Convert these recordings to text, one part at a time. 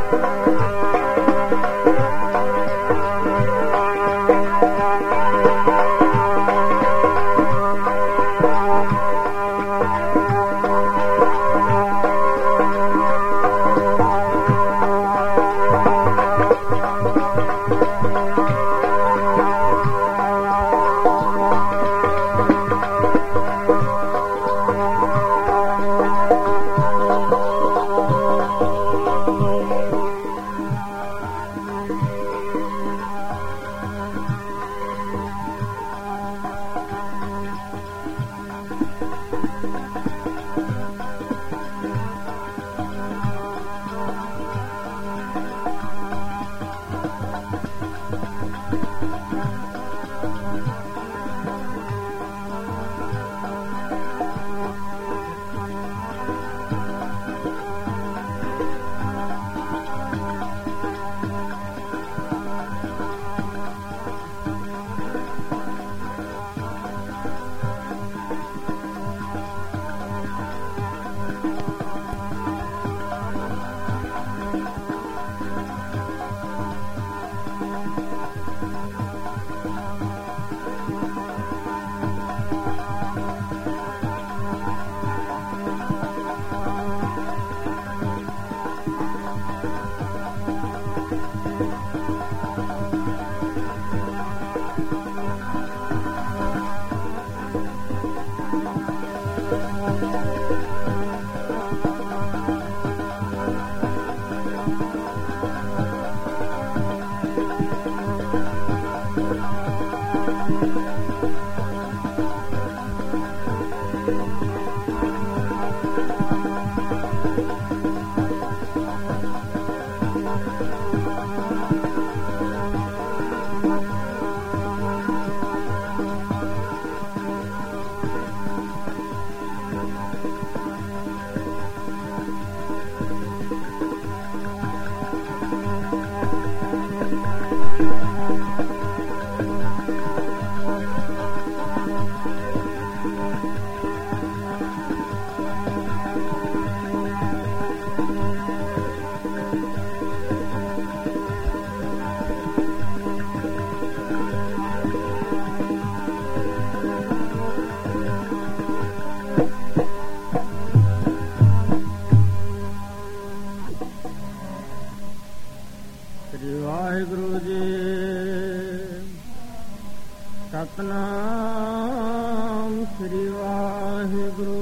सतनाम श्री वाहिगुरु।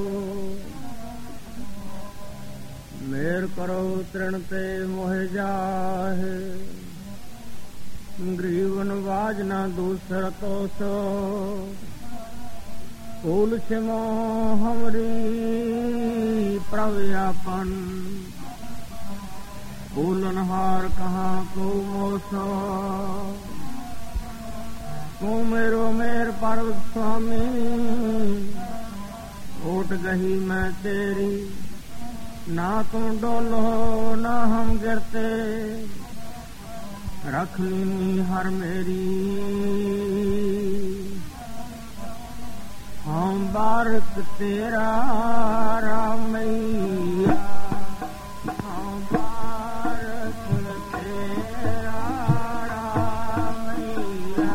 मेर करो तृण ते मोह जाहे, ग्रीवन वाजना दूसर तो सो। फूल छिमो हमरी प्रव्यापन, फूलनहार कहाँ को मोसो। तू मेरो मेर पर्वत स्वामी, उठ गही मैं तेरी। ना तुम डोलो ना हम गिरते, रख ली हर मेरी। हम बारक तेरा राम मैया, हम बारक तेरा राम मैया।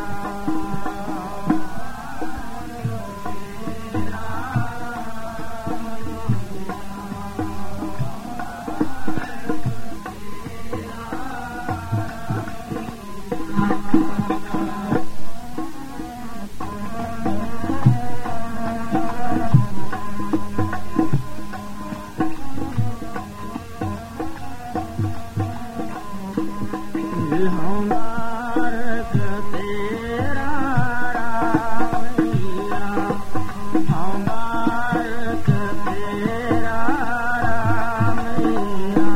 हम बारक तेरा राम मैया, हम बारक तेरा राम मैया।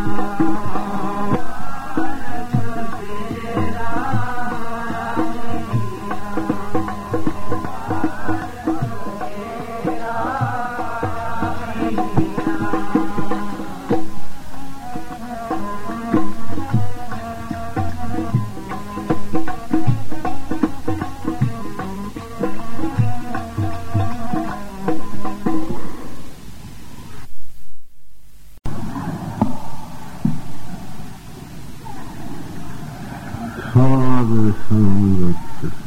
ਸੰਗਤ।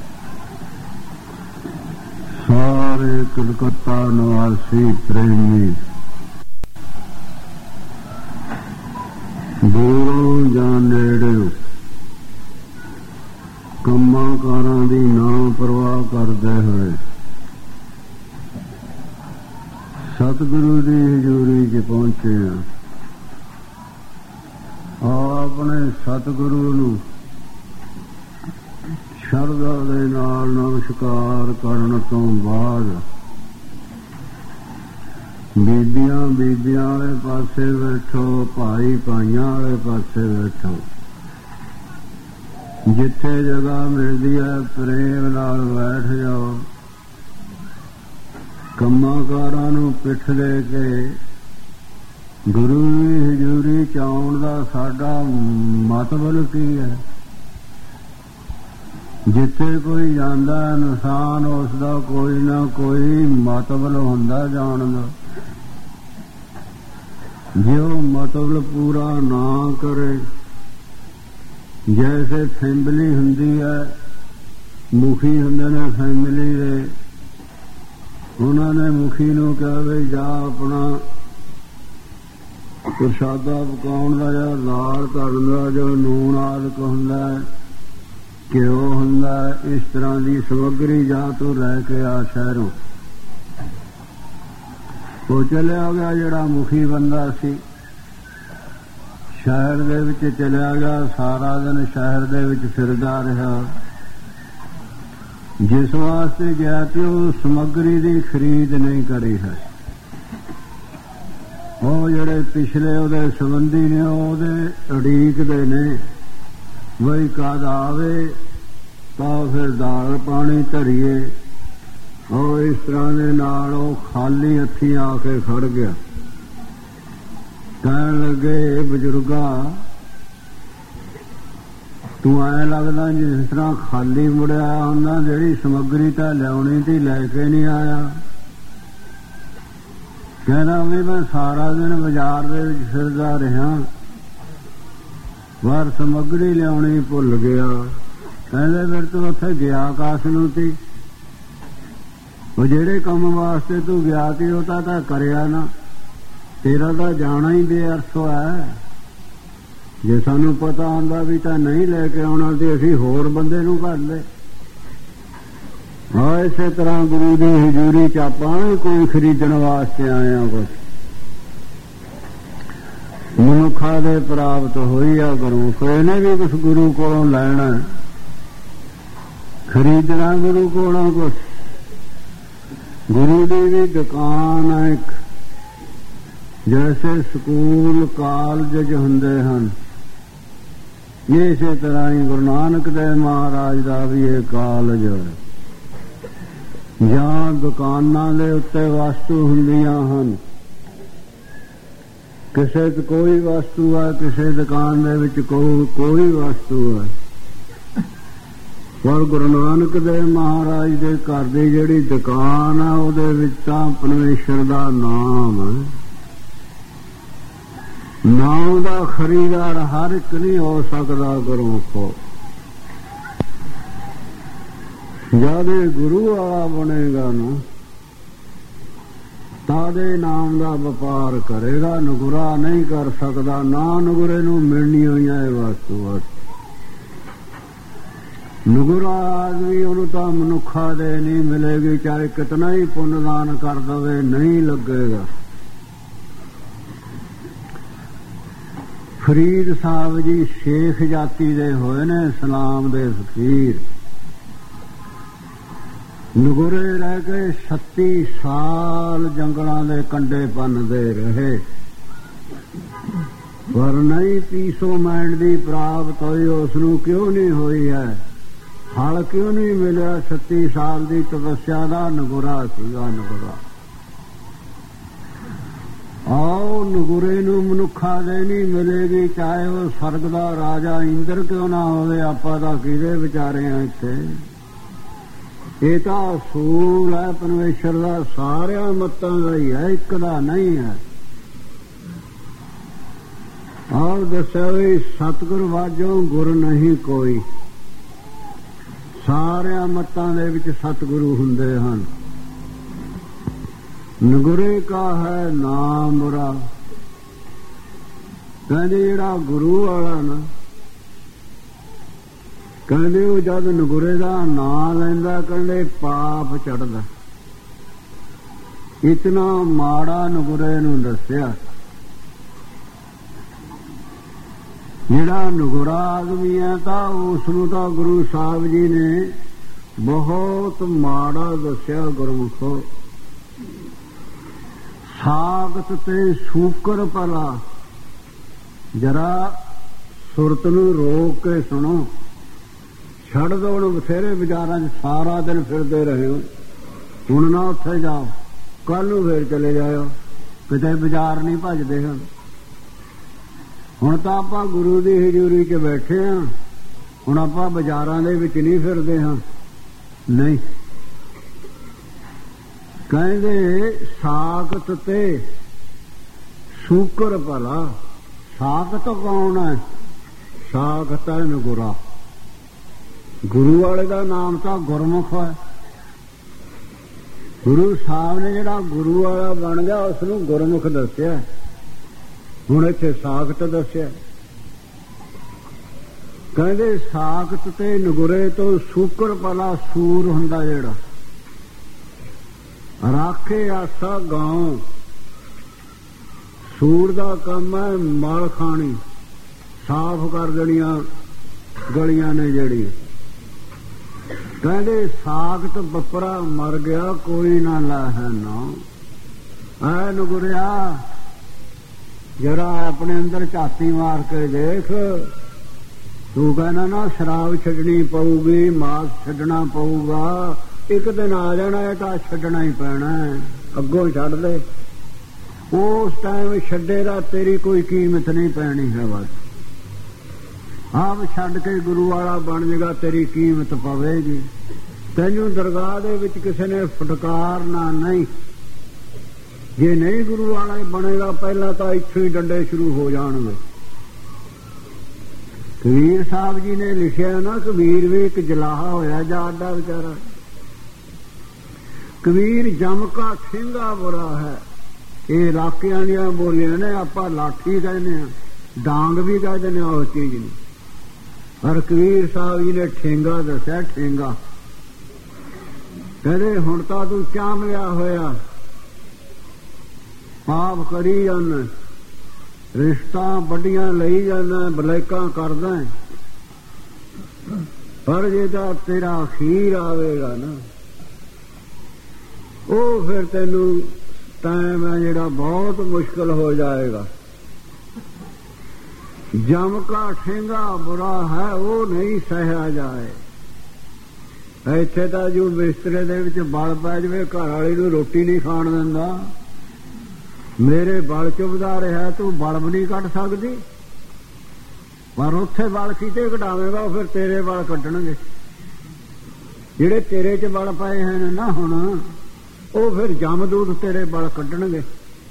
ਸਾਰੇ ਕਲਕੱਤਾ ਨਿਵਾਸੀ ਪ੍ਰੇਮੀ ਦੂਰੋਂ ਜਾਂ ਨੇੜਿਓਂ ਕੰਮਾਂ ਕਾਰਾਂ ਦੀ ਨਾ ਪਰਵਾਹ ਕਰਦੇ ਹੋਏ ਸਤਿਗੁਰੂ ਦੀ ਹਜ਼ੂਰੀ 'ਚ ਪਹੁੰਚੇ ਹਾਂ। ਆਪਣੇ ਸਤਿਗੁਰੂ ਨੂੰ ਸ਼ਰਧਾ ਦੇ ਨਾਲ ਨਮਸਕਾਰ ਕਰਨ ਤੋਂ ਬਾਅਦ ਬੀਬੀਆਂ ਵਾਲੇ ਪਾਸੇ ਬੈਠੋ, ਭਾਈ ਭਾਈਆਂ ਵਾਲੇ ਪਾਸੇ ਬੈਠੋ। ਜਿੱਥੇ ਜਗ੍ਹਾ ਮਿਲਦੀ ਹੈ ਪ੍ਰੇਮ ਨਾਲ ਬੈਠ ਜਾਓ। ਕੰਮਾਂ ਕਾਰਾਂ ਨੂੰ ਪਿੱਠ ਦੇ ਕੇ ਗੁਰੂ ਦੀ ਹਜ਼ੂਰੀ 'ਚ ਆਉਣ ਦਾ ਸਾਡਾ ਮਤਲਬ ਕੀ ਹੈ? ਜਿੱਥੇ ਕੋਈ ਜਾਂਦਾ ਇਨਸਾਨ ਉਸ ਦਾ ਕੋਈ ਨਾ ਕੋਈ ਮਤਲਬ ਹੁੰਦਾ ਜਾਣ ਦਾ। ਜੇ ਉਹ ਮਤਲਬ ਪੂਰਾ ਨਾ ਕਰੇ, ਜੈਸੇ ਫੈਮਿਲੀ ਹੁੰਦੀ ਹੈ, ਮੁਖੀ ਹੁੰਦੇ ਨੇ ਫੈਮਿਲੀ ਦੇ, ਉਹਨਾਂ ਨੇ ਮੁਖੀ ਨੂੰ ਕਿਹਾ ਵੀ ਜਾ ਆਪਣਾ ਪ੍ਰਸ਼ਾਦਾ ਪਕਾਉਣ ਦਾ ਜਾਂ ਦਾਲ ਧਰਨ ਦਾ ਜੋ ਨੂਣ ਆਦਿਕ ਹੁੰਦਾ, ਘਿਓ ਹੁੰਦਾ, ਇਸ ਤਰ੍ਹਾਂ ਦੀ ਸਮੱਗਰੀ ਜਾ ਤੂੰ ਲੈ ਕੇ ਆ ਸ਼ਹਿਰੋਂ। ਉਹ ਚਲਿਆ ਗਿਆ ਜਿਹੜਾ ਮੁਖੀ ਬੰਦਾ ਸੀ, ਸ਼ਹਿਰ ਦੇ ਵਿੱਚ ਚਲਿਆ ਗਿਆ। ਸਾਰਾ ਦਿਨ ਸ਼ਹਿਰ ਦੇ ਵਿੱਚ ਫਿਰਦਾ ਰਿਹਾ। ਜਿਸ ਵਾਸਤੇ ਗਿਆ ਤੇ ਉਹ ਸਮੱਗਰੀ ਦੀ ਖਰੀਦ ਨਹੀਂ ਕਰੀ ਹੈ। ਉਹ ਜਿਹੜੇ ਪਿਛਲੇ ਉਹਦੇ ਸੰਬੰਧੀ ਨੇ ਉਹਦੇ ਉਡੀਕਦੇ ਨੇ ਬਈ ਕਦ ਆਵੇ ਤਾਂ ਫਿਰ ਦਾਲ ਪਾਣੀ ਧਰੀਏ। ਉਹ ਇਸ ਤਰ੍ਹਾਂ ਦੇ ਨਾਲ ਉਹ ਖਾਲੀ ਹੱਥੀਂ ਆ ਕੇ ਖੜ ਗਿਆ। ਕਹਿਣ ਲੱਗੇ, ਬਜ਼ੁਰਗਾ ਤੂੰ ਐਂ ਲੱਗਦਾ ਜਿਸ ਤਰ੍ਹਾਂ ਖਾਲੀ ਮੁੜਿਆ ਹੁੰਦਾ, ਜਿਹੜੀ ਸਮੱਗਰੀ ਤਾਂ ਲਿਆਉਣੀ ਤੀ ਲੈ ਕੇ ਨਹੀਂ ਆਇਆ। ਕਹਿੰਦਾ ਵੀ ਮੈਂ ਸਾਰਾ ਦਿਨ ਬਾਜ਼ਾਰ ਦੇ ਵਿੱਚ ਫਿਰਦਾ ਰਿਹਾ, ਬਾਹਰ ਸਮੱਗਰੀ ਲਿਆਉਣੀ ਭੁੱਲ ਗਿਆ। ਕਹਿੰਦੇ ਫਿਰ ਤੂੰ ਉੱਥੇ ਗਿਆ ਕਾਸ ਨੂੰ ਤੀ? ਉਹ ਜਿਹੜੇ ਕੰਮ ਵਾਸਤੇ ਤੂੰ ਗਿਆ ਤੀ ਉਹ ਤਾਂ ਕਰਿਆ ਨਾ। ਤੇਰਾ ਤਾਂ ਜਾਣਾ ਹੀ ਬੇਅਰਥ ਹੈ। ਜੇ ਸਾਨੂੰ ਪਤਾ ਹੁੰਦਾ ਵੀ ਤਾਂ ਨਹੀਂ ਲੈ ਕੇ ਆਉਣਾ ਤੇ ਅਸੀਂ ਹੋਰ ਬੰਦੇ ਨੂੰ ਕਰ ਲੈ। ਹਾਂ, ਇਸੇ ਤਰ੍ਹਾਂ ਗੁਰੂ ਦੀ ਹਜ਼ੂਰੀ 'ਚ ਆਪਾਂ ਕੋਈ ਖਰੀਦਣ ਵਾਸਤੇ ਆਏ ਹਾਂ। ਕੁਛ ਮਨੁੱਖਾਂ ਦੇ ਪ੍ਰਾਪਤ ਹੋਈ ਆ ਕਰੋ। ਕੋਈ ਨੇ ਵੀ ਕੁਛ ਗੁਰੂ ਕੋਲੋਂ ਲੈਣਾ, ਖਰੀਦਣਾ ਗੁਰੂ ਕੋਲੋਂ ਕੁਛ। ਗੁਰੂ ਦੀ ਵੀ ਦੁਕਾਨ ਹੈ ਇੱਕ। ਜੈਸੇ ਸਕੂਲ ਕਾਲਜ ਹੁੰਦੇ ਹਨ, ਇਸੇ ਤਰ੍ਹਾਂ ਹੀ ਗੁਰੂ ਨਾਨਕ ਦੇਵ ਮਹਾਰਾਜ ਦਾ ਵੀ ਇਹ ਕਾਲਜ ਹੈ। ਜਾਂ ਦੁਕਾਨਾਂ ਦੇ ਉੱਤੇ ਵਸਤੂ ਹੁੰਦੀਆਂ ਹਨ। ਕਿਸੇ 'ਚ ਕੋਈ ਵਸਤੂ ਹੈ, ਕਿਸੇ ਦੁਕਾਨ ਦੇ ਵਿੱਚ ਕੋਈ ਵਸਤੂ ਹੈ। ਪਰ ਗੁਰੂ ਨਾਨਕ ਦੇਵ ਮਹਾਰਾਜ ਦੇ ਘਰ ਦੀ ਜਿਹੜੀ ਦੁਕਾਨ ਹੈ ਉਹਦੇ ਵਿੱਚ ਤਾਂ ਪਰਮੇਸ਼ਰ ਦਾ ਨਾਮ ਹੈ। ਨਾਮ ਦਾ ਖਰੀਦਾਰ ਹਰ ਇੱਕ ਨਹੀਂ ਹੋ ਸਕਦਾ। ਗੁਰੂ ਕੋ ਜਦ ਗੁਰੂ ਵਾਲਾ ਬਣੇਗਾ ਨਾ ਤਾਦੇ ਨਾਮ ਦਾ ਵਪਾਰ ਕਰੇਗਾ। ਨਗੁਰਾ ਨਹੀਂ ਕਰ ਸਕਦਾ। ਨਾ ਨਗੁਰੇ ਨੂੰ ਮਿਲਣੀ ਹੋਈਆਂ ਇਹ ਵਸਤੂ। ਨਗੁਰਾ ਆਦਮੀ ਉਹਨੂੰ ਤਾਂ ਮਨੁੱਖਾ ਦੇ ਨਹੀਂ ਮਿਲੇਗੀ, ਚਾਹੇ ਕਿਤਨਾ ਹੀ ਪੁੰਨਦਾਨ ਕਰ ਦਵੇ ਨਹੀਂ ਲੱਗੇਗਾ। ਫਰੀਦ ਸਾਹਿਬ ਜੀ ਸ਼ੇਖ ਜਾਤੀ ਦੇ ਹੋਏ ਨੇ, ਇਸਲਾਮ ਦੇ ਫਕੀਰ। ਨਗੁਰੇ ਰਹਿ ਕੇ 36 ਸਾਲ ਜੰਗਲਾਂ ਦੇ ਕੰਢੇ ਭੰਨਦੇ ਰਹੇ, ਪਰ ਨਹੀਂ ਪੀਸੋ ਮਾਈਂਡ ਦੀ ਪ੍ਰਾਪਤ ਹੋਈ। ਉਸ ਨੂੰ ਕਿਉਂ ਨਹੀਂ ਹੋਈ ਹੈ? ਹਲ ਕਿਉਂ ਨਹੀਂ ਮਿਲਿਆ? 36 ਸਾਲ ਦੀ ਤਪੱਸਿਆ ਦਾ ਨਗੁਰਾ ਸੀਗਾ। ਨਗੁਰਾ ਆਓ ਨਗੁਰੇ ਨੂੰ ਮਨੁੱਖਾ ਦੇ ਨਹੀਂ ਮਿਲੇਗੀ, ਚਾਹੇ ਉਹ ਸਰਗ ਦਾ ਰਾਜਾ ਇੰਦਰ ਕਿਉਂ ਨਾ ਹੋਵੇ। ਆਪਾਂ ਤਾਂ ਕਿਹਦੇ ਵਿਚਾਰੇ ਆ ਇੱਥੇ? ਇਹ ਤਾਂ ਅਸੂਲ ਹੈ ਪਰਮੇਸ਼ਰ ਦਾ, ਸਾਰਿਆਂ ਮੱਤਾਂ ਦਾ ਹੀ ਹੈ, ਇੱਕ ਦਾ ਨਹੀਂ ਹੈ। ਆਓ ਦੱਸਿਆ ਵੀ ਸਤਿਗੁਰ ਵਾਜੋਂ ਗੁਰ ਨਹੀਂ ਕੋਈ। ਸਾਰਿਆਂ ਮਤਾਂ ਦੇ ਵਿੱਚ ਸਤਿਗੁਰੂ ਹੁੰਦੇ ਹਨ। ਨਗੁਰੇ ਕਾ ਹੈ ਨਾਮ ਬੁਰਾ। ਕਹਿੰਦੇ ਜਿਹੜਾ ਗੁਰੂ ਵਾਲਾ ਨਾ, ਕਹਿੰਦੇ ਉਹ ਜਦ ਨਗੁਰੇ ਦਾ ਨਾਂ ਲੈਂਦਾ ਕਹਿੰਦੇ ਪਾਪ ਚੜਦਾ। ਇਤਨਾ ਮਾੜਾ ਨਗੁਰੇ ਨੂੰ ਦੱਸਿਆ। ਜਿਹੜਾ ਨਗੁਰਾ ਆਦਮੀ ਹੈ ਤਾਂ ਉਸ ਨੂੰ ਤਾਂ ਗੁਰੂ ਸਾਹਿਬ ਜੀ ਨੇ ਬਹੁਤ ਮਾੜਾ ਦੱਸਿਆ। ਗੁਰਮੁਖੋ, ਸਾਖਤ ਤੇ ਸ਼ੂਕਰ ਭਲਾ। ਜਰਾ ਸੁਰਤ ਨੂੰ ਰੋਕ ਕੇ ਸੁਣੋ। ਛੱਡ ਦੋ ਹੁਣ ਬਥੇਰੇ ਬਾਜ਼ਾਰਾਂ 'ਚ ਸਾਰਾ ਦਿਨ ਫਿਰਦੇ ਰਹੇ ਹੋ। ਹੁਣ ਨਾ ਉੱਥੇ ਜਾਓ, ਕੱਲ ਨੂੰ ਫੇਰ ਚਲੇ ਜਾਇਓ। ਕਿਤੇ ਬਾਜ਼ਾਰ ਨਹੀਂ ਭੱਜਦੇ ਹਨ। ਹੁਣ ਤਾਂ ਆਪਾਂ ਗੁਰੂ ਦੀ ਹਜ਼ੂਰੀ 'ਚ ਬੈਠੇ ਹਾਂ। ਹੁਣ ਆਪਾਂ ਬਾਜ਼ਾਰਾਂ ਦੇ ਵਿੱਚ ਨਹੀਂ ਫਿਰਦੇ ਹਾਂ। ਨਹੀਂ, ਕਹਿੰਦੇ ਸਾਖਤ ਤੇ ਸ਼ੂਕਰ ਭਲਾ। ਸਾਖਤ ਕੌਣ ਹੈ? ਸਾਖਤ ਹੈ ਨਗੁਰਾ। ਗੁਰੂ ਵਾਲੇ ਦਾ ਨਾਮ ਤਾਂ ਗੁਰਮੁਖ ਹੈ। ਗੁਰੂ ਸਾਹਿਬ ਨੇ ਜਿਹੜਾ ਗੁਰੂ ਵਾਲਾ ਬਣ ਗਿਆ ਉਸ ਨੂੰ ਗੁਰਮੁਖ ਦੱਸਿਆ। ਹੁਣ ਇੱਥੇ ਸਾਖਤ ਦੱਸਿਆ। ਕਹਿੰਦੇ ਸਾਖਤ ਤੇ ਨਗੁਰੇ ਤੋਂ ਸ਼ੂਕਰ ਭਲਾ। ਸੂਰ ਹੁੰਦਾ ਜਿਹੜਾ ਰਾਖੇ ਆਸਾ ਗਾਉ। ਸੂਰ ਦਾ ਕੰਮ ਹੈ ਮਲ ਖਾਣੀ, ਸਾਫ਼ ਕਰ ਦੇਣੀਆਂ ਗਲੀਆਂ ਨੇ ਜਿਹੜੀ। ਕਹਿੰਦੇ ਸਾਖਤ ਬੱਪਰਾ ਮਰ ਗਿਆ ਕੋਈ ਨਾ ਲਾਹੈ ਨਾ। ਐ ਨਗੁਰਿਆ ਜਰਾ ਆਪਣੇ ਅੰਦਰ ਝਾਤੀ ਮਾਰ ਕੇ ਦੇਖ। ਤੂੰ ਕਹਿੰਦਾ ਨਾ ਸ਼ਰਾਬ ਛੱਡਣੀ ਪਊਗੀ, ਮਾਸ ਛੱਡਣਾ ਪਊਗਾ। ਇੱਕ ਦਿਨ ਆ ਜਾਣਾ ਹੈ ਤਾਂ ਛੱਡਣਾ ਹੀ ਪੈਣਾ। ਅੱਗੋਂ ਛੱਡ ਦੇ। ਉਸ ਟਾਈਮ ਛੱਡੇ ਦਾ ਤੇਰੀ ਕੋਈ ਕੀਮਤ ਨਹੀਂ ਪੈਣੀ ਹੈ। ਬਸ ਆਪ ਛੱਡ ਕੇ ਗੁਰੂ ਵਾਲਾ ਬਣ ਜਾਏਗਾ, ਤੇਰੀ ਕੀਮਤ ਪਵੇਗੀ। ਤੈਨੂੰ ਦਰਗਾਹ ਦੇ ਵਿੱਚ ਕਿਸੇ ਨੇ ਫਟਕਾਰਨਾ ਨਹੀਂ। ਜੇ ਨਹੀਂ ਗੁਰੂ ਵਾਲਾ ਬਣੇਗਾ ਪਹਿਲਾਂ ਤਾਂ ਇੱਥੋਂ ਹੀ ਡੰਡੇ ਸ਼ੁਰੂ ਹੋ ਜਾਣਗੇ। ਕਬੀਰ ਸਾਹਿਬ ਜੀ ਨੇ ਲਿਖਿਆ ਨਾ, ਕਬੀਰ ਵੀ ਇੱਕ ਜਲਾਹਾ ਹੋਇਆ ਜਾਡਾ ਵਿਚਾਰਾ। ਕਬੀਰ ਜਮ ਕਾ ਠੇਂਗਾ ਬੁਰਾ ਹੈ। ਇਹ ਇਲਾਕਿਆਂ ਦੀਆਂ ਬੋਲੀਆਂ ਨੇ। ਆਪਾਂ ਲਾਠੀ ਕਹਿੰਦੇ ਹਾਂ, ਡਾਂਗ ਵੀ ਕਹਿ ਦਿੰਦੇ ਹਾਂ ਉਸ ਚੀਜ਼ ਨੂੰ। ਪਰ ਕਬੀਰ ਸਾਹਿਬ ਜੀ ਨੇ ਠੇਂਗਾ ਦੱਸਿਆ। ਠੇਂਗਾ ਕਹਿੰਦੇ ਹੁਣ ਤਾਂ ਤੂੰ ਚਾਂਬਲਿਆ ਹੋਇਆ, ਪਾਪ ਕਰੀ ਜਾਂਦਾ, ਰਿਸ਼ਤਾ ਵੱਡੀਆਂ ਲਈ ਜਾਂਦਾ, ਬਲੈਕਾਂ ਕਰਦਾ। ਪਰ ਜੇ ਤਾਂ ਤੇਰਾ ਅਖੀਰ ਆਵੇਗਾ ਨਾ, ਉਹ ਫਿਰ ਤੈਨੂੰ ਟਾਈਮ ਹੈ ਜਿਹੜਾ ਬਹੁਤ ਮੁਸ਼ਕਿਲ ਹੋ ਜਾਏਗਾ। ਜਮ ਕਾ ਠੇਂਗਾ ਬੁਰਾ ਹੈ, ਉਹ ਨਹੀਂ ਸਹਿਆ ਜਾਏ। ਇੱਥੇ ਤਾਂ ਜੋ ਬਿਸਤਰੇ ਦੇ ਵਿੱਚ ਬਲ ਪੈ ਜਾਵੇ, ਘਰ ਵਾਲੀ ਨੂੰ ਰੋਟੀ ਨਹੀਂ ਖਾਣ ਦਿੰਦਾ। ਮੇਰੇ ਬਲ ਚੁੱਭਦਾ ਰਿਹਾ, ਤੂੰ ਬਲ ਵੀ ਨਹੀਂ ਕੱਢ ਸਕਦੀ। ਪਰ ਉੱਥੇ ਬਲ ਕਿਤੇ ਕਢਾਵੇਗਾ, ਉਹ ਫਿਰ ਤੇਰੇ ਬਲ ਕੱਢਣਗੇ। ਜਿਹੜੇ ਤੇਰੇ 'ਚ ਬਲ ਪਏ ਹਨ ਨਾ ਹੁਣ, ਉਹ ਫਿਰ ਜਮਦੂਤ ਤੇਰੇ ਬਲ ਕੱਢਣਗੇ।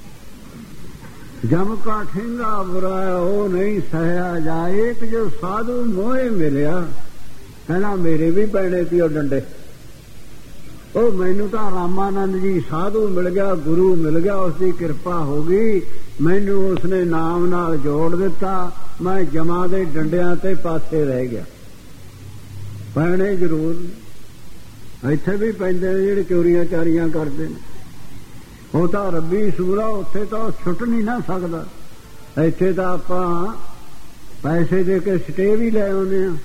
ਜਮ ਕਾ ਠੇਂਗਾ ਬੁਰਾ, ਉਹ ਨਹੀਂ ਸਹਿਆ ਜਾਏ। ਕਿ ਜੋ ਸਾਧੂ ਮੋਹੇ ਮਿਲਿਆ, ਕਹਿੰਦਾ ਮੇਰੇ ਵੀ ਪੈਣੇ ਸੀ ਉਹ ਡੰਡੇ। ਉਹ ਮੈਨੂੰ ਤਾਂ ਰਾਮਾਨੰਦ ਜੀ ਸਾਧੂ ਮਿਲ ਗਿਆ, ਗੁਰੂ ਮਿਲ ਗਿਆ, ਉਸ ਦੀ ਕਿਰਪਾ ਹੋ ਗਈ। ਮੈਨੂੰ ਉਸਨੇ ਨਾਮ ਨਾਲ ਜੋੜ ਦਿੱਤਾ। ਮੈਂ ਜਮਾ ਦੇ ਡੰਡਿਆਂ ਤੇ ਪਾਸੇ ਰਹਿ ਗਿਆ। ਪੈਣੇ ਜ਼ਰੂਰ ਇੱਥੇ ਵੀ ਪੈਂਦੇ ਨੇ ਜਿਹੜੇ ਚੋਰੀਆਂ ਚਾਰੀਆਂ ਕਰਦੇ ਨੇ। ਉਹ ਤਾਂ ਰੱਬੀ ਸੂਰਾ, ਉੱਥੇ ਤਾਂ ਛੁੱਟ ਨਹੀਂ ਨਾ ਸਕਦਾ। ਇੱਥੇ ਤਾਂ ਆਪਾਂ ਪੈਸੇ ਦੇ ਕੇ ਸਟੇ ਵੀ ਲੈ ਆਉਂਦੇ ਹਾਂ,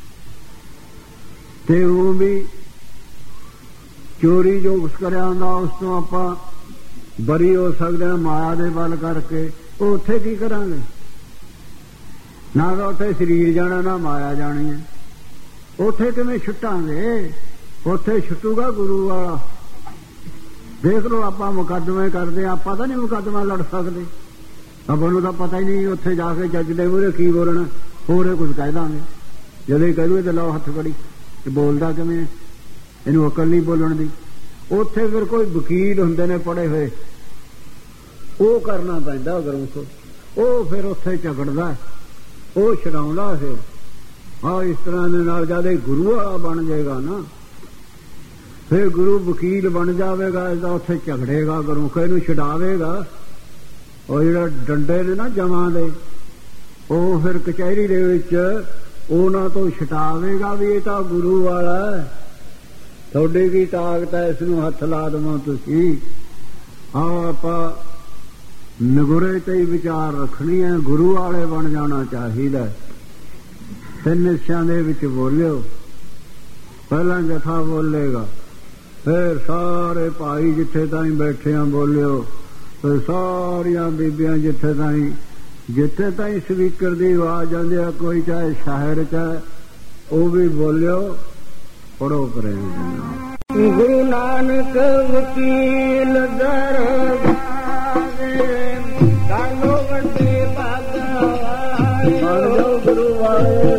ਤੇ ਉਹ ਵੀ ਚੋਰੀ ਜੋ ਕੁਛ ਕਰਿਆ ਹੁੰਦਾ ਉਸ ਤੋਂ ਆਪਾਂ ਬਰੀ ਹੋ ਸਕਦੇ ਹਾਂ ਮਾਇਆ ਦੇ ਬਲ ਕਰਕੇ। ਉਹ ਉੱਥੇ ਕੀ ਕਰਾਂਗੇ? ਨਾ ਤਾਂ ਉੱਥੇ ਸਰੀਰ ਜਾਣਾ, ਨਾ ਮਾਇਆ ਜਾਣੀ ਹੈ। ਉੱਥੇ ਕਿਵੇਂ ਛੁੱਟਾਂਗੇ? ਉੱਥੇ ਛੁੱਟੂਗਾ ਗੁਰੂ ਵਾਲਾ। ਦੇਖ ਲਓ ਆਪਾਂ ਮੁਕੱਦਮੇ ਕਰਦੇ, ਆਪਾਂ ਤਾਂ ਨਹੀਂ ਮੁਕੱਦਮਾ ਲੜ ਸਕਦੇ। ਆਪਾਂ ਨੂੰ ਤਾਂ ਪਤਾ ਹੀ ਨਹੀਂ ਉੱਥੇ ਜਾ ਕੇ ਜੱਜ ਦੇ ਮੂਹਰੇ ਕੀ ਬੋਲਣਾ। ਹੋਰੇ ਕੁਝ ਕਹਿ ਦਾਂਗੇ। ਜਦੋਂ ਹੀ ਕਹਿ ਦੂਏ ਤੇ ਲਾਓ ਹੱਥ ਫੜੀ। ਇਹ ਬੋਲਦਾ ਕਿਵੇਂ? ਇਹਨੂੰ ਅਕਲ ਨਹੀਂ ਬੋਲਣ ਦੀ। ਉੱਥੇ ਫਿਰ ਕੋਈ ਵਕੀਲ ਹੁੰਦੇ ਨੇ ਪੜੇ ਹੋਏ, ਉਹ ਕਰਨਾ ਪੈਂਦਾ ਗੁਰਮੁਖੋ। ਉਹ ਫਿਰ ਉੱਥੇ ਝਗੜਦਾ, ਉਹ ਛਡਾਉਂਦਾ। ਫਿਰ ਹਾਂ ਇਸ ਤਰ੍ਹਾਂ ਦੇ ਨਾਲ ਜਦ ਇਹ ਗੁਰੂ ਵਾਲਾ ਬਣ ਜਾਏਗਾ ਨਾ, ਫਿਰ ਗੁਰੂ ਵਕੀਲ ਬਣ ਜਾਵੇਗਾ, ਇਹਦਾ ਉੱਥੇ ਝਗੜੇਗਾ, ਗਰੂਖੇ ਨੂੰ ਛਡਾਵੇਗਾ। ਉਹ ਜਿਹੜਾ ਡੰਡੇ ਨੇ ਨਾ ਜਮਾਂ ਦੇ, ਉਹ ਫਿਰ ਕਚਹਿਰੀ ਦੇ ਵਿੱਚ ਉਹਨਾਂ ਤੋਂ ਛਡਾਵੇਗਾ ਵੀ ਇਹ ਤਾਂ ਗੁਰੂ ਵਾਲਾ, ਤੁਹਾਡੀ ਕੀ ਤਾਕਤ ਹੈ ਇਸ ਨੂੰ ਹੱਥ ਲਾ ਦੇਵਾਂ ਤੁਸੀਂ। ਆਪਾਂ ਨਿਗੁਰੇ ਤੇ ਹੀ ਵਿਚਾਰ ਰੱਖਣੀ ਹੈ, ਗੁਰੂ ਵਾਲੇ ਬਣ ਜਾਣਾ ਚਾਹੀਦਾ। ਤਿੰਨ ਹਿੱਸਿਆਂ ਦੇ ਵਿੱਚ ਬੋਲਿਓ, ਪਹਿਲਾਂ ਜਥਾ ਬੋਲੇਗਾ, ਫਿਰ ਸਾਰੇ ਭਾਈ ਜਿੱਥੇ ਤਾਈਂ ਬੈਠੇ ਆ ਬੋਲਿਓ, ਫਿਰ ਸਾਰੀਆਂ ਬੀਬੀਆਂ ਜਿੱਥੇ ਤਾਈਂ ਸਪੀਕਰ ਦੀ ਆਵਾਜ਼ ਆਉਂਦੀ ਆ, ਕੋਈ ਚਾਹੇ ਸ਼ਹਿਰ ਚ ਹੈ ਉਹ ਵੀ ਬੋਲਿਓ, ਪੜੋ ਕਰੇ। ਗੁਰੂ ਨਾਨਕ ਵਕੀਲ ਦਰਗਾਹ ਕਾਲੋ ਵੱਡੇ ਭਾਗਾਂ ਗੁਰੂ ਵਾਲੇ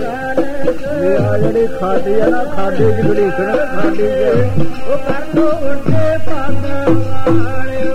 ਜਿਹੜੀ ਖਾਦੀ ਹੈ ਨਾ, ਖਾਦੀ ਚ ਬੜੀ ਸਰ ਖਾਦੀ ਚ ਉਹ ਕਰ ਲੋ ਵੱਡੇ ਭਾਗਾਂ ਵਾਲਿਓ।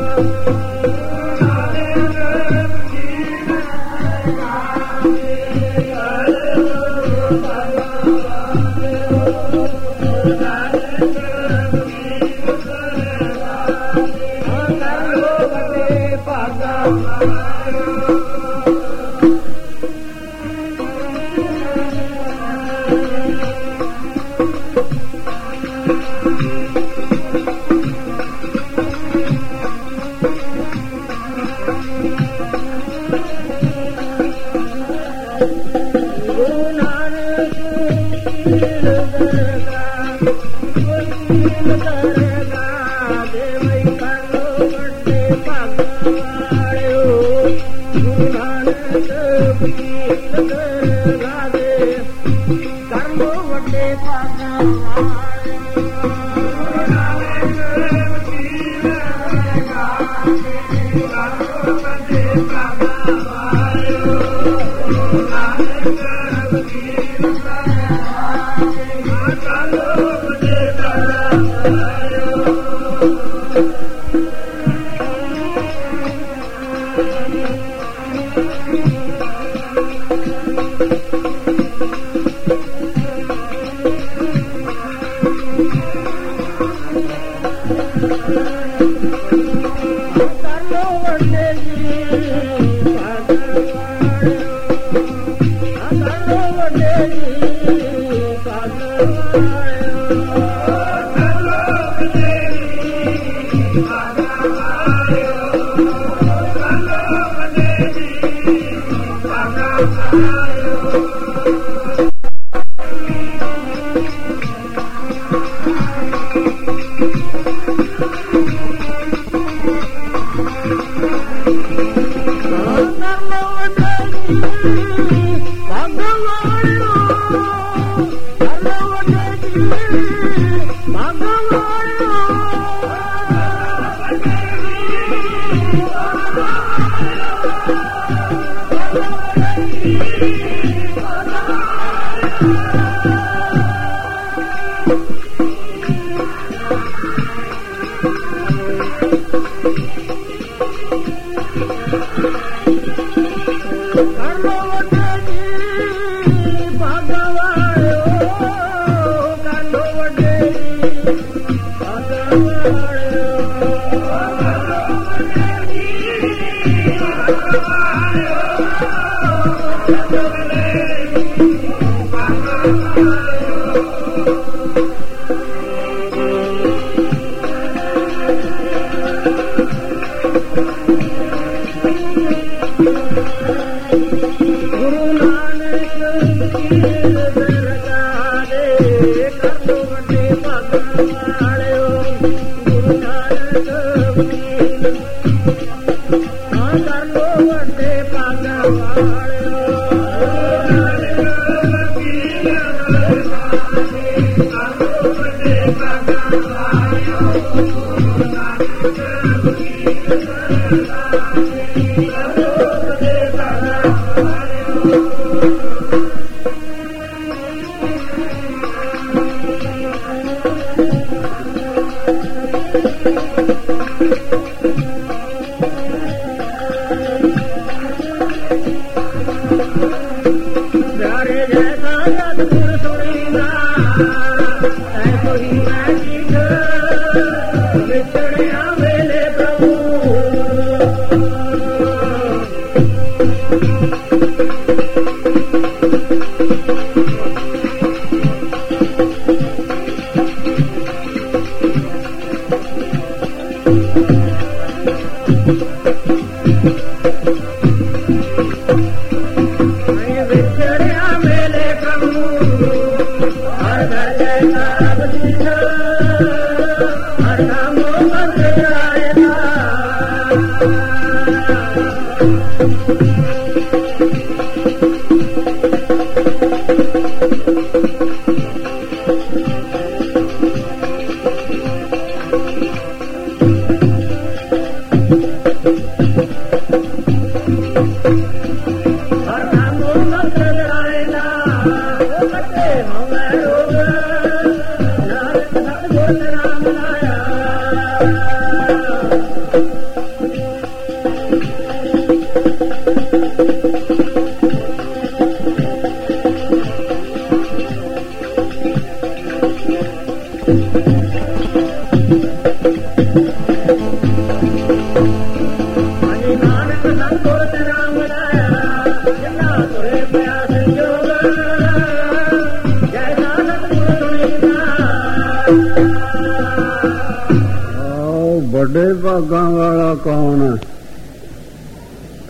प्यारे जैसा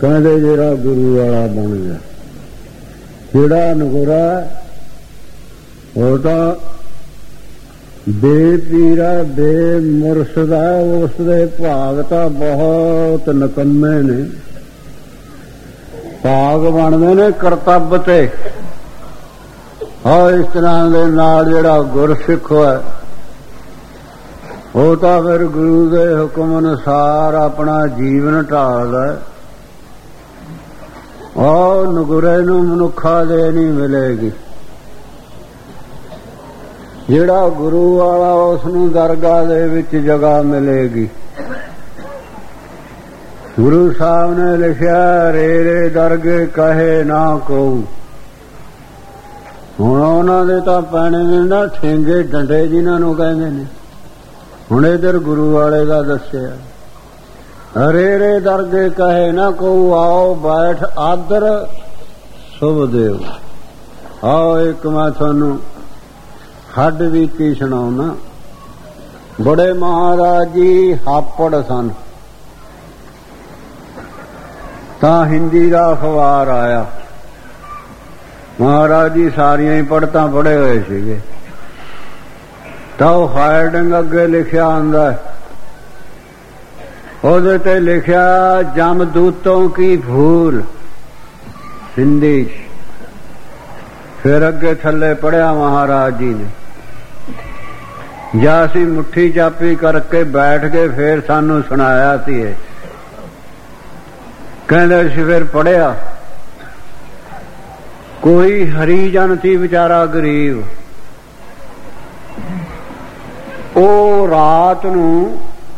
ਕਹਿੰਦੇ ਜਿਹੜਾ ਗੁਰੂ ਵਾਲਾ ਬਣ ਗਿਆ, ਜਿਹੜਾ ਨਗੁਰਾ ਉਹ ਤਾਂ ਬੇਪੀਰਾ ਬੇਮੁਰਸ਼ਦਾ, ਉਸਦੇ ਭਾਗ ਤਾਂ ਬਹੁਤ ਨਿਕੰਮੇ ਨੇ। ਭਾਗ ਬਣਦੇ ਨੇ ਕਰਤੱਵ ਤੇ। ਇਸ ਤਰ੍ਹਾਂ ਦੇ ਨਾਲ ਜਿਹੜਾ ਗੁਰਸਿੱਖ ਹੈ ਉਹ ਤਾਂ ਫਿਰ ਗੁਰੂ ਦੇ ਹੁਕਮ ਅਨੁਸਾਰ ਆਪਣਾ ਜੀਵਨ ਢਾਲਦਾ। ਉਹ ਨਗੁਰੇ ਨੂੰ ਮਨੁੱਖਾ ਦੇ ਨਹੀਂ ਮਿਲੇਗੀ। ਜਿਹੜਾ ਗੁਰੂ ਵਾਲਾ ਉਸ ਨੂੰ ਦਰਗਾਹ ਦੇ ਵਿੱਚ ਜਗ੍ਹਾ ਮਿਲੇਗੀ। ਗੁਰੂ ਸਾਹਿਬ ਨੇ ਲਿਖਿਆ, ਰੇਰੇ ਦਰਗੇ ਕਹੇ ਨਾ ਕਹੂ। ਹੁਣ ਉਹਨਾਂ ਦੇ ਤਾਂ ਪੈਣੇ ਨੇ ਨਾ ਠੇਂਗੇ ਡੰਡੇ ਜਿਨ੍ਹਾਂ ਨੂੰ ਕਹਿੰਦੇ ਨੇ। ਹੁਣ ਇਧਰ ਗੁਰੂ ਵਾਲੇ ਦਾ ਦੱਸਿਆ, ਰੇਰੇ ਦਰਗੇ ਕਹੇ ਨਾ ਕਹੂ, ਆਓ ਬੈਠ ਆਦਰ ਸੁਭ ਦੇਵ। ਆਓ ਇੱਕ ਮੈਂ ਤੁਹਾਨੂੰ ਹੱਡ ਬੀਤੀ ਸੁਣਾਉਣਾ। ਬੜੇ ਮਹਾਰਾਜ ਜੀ ਹਾਪੜ ਸਨ, ਤਾਂ ਹਿੰਦੀ ਦਾ ਅਖਬਾਰ ਆਇਆ। ਮਹਾਰਾਜ ਜੀ ਸਾਰੀਆਂ ਹੀ ਪੜ੍ਹਤਾਂ ਪੜ੍ਹੇ ਹੋਏ ਸੀਗੇ। ਤਾਂ ਉਹ ਹਾਰਡਿੰਗ ਅੱਗੇ ਲਿਖਿਆ ਹੁੰਦਾ, ਉਹਦੇ ਤੇ ਲਿਖਿਆ ਜਮਦੂਤੋਂ ਕੀ ਭੂਲ, ਹਿੰਦੀ ਚ। ਫਿਰ ਅੱਗੇ ਥੱਲੇ ਪੜ੍ਹਿਆ ਮਹਾਰਾਜ ਜੀ ਨੇ। ਜਾਂ ਅਸੀਂ ਮੁੱਠੀ ਚਾਪੀ ਕਰਕੇ ਬੈਠ ਗਏ, ਫੇਰ ਸਾਨੂੰ ਸੁਣਾਇਆ ਸੀ ਇਹ। ਕਹਿੰਦੇ ਅਸੀਂ ਫਿਰ ਪੜ੍ਹਿਆ, ਕੋਈ ਹਰੀਜਨ ਸੀ ਵਿਚਾਰਾ ਗਰੀਬ। ਉਹ ਰਾਤ ਨੂੰ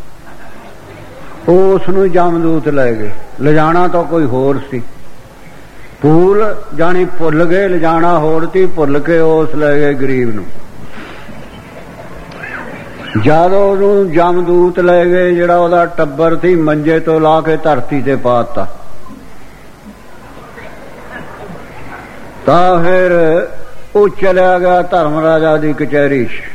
ਉਸ ਨੂੰ ਜਮਦੂਤ ਲੈ ਗਏ। ਲਿਜਾਣਾ ਤਾਂ ਕੋਈ ਹੋਰ ਸੀ, ਭੂਲ ਜਾਣੀ ਭੁੱਲ ਗਏ, ਲਿਜਾਣਾ ਹੋਰ ਸੀ, ਭੁੱਲ ਕੇ ਉਸ ਲੈ ਗਏ ਗਰੀਬ ਨੂੰ। ਜਦ ਉਹਨੂੰ ਜਮਦੂਤ ਲੈ ਗਏ, ਜਿਹੜਾ ਉਹਦਾ ਟੱਬਰ ਸੀ ਮੰਜੇ ਤੋਂ ਲਾ ਕੇ ਧਰਤੀ ਤੇ ਪਾਤਾ। ਤਾਂ ਫਿਰ ਉਹ ਚਲਿਆ ਗਿਆ ਧਰਮ ਰਾਜਾ ਦੀ ਕਚਹਿਰੀ ਚ।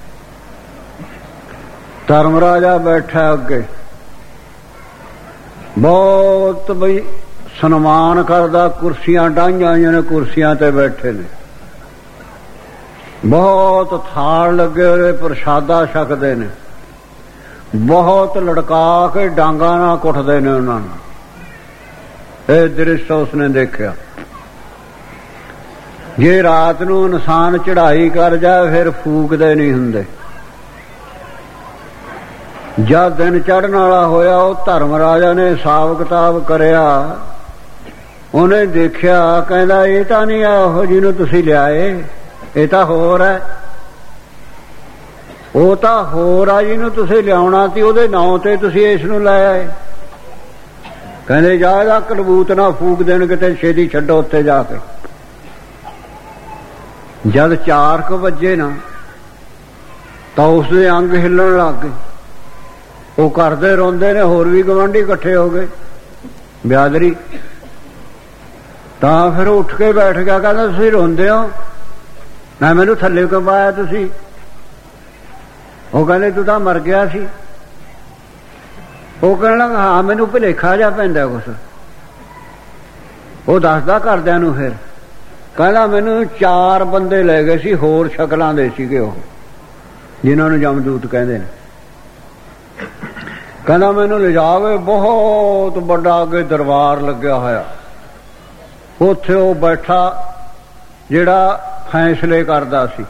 ਧਰਮ ਰਾਜਾ ਬੈਠਾ ਅੱਗੇ, ਬਹੁਤ ਬਈ ਸਨਮਾਨ ਕਰਦਾ। ਕੁਰਸੀਆਂ ਡਾਈਆਂ ਹੋਈਆਂ ਨੇ, ਕੁਰਸੀਆਂ ਤੇ ਬੈਠੇ ਨੇ। ਬਹੁਤ ਥਾਲ ਲੱਗੇ ਹੋਏ, ਪ੍ਰਸ਼ਾਦਾ ਛਕਦੇ ਨੇ। ਬਹੁਤ ਲੜਕਾ ਕੇ ਡਾਂਗਾ ਨਾਲ ਕੁੱਟਦੇ ਨੇ ਉਹਨਾਂ ਨੂੰ। ਇਹ ਦ੍ਰਿਸ਼ ਉਸਨੇ ਦੇਖਿਆ। ਜੇ ਰਾਤ ਨੂੰ ਇਨਸਾਨ ਚੜ੍ਹਾਈ ਕਰ ਜਾਏ ਫਿਰ ਫੂਕਦੇ ਨਹੀਂ ਹੁੰਦੇ। ਜਦ ਦਿਨ ਚੜ੍ਹਨ ਵਾਲਾ ਹੋਇਆ, ਉਹ ਧਰਮ ਰਾਜਾ ਨੇ ਹਿਸਾਬ ਕਿਤਾਬ ਕਰਿਆ। ਉਹਨੇ ਦੇਖਿਆ, ਕਹਿੰਦਾ ਇਹ ਤਾਂ ਨਹੀਂ ਇਹੋ ਜਿਹਨੂੰ ਤੁਸੀਂ ਲਿਆਏ, ਇਹ ਤਾਂ ਹੋਰ ਹੈ। ਉਹ ਤਾਂ ਹੋਰ ਆ ਜਿਹਨੂੰ ਤੁਸੀਂ ਲਿਆਉਣਾ ਸੀ, ਉਹਦੇ ਨਾਂ ਤੇ ਤੁਸੀਂ ਇਸ ਨੂੰ ਲੈ ਆਏ। ਕਹਿੰਦੇ ਜਾ ਇਹਦਾ ਕਲਬੂਤ ਨਾ ਫੂਕ ਦੇਣ, ਕਿਤੇ ਛੇਤੀ ਛੱਡੋ ਉੱਤੇ ਜਾ ਕੇ। ਜਦ 4 ਵਜੇ ਨਾ ਤਾਂ ਉਸਦੇ ਅੰਗ ਹਿੱਲਣ ਲੱਗ ਗਏ। ਉਹ ਕਰਦੇ ਰੋਂਦੇ ਨੇ, ਹੋਰ ਵੀ ਗਵਾਂਢੀ ਇਕੱਠੇ ਹੋ ਗਏ। ਬਿਆਦਰੀ ਤਾਂ ਫਿਰ ਉੱਠ ਕੇ ਬੈਠ ਗਿਆ। ਕਹਿੰਦਾ ਤੁਸੀਂ ਰੋਂਦੇ ਹੋ ਨਾ, ਮੈਨੂੰ ਥੱਲੇ ਕਿਉਂ ਪਾਇਆ ਤੁਸੀਂ? ਉਹ ਕਹਿੰਦੇ ਤੂੰ ਤਾਂ ਮਰ ਗਿਆ ਸੀ। ਉਹ ਕਹਿਣ ਲੱਗਾ ਹਾਂ ਮੈਨੂੰ ਭੁਲੇਖਾ ਜਾ ਪੈਂਦਾ ਕੁਛ। ਉਹ ਦੱਸਦਾ ਘਰਦਿਆਂ ਨੂੰ। ਫਿਰ ਕਹਿੰਦਾ ਮੈਨੂੰ 4 ਬੰਦੇ ਲੈ ਗਏ ਸੀ, ਹੋਰ ਸ਼ਕਲਾਂ ਦੇ ਸੀਗੇ ਉਹ, ਜਿਨ੍ਹਾਂ ਨੂੰ ਜਮਦੂਤ ਕਹਿੰਦੇ ਨੇ। ਕਹਿੰਦਾ ਮੈਨੂੰ ਲਿਜਾ ਕੇ ਬਹੁਤ ਵੱਡਾ ਅੱਗੇ ਦਰਬਾਰ ਲੱਗਿਆ ਹੋਇਆ, ਉੱਥੇ ਉਹ ਬੈਠਾ ਜਿਹੜਾ ਫੈਸਲੇ ਕਰਦਾ ਸੀ।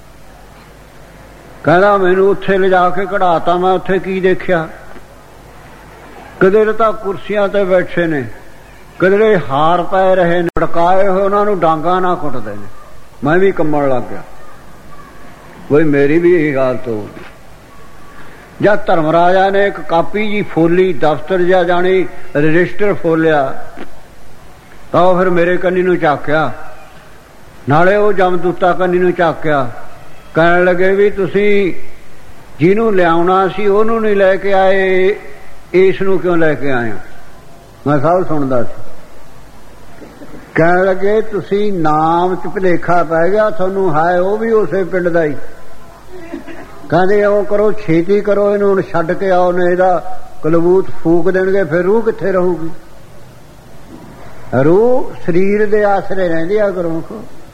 ਕਹਿੰਦਾ ਮੈਨੂੰ ਉੱਥੇ ਲਿਜਾ ਕੇ ਕਢਾਤਾ। ਮੈਂ ਉੱਥੇ ਕੀ ਦੇਖਿਆ, ਕਿਧਰੇ ਤਾਂ ਕੁਰਸੀਆਂ ਤੇ ਬੈਠੇ ਨੇ, ਕਿਧਰੇ ਹਾਰ ਪੈ ਰਹੇ ਨੇ, ਭੜਕਾਏ ਹੋਏ ਉਹਨਾਂ ਨੂੰ ਡਾਂਗਾ ਨਾ ਕੁੱਟਦੇ ਨੇ। ਮੈਂ ਵੀ ਕੰਮਣ ਲੱਗ ਗਿਆ, ਬਈ ਮੇਰੀ ਵੀ ਇਹੀ ਹਾਲਤ ਹੋ ਗਈ। ਜਦ ਧਰਮ ਰਾਜਾ ਨੇ ਇੱਕ ਕਾਪੀ ਜੀ ਫੋਲੀ, ਦਫ਼ਤਰ ਜਿਹਾ ਜਾਣੀ ਰਜਿਸਟਰ ਫੋਲਿਆ, ਤਾਂ ਉਹ ਫਿਰ ਮੇਰੇ ਕੰਨੀ ਨੂੰ ਝਾਕਿਆ, ਨਾਲੇ ਉਹ ਜਮਦੂਤਾ ਕੰਨੀ ਨੂੰ ਝਾਕਿਆ। ਕਹਿਣ ਲੱਗੇ ਵੀ ਤੁਸੀਂ ਜਿਹਨੂੰ ਲਿਆਉਣਾ ਸੀ ਉਹਨੂੰ ਨਹੀਂ ਲੈ ਕੇ ਆਏ, ਇਸ ਨੂੰ ਕਿਉਂ ਲੈ ਕੇ ਆਏ ਹੋ? ਮੈਂ ਸਭ ਸੁਣਦਾ ਸੀ। ਕਹਿਣ ਲੱਗੇ ਤੁਸੀਂ ਨਾਮ ਚ ਭੁਲੇਖਾ ਪੈ ਗਿਆ ਤੁਹਾਨੂੰ, ਹੈ ਉਹ ਵੀ ਉਸੇ ਪਿੰਡ ਦਾ ਹੀ। ਕਹਿੰਦੇ ਉਹ ਕਰੋ, ਛੇਤੀ ਕਰੋ, ਇਹਨੂੰ ਹੁਣ ਛੱਡ ਕੇ ਆਓ, ਨੇ ਇਹਦਾ ਕਲਬੂਤ ਫੂਕ ਦੇਣਗੇ, ਫਿਰ ਰੂਹ ਕਿੱਥੇ ਰਹੂਗੀ? ਰੂਹ ਸਰੀਰ ਦੇ ਆਸਰੇ ਰਹਿੰਦੀ ਆ ਗੁਰਮੁਖ,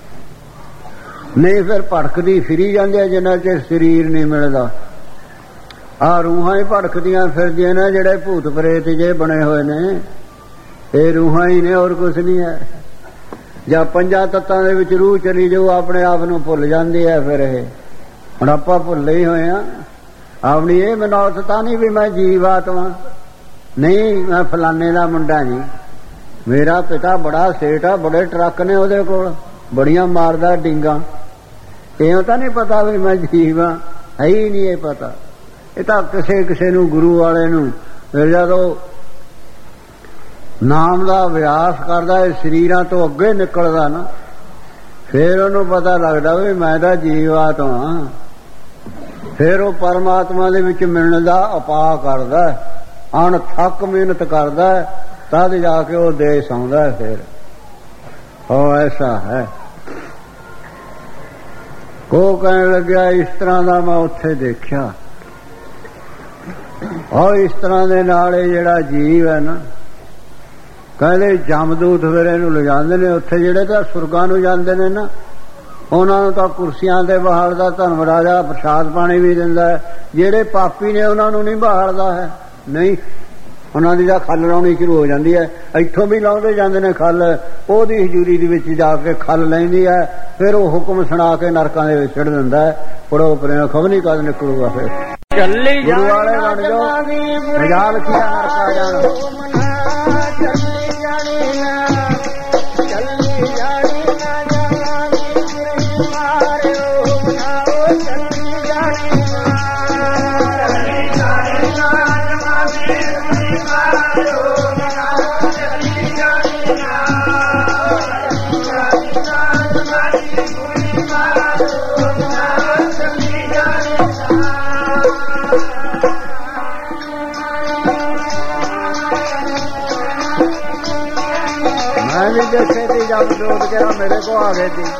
ਨਹੀਂ ਫਿਰ ਭਟਕਦੀ ਫਿਰੀ ਜਾਂਦੀ ਆ ਜਿੰਨਾ ਚਿਰ ਸਰੀਰ ਨਹੀਂ ਮਿਲਦਾ। ਆਹ ਰੂਹਾਂ ਹੀ ਭਟਕਦੀਆਂ ਫਿਰਦੀਆਂ ਨੇ, ਜਿਹੜੇ ਭੂਤ ਪ੍ਰੇਤ ਜੇ ਬਣੇ ਹੋਏ ਨੇ ਇਹ ਰੂਹਾਂ ਹੀ ਨੇ, ਹੋਰ ਕੁਛ ਨਹੀਂ ਹੈ। ਜਾਂ ਪੰਜਾਂ ਤੱਤਾਂ ਦੇ ਵਿੱਚ ਰੂਹ ਚਲੀ ਜਾਊ ਆਪਣੇ ਆਪ ਨੂੰ ਭੁੱਲ ਜਾਂਦੀ ਹੈ। ਫਿਰ ਇਹ ਹੁਣ ਆਪਾਂ ਭੁੱਲੇ ਹੀ ਹੋਏ ਆ ਆਪਣੀ ਇਹ ਮਨੌਤਤਾ ਨਹੀਂ ਵੀ ਮੈਂ ਜੀਵ ਆਤਮਾ ਨਹੀਂ, ਮੈਂ ਫਲਾਨੇ ਦਾ ਮੁੰਡਾ ਜੀ, ਮੇਰਾ ਪਿਤਾ ਬੜਾ ਸੇਠ ਆ, ਬੜੇ ਟਰੱਕ ਨੇ ਉਹਦੇ ਕੋਲ, ਬੜੀਆਂ ਮਾਰਦਾ ਡਿੰਗਾ। ਇਉਂ ਤਾਂ ਨਹੀਂ ਪਤਾ ਵੀ ਮੈਂ ਜੀਵ ਆ, ਹੈ ਹੀ ਨਹੀਂ ਇਹ ਪਤਾ। ਇਹ ਤਾਂ ਕਿਸੇ ਕਿਸੇ ਨੂੰ ਗੁਰੂ ਵਾਲੇ ਨੂੰ ਜਦੋਂ ਨਾਮ ਦਾ ਅਭਿਆਸ ਕਰਦਾ, ਇਹ ਸਰੀਰਾਂ ਤੋਂ ਅੱਗੇ ਨਿਕਲਦਾ ਨਾ, ਫਿਰ ਉਹਨੂੰ ਪਤਾ ਲੱਗਦਾ ਵੀ ਮੈਂ ਤਾਂ ਜੀਵ ਆਤਮਾ। ਫਿਰ ਉਹ ਪਰਮਾਤਮਾ ਦੇ ਵਿੱਚ ਮਿਲਣ ਦਾ ਉਪਾਅ ਕਰਦਾ, ਅਣਥੱਕ ਮਿਹਨਤ ਕਰਦਾ, ਤਦ ਜਾ ਕੇ ਉਹ ਦੇਸ਼ ਆਉਂਦਾ। ਫਿਰ ਉਹ ਐਸਾ ਹੈ। ਉਹ ਕਹਿਣ ਲੱਗਿਆ ਇਸ ਤਰ੍ਹਾਂ ਦਾ ਮੈਂ ਉੱਥੇ ਦੇਖਿਆ, ਔਰ ਇਸ ਤਰ੍ਹਾਂ ਦੇ ਨਾਲ ਇਹ ਜਿਹੜਾ ਜੀਵ ਹੈ ਨਾ, ਕਹਿੰਦੇ ਜਮਦੂਤ ਫਿਰ ਇਹਨੂੰ ਲਿਜਾਂਦੇ ਨੇ ਉੱਥੇ, ਜਿਹੜੇ ਤਾਂ ਸੁਰਗਾਂ ਨੂੰ ਜਾਂਦੇ ਨੇ ਨਾ, ਉਹਨਾਂ ਨੂੰ ਤਾਂ ਕੁਰਸੀਆਂ ਤੇ ਬਹਾਲਦਾ ਧਰਮ ਰਾਜਾ, ਪ੍ਰਸ਼ਾਦ ਪਾਣੀ ਵੀ ਦਿੰਦਾ ਹੈ। ਜਿਹੜੇ ਪਾਪੀ ਨੇ ਉਹਨਾਂ ਨੂੰ ਨਹੀਂ ਬਹਾਲਦਾ ਹੈ, ਨਹੀਂ, ਉਹਨਾਂ ਦੀ ਤਾਂ ਖੱਲ ਲਾਉਣੀ ਸ਼ੁਰੂ ਹੋ ਜਾਂਦੀ ਹੈ। ਇੱਥੋਂ ਵੀ ਲਾਉਂਦੇ ਜਾਂਦੇ ਨੇ ਖੱਲ, ਉਹਦੀ ਹਜ਼ੂਰੀ ਦੇ ਵਿੱਚ ਜਾ ਕੇ ਖੱਲ ਲੈਂਦੀ ਹੈ, ਫਿਰ ਉਹ ਹੁਕਮ ਸੁਣਾ ਕੇ ਨਰਕਾਂ ਦੇ ਵਿੱਚ ਛੱਡ ਦਿੰਦਾ ਹੈ। ਪੜੋ ਪਰੇ ਖਬਰ ਨਹੀਂ ਕਦ ਨਿਕਲੂਗਾ। ਫਿਰ ਚੱਲੀ ਗੁਰੂ ਵਾਲੇ ਬਣ ਜਾਓ, ਮਜਾਲ ਕੀ ਨਰਕਾ ਜਾਣ। मैं भी देखे थी जब जोत के मेरे को आ गई थी।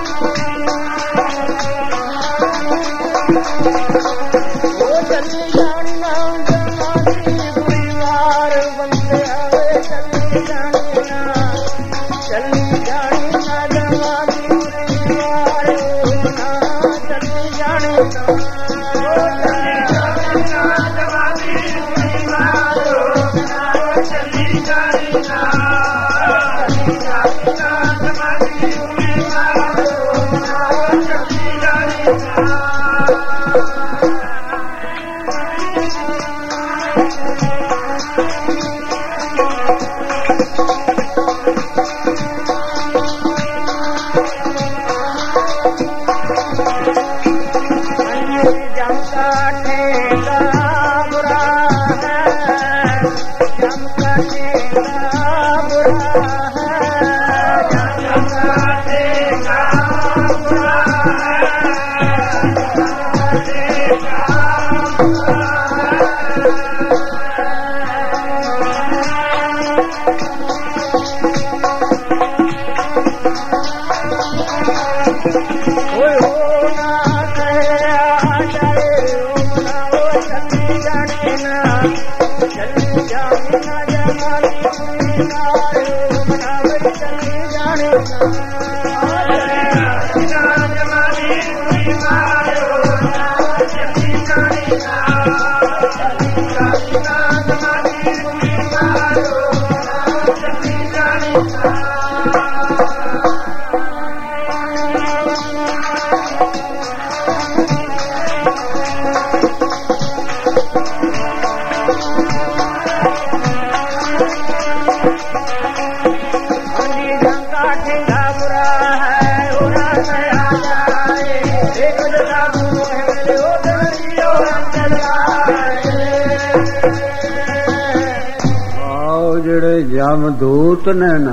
ਜਿਹੜੇ ਜਮਦੂਤ ਨੇ ਨਾ,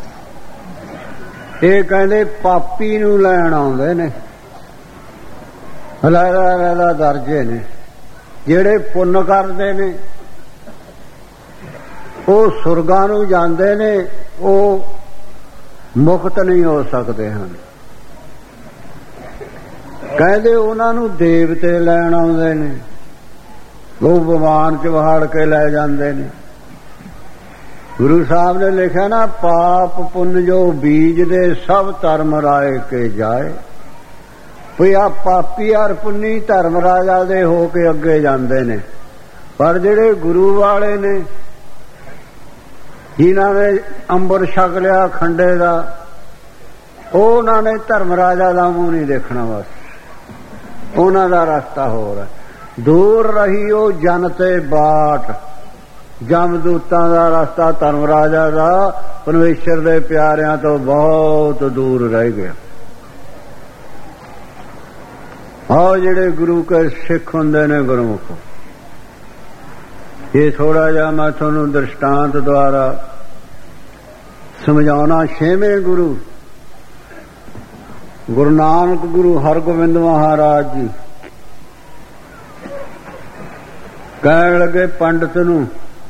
ਇਹ ਕਹਿੰਦੇ ਪਾਪੀ ਨੂੰ ਲੈਣ ਆਉਂਦੇ ਨੇ। ਹਲਾਰਾ ਦਰਜੇ ਨੇ। ਜਿਹੜੇ ਪੁੰਨ ਕਰਦੇ ਨੇ ਉਹ ਸੁਰਗਾਂ ਨੂੰ ਜਾਂਦੇ ਨੇ, ਉਹ ਮੁਕਤ ਨਹੀਂ ਹੋ ਸਕਦੇ ਹਨ। ਕਹਿੰਦੇ ਉਹਨਾਂ ਨੂੰ ਦੇਵਤੇ ਲੈਣ ਆਉਂਦੇ ਨੇ, ਉਹ ਵਿਮਾਨ 'ਚ ਵਹਾੜ ਕੇ ਲੈ ਜਾਂਦੇ ਨੇ। ਗੁਰੂ ਸਾਹਿਬ ਨੇ ਲਿਖਿਆ ਨਾ, ਪਾਪ ਪੁੰਨ ਜੋ ਬੀਜ ਦੇ ਸਭ ਧਰਮ ਰਾਏ ਕੇ ਜਾਏ। ਵੀ ਆ ਪਾਪੀ ਔਰ ਪੁੰਨੀ ਧਰਮ ਰਾਜਾ ਦੇ ਹੋ ਕੇ ਅੱਗੇ ਜਾਂਦੇ ਨੇ, ਪਰ ਜਿਹੜੇ ਗੁਰੂ ਵਾਲੇ ਨੇ, ਜਿਨ੍ਹਾਂ ਨੇ ਅੰਬਰ ਛਕ ਲਿਆ ਖੰਡੇ ਦਾ, ਉਹਨਾਂ ਨੇ ਧਰਮ ਰਾਜਾ ਦਾ ਮੂੰਹ ਨਹੀਂ ਦੇਖਣਾ। ਬਸ ਉਹਨਾਂ ਦਾ ਰਸਤਾ ਹੋਰ ਹੈ। ਦੂਰ ਰਹੀ ਉਹ ਜਨ ਤੇ ਬਾਟ, ਜਮਦੂਤਾਂ ਦਾ ਰਸਤਾ ਧਰਮ ਰਾਜਾ ਦਾ ਪਰਮੇਸ਼ਰ ਦੇ ਪਿਆਰਿਆਂ ਤੋਂ ਬਹੁਤ ਦੂਰ ਰਹਿ ਗਿਆ। ਆਹ ਜਿਹੜੇ ਗੁਰੂ ਕੇ ਸਿੱਖ ਹੁੰਦੇ ਨੇ ਗੁਰਮੁਖ, ਇਹ ਥੋੜਾ ਜਿਹਾ ਮੈਂ ਤੁਹਾਨੂੰ ਦ੍ਰਿਸ਼ਟਾਂਤ ਦੁਆਰਾ ਸਮਝਾਉਣਾ। ਛੇਵੇਂ ਗੁਰੂ ਗੁਰੂ ਨਾਨਕ ਗੁਰੂ ਹਰਗੋਬਿੰਦ ਮਹਾਰਾਜ ਜੀ ਕਹਿਣ ਲੱਗੇ ਪੰਡਤ ਨੂੰ,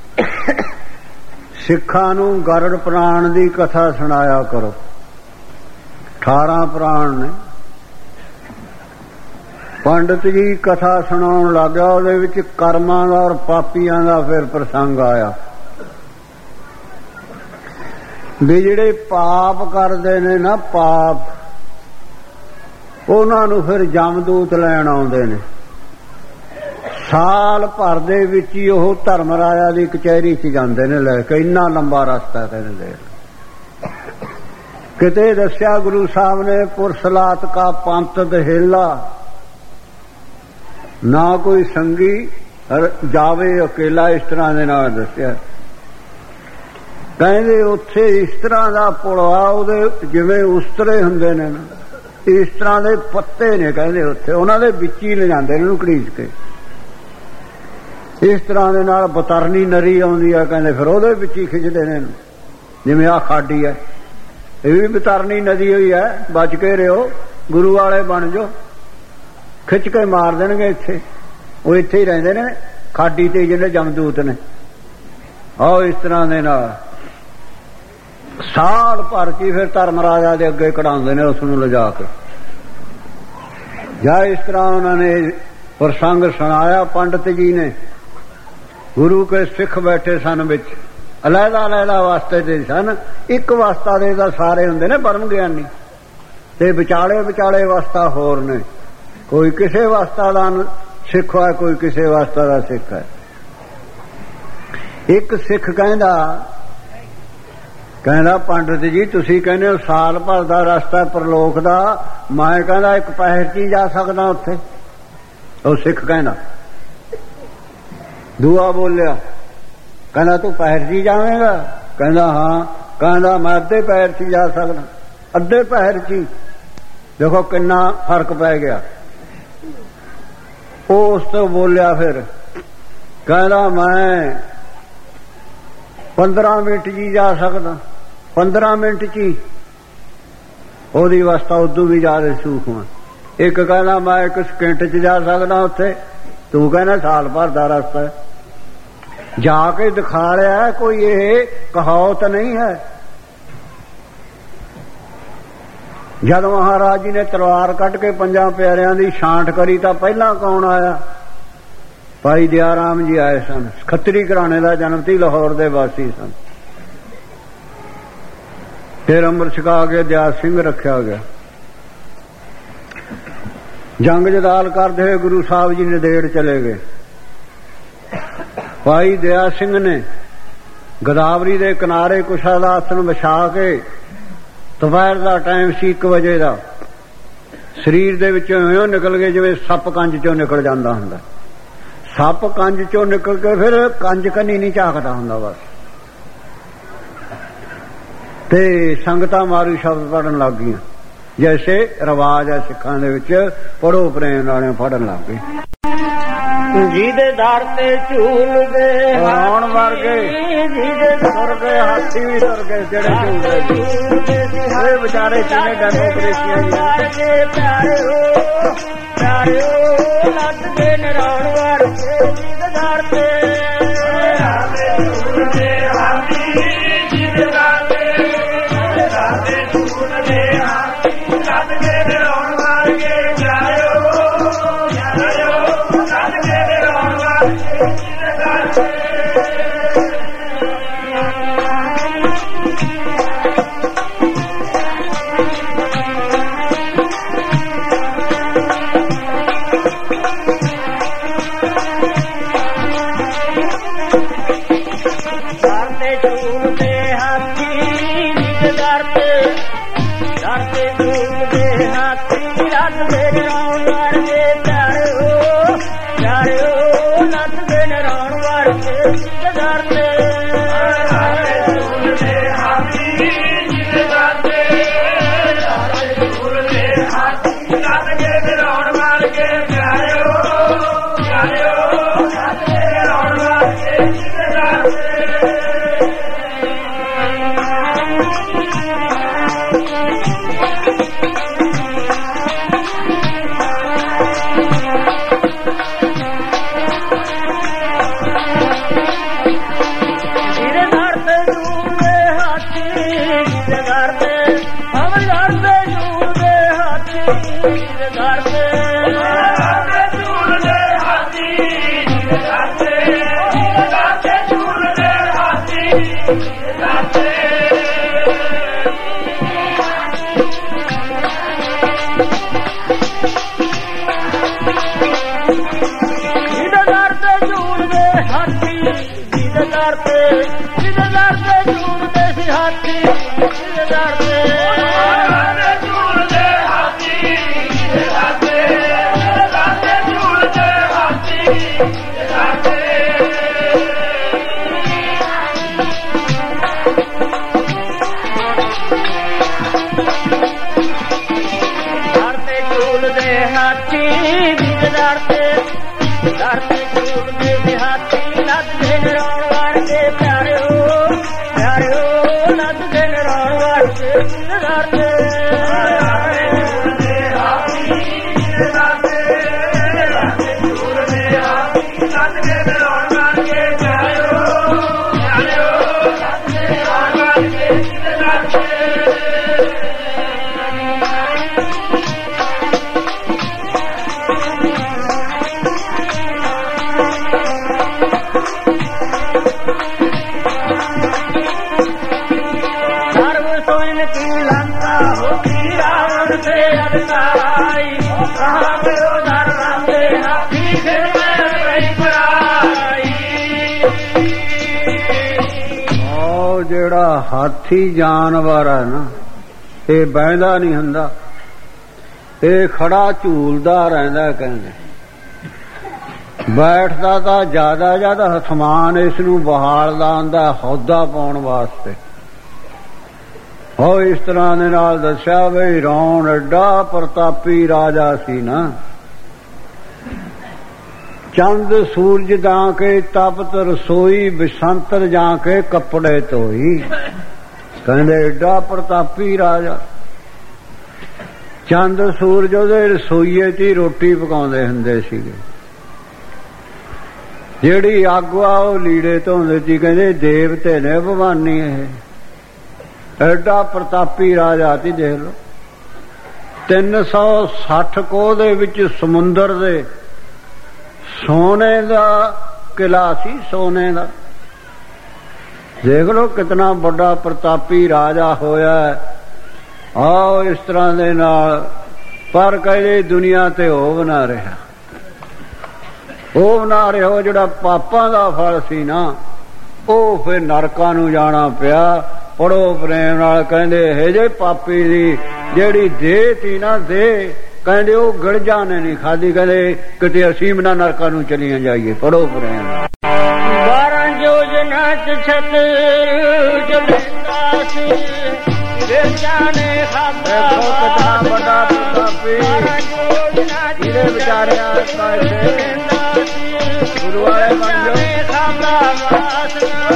ਸਿੱਖਾਂ ਨੂੰ ਗਰੜ ਪੁਰਾਣ ਦੀ ਕਥਾ ਸੁਣਾਇਆ ਕਰੋ। 18 ਪੁਰਾਣ ਨੇ। ਪੰਡਤ ਜੀ ਕਥਾ ਸੁਣਾਉਣ ਲੱਗਾ, ਉਹਦੇ ਵਿੱਚ ਕਰਮਾਂ ਦਾ ਔਰ ਪਾਪੀਆਂ ਦਾ ਫਿਰ ਪ੍ਰਸੰਗ ਆਇਆ ਵੀ ਜਿਹੜੇ ਪਾਪ ਕਰਦੇ ਨੇ ਨਾ, ਪਾਪ, ਉਹਨਾਂ ਨੂੰ ਫਿਰ ਜਮਦੂਤ ਲੈਣ ਆਉਂਦੇ ਨੇ। ਸਾਲ ਭਰ ਦੇ ਵਿੱਚ ਹੀ ਉਹ ਧਰਮ ਰਾਜਾ ਦੀ ਕਚਹਿਰੀ 'ਚ ਜਾਂਦੇ ਨੇ ਲੈ ਕੇ। ਇੰਨਾ ਲੰਬਾ ਰਸਤਾ ਕਹਿੰਦੇ। ਕਿਤੇ ਦੱਸਿਆ ਗੁਰੂ ਸਾਹਿਬ ਨੇ, ਪੁਰਸਲਾਤ ਕਾ ਪੰਥ ਦਹੇਲਾ, ਨਾ ਕੋਈ ਸੰਗੀ ਜਾਵੇ ਅਕੇਲਾ, ਇਸ ਤਰ੍ਹਾਂ ਦੇ ਨਾਲ ਦੱਸਿਆ। ਕਹਿੰਦੇ ਉੱਥੇ ਇਸ ਤਰ੍ਹਾਂ ਦਾ ਪੁਲ ਆ, ਉਹਦੇ ਜਿਵੇਂ ਉਸਤਰੇ ਹੁੰਦੇ ਨੇ ਨਾ, ਇਸ ਤਰ੍ਹਾਂ ਦੇ ਪੱਤੇ ਨੇ ਕਹਿੰਦੇ ਉੱਥੇ, ਉਹਨਾਂ ਦੇ ਵਿੱਚ ਹੀ ਲਿਜਾਂਦੇ ਨੇ ਉਹਨੂੰ ਘੜੀਸ ਕੇ। ਇਸ ਤਰ੍ਹਾਂ ਦੇ ਨਾਲ ਬਤਰਨੀ ਨਰੀ ਆਉਂਦੀ ਆ ਕਹਿੰਦੇ, ਫਿਰ ਉਹਦੇ ਵਿੱਚ ਹੀ ਖਿੱਚਦੇ ਨੇ, ਜਿਵੇਂ ਆਹ ਖਾਡੀ ਹੈ, ਇਹ ਵੀ ਬਤਰਨੀ ਨਦੀ ਹੋਈ ਹੈ। ਬਚ ਕੇ ਰਿਓ, ਗੁਰੂ ਵਾਲੇ ਬਣ ਜਾਓ, ਖਿੱਚ ਕੇ ਮਾਰ ਦੇਣਗੇ। ਇੱਥੇ ਉਹ ਇੱਥੇ ਹੀ ਰਹਿੰਦੇ ਨੇ ਖਾਡੀ ਤੇ ਜਿਹੜੇ ਜਮਦੂਤ ਨੇ। ਆਓ ਇਸ ਤਰ੍ਹਾਂ ਦੇ ਨਾਲ ਸਾਲ ਭਰ ਕੇ ਫਿਰ ਧਰਮ ਰਾਜਾ ਦੇ ਅੱਗੇ ਕਢਾਉਂਦੇ ਨੇ ਉਸ ਨੂੰ ਲਿਜਾ ਕੇ। ਜਾਂ ਇਸ ਤਰ੍ਹਾਂ ਉਹਨਾਂ ਨੇ ਪ੍ਰਸੰਗ ਸੁਣਾਇਆ ਪੰਡਤ ਜੀ ਨੇ। ਗੁਰੂ ਕੇ ਸਿੱਖ ਬੈਠੇ ਸਨ ਵਿੱਚ, ਅਲੱਗਾ ਅਲੱਗਾ ਵਾਸਤੇ ਦੇ ਸਨ। ਇੱਕ ਵਾਸਤਾ ਦੇ ਤਾਂ ਸਾਰੇ ਹੁੰਦੇ ਨੇ ਬਰਮ ਗਿਆਨੀ, ਤੇ ਵਿਚਾਲੇ ਵਿਚਾਲੇ ਵਾਸਤਾ ਹੋਰ ਨੇ। ਕੋਈ ਕਿਸੇ ਵਾਸਤਾ ਦਾ ਸਿੱਖ ਹੈ, ਕੋਈ ਕਿਸੇ ਵਾਸਤਾ ਦਾ ਸਿੱਖ ਹੈ। ਇੱਕ ਸਿੱਖ ਕਹਿੰਦਾ ਪੰਡਤ ਜੀ ਤੁਸੀਂ ਕਹਿੰਦੇ ਹੋ ਸਾਲ ਭਰ ਦਾ ਰਸਤਾ ਪਰਲੋਕ ਦਾ, ਮੈਂ ਕਹਿੰਦਾ ਇੱਕ ਪਹਿਰ 'ਚ ਹੀ ਜਾ ਸਕਦਾ ਉੱਥੇ। ਉਹ ਸਿੱਖ ਕਹਿੰਦਾ, ਦੂਆ ਬੋਲਿਆ, ਕਹਿੰਦਾ ਤੂੰ ਪਹਿਰ 'ਚ ਹੀ ਜਾਵੇਂਗਾ? ਕਹਿੰਦਾ ਹਾਂ। ਕਹਿੰਦਾ ਮੈਂ ਅੱਧੇ ਪਹਿਰ 'ਚ ਹੀ ਜਾ ਸਕਦਾ। ਅੱਧੇ ਪਹਿਰ 'ਚ ਹੀ ਦੇਖੋ ਕਿੰਨਾ ਫਰਕ ਪੈ ਗਿਆ। ਉਹ ਉਸ ਤੋਂ ਬੋਲਿਆ ਫਿਰ, ਕਹਿੰਦਾ ਮੈਂ 15 ਮਿੰਟ 'ਚ ਹੀ ਜਾ ਸਕਦਾ। 15 ਮਿੰਟ 'ਚ ਹੀ ਉਹਦੀ ਅਵਸਥਾ ਉਦੋਂ ਵੀ ਜ਼ਿਆਦਾ ਸੂਖਮ। ਇੱਕ ਕਹਿੰਦਾ ਮੈਂ 1 ਸਕਿੰਟ 'ਚ ਜਾ ਸਕਦਾ ਉੱਥੇ, ਤੂੰ ਕਹਿੰਦਾ ਸਾਲ ਭਰ ਦਾ ਰਸਤਾ। ਜਾ ਕੇ ਦਿਖਾ ਰਿਹਾ, ਕੋਈ ਇਹ ਕਹਾਵਤ ਨਹੀਂ ਹੈ। ਜਦ ਮਹਾਰਾਜ ਜੀ ਨੇ ਤਲਵਾਰ ਕੱਢ ਕੇ 5 ਪਿਆਰਿਆਂ ਦੀ ਛਾਂਟ ਕਰੀ ਤਾਂ ਪਹਿਲਾਂ ਕੌਣ ਆਇਆ? ਭਾਈ ਦਇਆ ਰਾਮ ਜੀ ਆਏ ਸਨ। ਖੱਤਰੀ ਘਰਾਣੇ ਦਾ ਜਨਮ ਸੀ, ਲਾਹੌਰ ਦੇ ਵਾਸੀ ਸਨ। ਫਿਰ ਅੰਮ੍ਰਿਤ ਛਕਾ ਕੇ ਦਿਆ ਸਿੰਘ ਰੱਖਿਆ ਗਿਆ। ਜੰਗ ਜਦਾਲ ਕਰਦੇ ਹੋਏ ਗੁਰੂ ਸਾਹਿਬ ਜੀ ਨੰਦੇੜ ਚਲੇ ਗਏ। ਭਾਈ ਦਇਆ ਸਿੰਘ ਨੇ ਗੋਦਾਵਰੀ ਦੇ ਕਿਨਾਰੇ ਕੁਸ਼ਾ ਦਾ ਆਸਣ ਵਿਛਾ ਕੇ, ਦੁਪਹਿਰ ਦਾ ਟਾਈਮ ਸੀ 1 ਵਜੇ ਦਾ, ਸਰੀਰ ਦੇ ਵਿੱਚੋਂ ਇਉਂ ਨਿਕਲ ਗਏ ਜਿਵੇਂ ਸੱਪ ਕੰਜ ਚੋਂ ਨਿਕਲ ਜਾਂਦਾ ਹੁੰਦਾ। ਸੱਪ ਕੰਜ ਚੋਂ ਨਿਕਲ ਕੇ ਫਿਰ ਕੰਜ ਕੰਨੀ ਨਹੀਂ ਝਾਕਦਾ ਹੁੰਦਾ ਬਸ। ਤੇ ਸੰਗਤਾਂ ਮਾਰੂ ਸ਼ਬਦ ਪੜਨ ਲੱਗ ਗਈਆਂ, ਜੈਸੇ ਰਿਵਾਜ ਹੈ ਸਿੱਖਾਂ ਦੇ ਵਿੱਚ, ਪੜੋ ਪ੍ਰੇਮ ਨਾਲੇ ਫੜਨ ਲੱਗ ਗਏ। ਜਿਹਦੇ ਦਰ ਤੇ ਝੂਲ ਗਏ ਆਉਣ ਵਰਗੇ, ਜਿਹਦੇ ਤੁਰ ਗਏ ਹਾਥੀ ਵੀ ਤੁਰ ਗਏ, ਜਿਹੜੇ ਝੂਲਦੇ ਇਹ ਵਿਚਾਰੇ ਕਿਵੇਂ ਡੈਮੋਕ੍ਰੇਸੀਆਂ ਜੀ। ਪਿਆਰਿਓ ਲੱਗੇ ਨਰਾਉਣ ਵਰਗੇ, ਜਿਹਦੇ ਦਰ ਤੇ ਡਰਦੇ ਡੂਬਦੇ ਹਾਥੀ ਰੱਖਦੇ ਨਰਾਉਣ ਵਰਗੇ ਪਿਆਰਿਓ ਪਿਆਰਿਓ ਨੱਚਦੇ ਨਰਾਉਣ ਵਰਗੇ ਡਰਦੇ ਡੂਬਦੇ ਹਾਥੀ ਜਿਹਦੇ ਡਰਦੇ ਡਰਦੇ ਡੂਬਦੇ ਹਾਥੀ ਰੱਖਦੇ ਨਰਾਉਣ ਵਰਗੇ ਪਿਆਰਿਓ ਪਿਆਰਿਓ ਨੱਚਦੇ ਨਰਾਉਣ ਵਰਗੇ ਡਰਦੇ ਜਿਹੜਾ ਹਾਥੀ ਜਾਨਵਰ ਹੈ ਨਾ ਇਹ ਬਹਿੰਦਾ ਨਹੀਂ ਹੁੰਦਾ, ਇਹ ਖੜਾ ਝੂਲਦਾ ਰਹਿੰਦਾ। ਕਹਿੰਦੇ ਬੈਠਦਾ ਤਾਂ ਜ਼ਿਆਦਾ ਜ਼ਿਆਦਾ ਅਸਮਾਨ ਇਸ ਨੂੰ ਬਹਾਲਦਾ ਹੁੰਦਾ ਅਹੁਦਾ ਪਾਉਣ ਵਾਸਤੇ। ਉਹ ਇਸ ਤਰ੍ਹਾਂ ਦੇ ਨਾਲ ਦੱਸਿਆ ਬਈ ਰੌਣ ਐਡਾ ਪ੍ਰਤਾਪੀ ਰਾਜਾ ਸੀ ਨਾ, ਚੰਦ ਸੂਰਜ ਦਾ ਕੇ ਤਪਤ ਰਸੋਈ ਬਸੰਤਰ ਜਾ ਕੇ ਕੱਪੜੇ ਧੋਈ। ਕਹਿੰਦੇ ਏਡਾ ਪ੍ਰਤਾਪੀ ਰਾਜਾ, ਚੰਦ ਸੂਰਜ ਉਹਦੇ ਰਸੋਈਏ 'ਚ ਹੀ ਰੋਟੀ ਪਕਾਉਂਦੇ ਹੁੰਦੇ ਸੀਗੇ, ਜਿਹੜੀ ਅੱਗ ਆ ਉਹ ਲੀੜੇ ਧੋਂਦੇ ਸੀ। ਕਹਿੰਦੇ ਦੇਵਤੇ ਨੇ ਭਵਾਨੀ, ਇਹ ਐਡਾ ਪ੍ਰਤਾਪੀ ਰਾਜਾ ਸੀ। ਦੇਖ ਲਓ 360 ਕੋਹ ਦੇ ਵਿੱਚ ਸਮੁੰਦਰ ਦੇ ਸੋਨੇ ਦਾ ਕਿਲਾ ਸੀ, ਸੋਨੇ ਦਾ। ਦੇਖ ਲਓ ਕਿਤਨਾ ਵੱਡਾ ਪ੍ਰਤਾਪੀ ਰਾਜਾ ਹੋਇਆ। ਆਓ ਇਸ ਤਰ੍ਹਾਂ ਦੇ ਨਾਲ, ਪਰ ਕਹਿੰਦੇ ਦੁਨੀਆ ਤੇ ਉਹ ਬਣਾ ਰਿਹਾ, ਉਹ ਬਣਾ ਰਿਹਾ ਜਿਹੜਾ ਪਾਪਾਂ ਦਾ ਫਲ ਸੀ ਨਾ, ਉਹ ਫਿਰ ਨਰਕਾਂ ਨੂੰ ਜਾਣਾ ਪਿਆ। ਪੜੋ ਪ੍ਰੇਮ ਨਾਲ। ਕਹਿੰਦੇ ਇਹ ਜੇ ਪਾਪੀ ਦੀ ਜਿਹੜੀ ਦੇਹ ਸੀ ਨਾ, ਦੇਹ ਕਹਿੰਦੇ ਉਹ ਗੜਜਾਂ ਨੇ ਨਹੀਂ ਖਾਦੀ। ਕਹਿੰਦੇ ਕਿਤੇ ਅਸੀਂ ਬਿਨਾਂ ਨਰਕਾਂ ਨੂੰ ਚਲੀਆਂ ਜਾਈਏ। ਪੜੋ ਪ੍ਰੇਮ। 12 ਯੋਜਨਾ ਚ ਛਤਰ ਜਲਦਾ ਸੀ, ਗੜਜਾਂ ਨੇ ਖਾਦਾ। ਕਿਤਨਾ ਵੱਡਾ ਪ੍ਰਤਾਪੀ ਇਹਦੇ ਵਿਚਾਰਿਆਂ ਪੈਸੇ ਗੁਰੂ ਵਾਲੇ ਬਣ ਜਾਓ। ਖਾਦਾ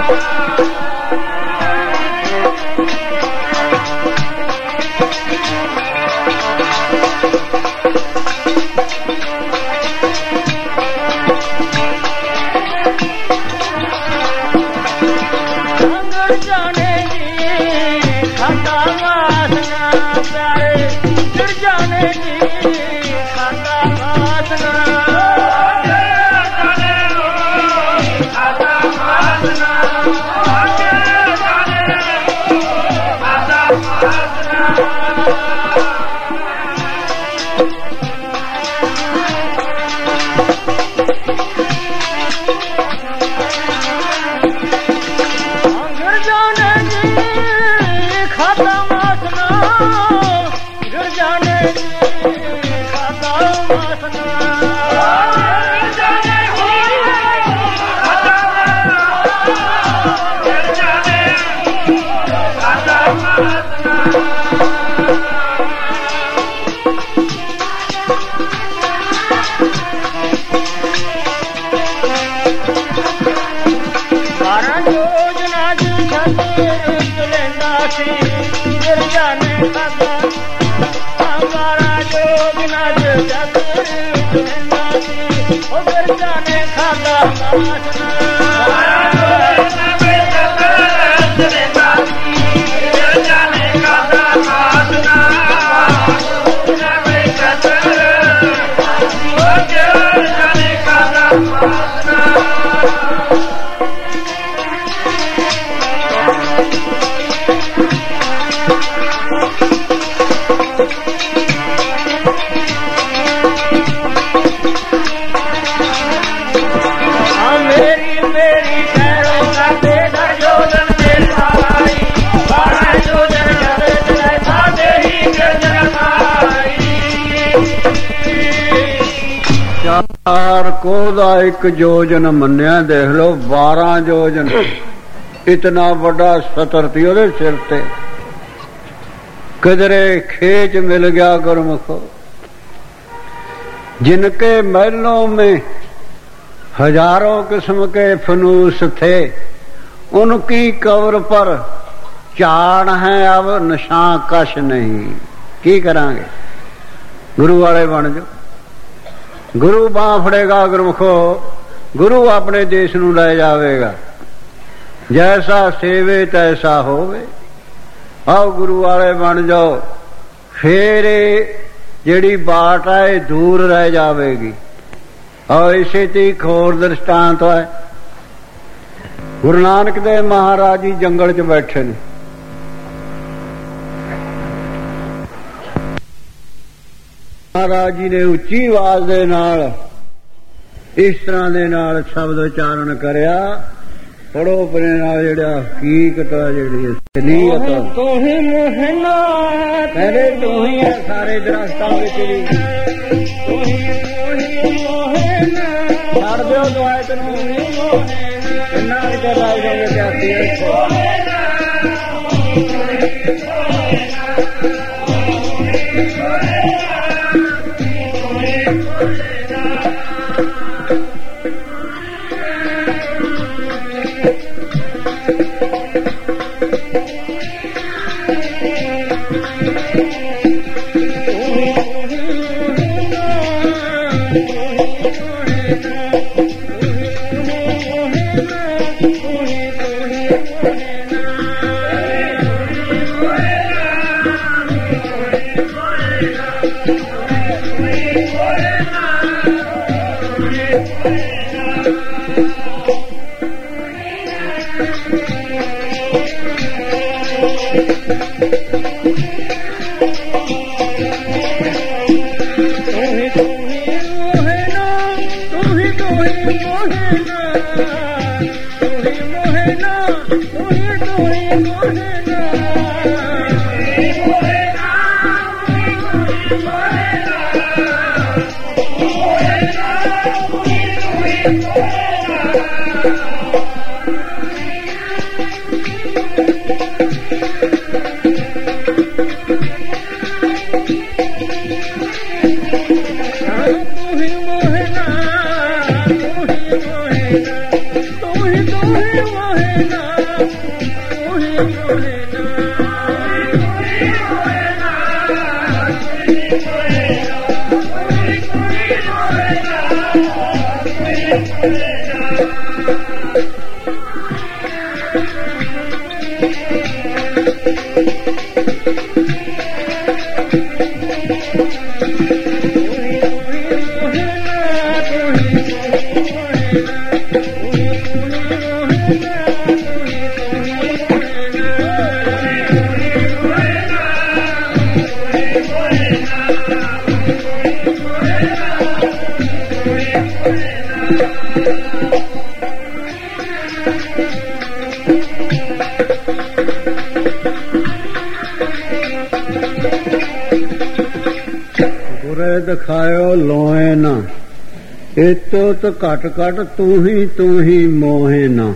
कोदा एक योजन मन्या देख लो 12 योजन इतना बड़ा सतर थी ओदे सिर ते किधरे खेच मिल गया गुरमुखो जिनके महलों में हजारों किस्म के फनूस थे उनकी कब्र पर चाण है अब नशा कश नहीं की करांगे गुरु वाले बन जो गुरु बां फड़ेगा गुरमुखो गुरु अपने देश नू ले जावेगा जैसा सेवे तैसा होवे आओ गुरु वाले बन जाओ फिर जेड़ी बाट है दूर रह जावेगी और इसे ती खोर दृष्टांत है गुरु नानक देव महाराज जी जंगल च बैठे ने महाराज जी ने उच्ची आवाज दे नाल इस तरह दे नाल शब्द उच्चारण करया पढ़ो अपने नाल जेड़ा हकीकत जेड़ी नीयत तोही मोहना पहले तोही है सारे दरख्तां विच भी तोही मोहना छड़ दिओ दुआए तैनूं इन्ना के लाई जाओगे जाती है तोही मोहना ਗੁਰੇ ਦਿਖਾਇਓ ਲੋਏ ਨਾ, ਇਤੋਂ ਤਾਂ ਘਟ ਘਟ ਤੂੰ ਹੀ ਮੋਹੇ ਨਾ।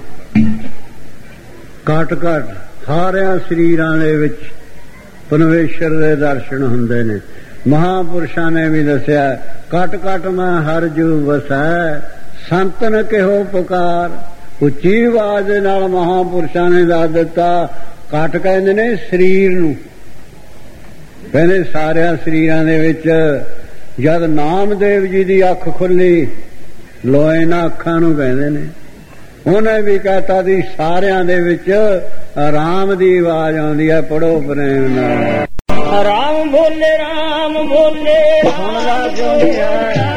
ਘਟ ਘਟ ਸਾਰਿਆਂ ਸਰੀਰਾਂ ਦੇ ਵਿੱਚ ਪਰਮੇਸ਼ਰ ਦੇ ਦਰਸ਼ਨ ਹੁੰਦੇ ਨੇ। ਮਹਾਂਪੁਰਸ਼ਾਂ ਨੇ ਵੀ ਦੱਸਿਆ, ਘਟ ਘਟ ਮੈਂ ਹਰ ਜੂ ਵਸੈ, ਸੰਤਨ ਕਿਹੋ ਪੁਕਾਰ। ਉੱਚੀ ਆਵਾਜ਼ ਦੇ ਨਾਲ ਮਹਾਂਪੁਰਸ਼ਾਂ ਨੇ ਦੱਸ ਦਿੱਤਾ। ਘਟ ਕਹਿੰਦੇ ਨੇ ਸਰੀਰ ਨੂੰ, ਕਹਿੰਦੇ ਸਾਰਿਆਂ ਸਰੀਰਾਂ ਦੇ ਵਿੱਚ ਜਦ ਨਾਮਦੇਵ ਜੀ ਦੀ ਅੱਖ ਖੁੱਲੀ, ਲੋਏ ਨਾ ਅੱਖਾਂ ਨੂੰ ਕਹਿੰਦੇ ਨੇ, ਉਹਨੇ ਵੀ ਕਹਤਾ ਦੀ ਸਾਰਿਆਂ ਦੇ ਵਿੱਚ ਰਾਮ ਦੀ ਆਵਾਜ਼ ਆਉਂਦੀ ਹੈ, ਪੜੋ ਪ੍ਰੇਮ ਨਾਲ। ਰਾਮ ਬੋਲੇ ਸੁਣਦਾ ਕਿਉਂ ਨਹੀਂ ਆਇਆ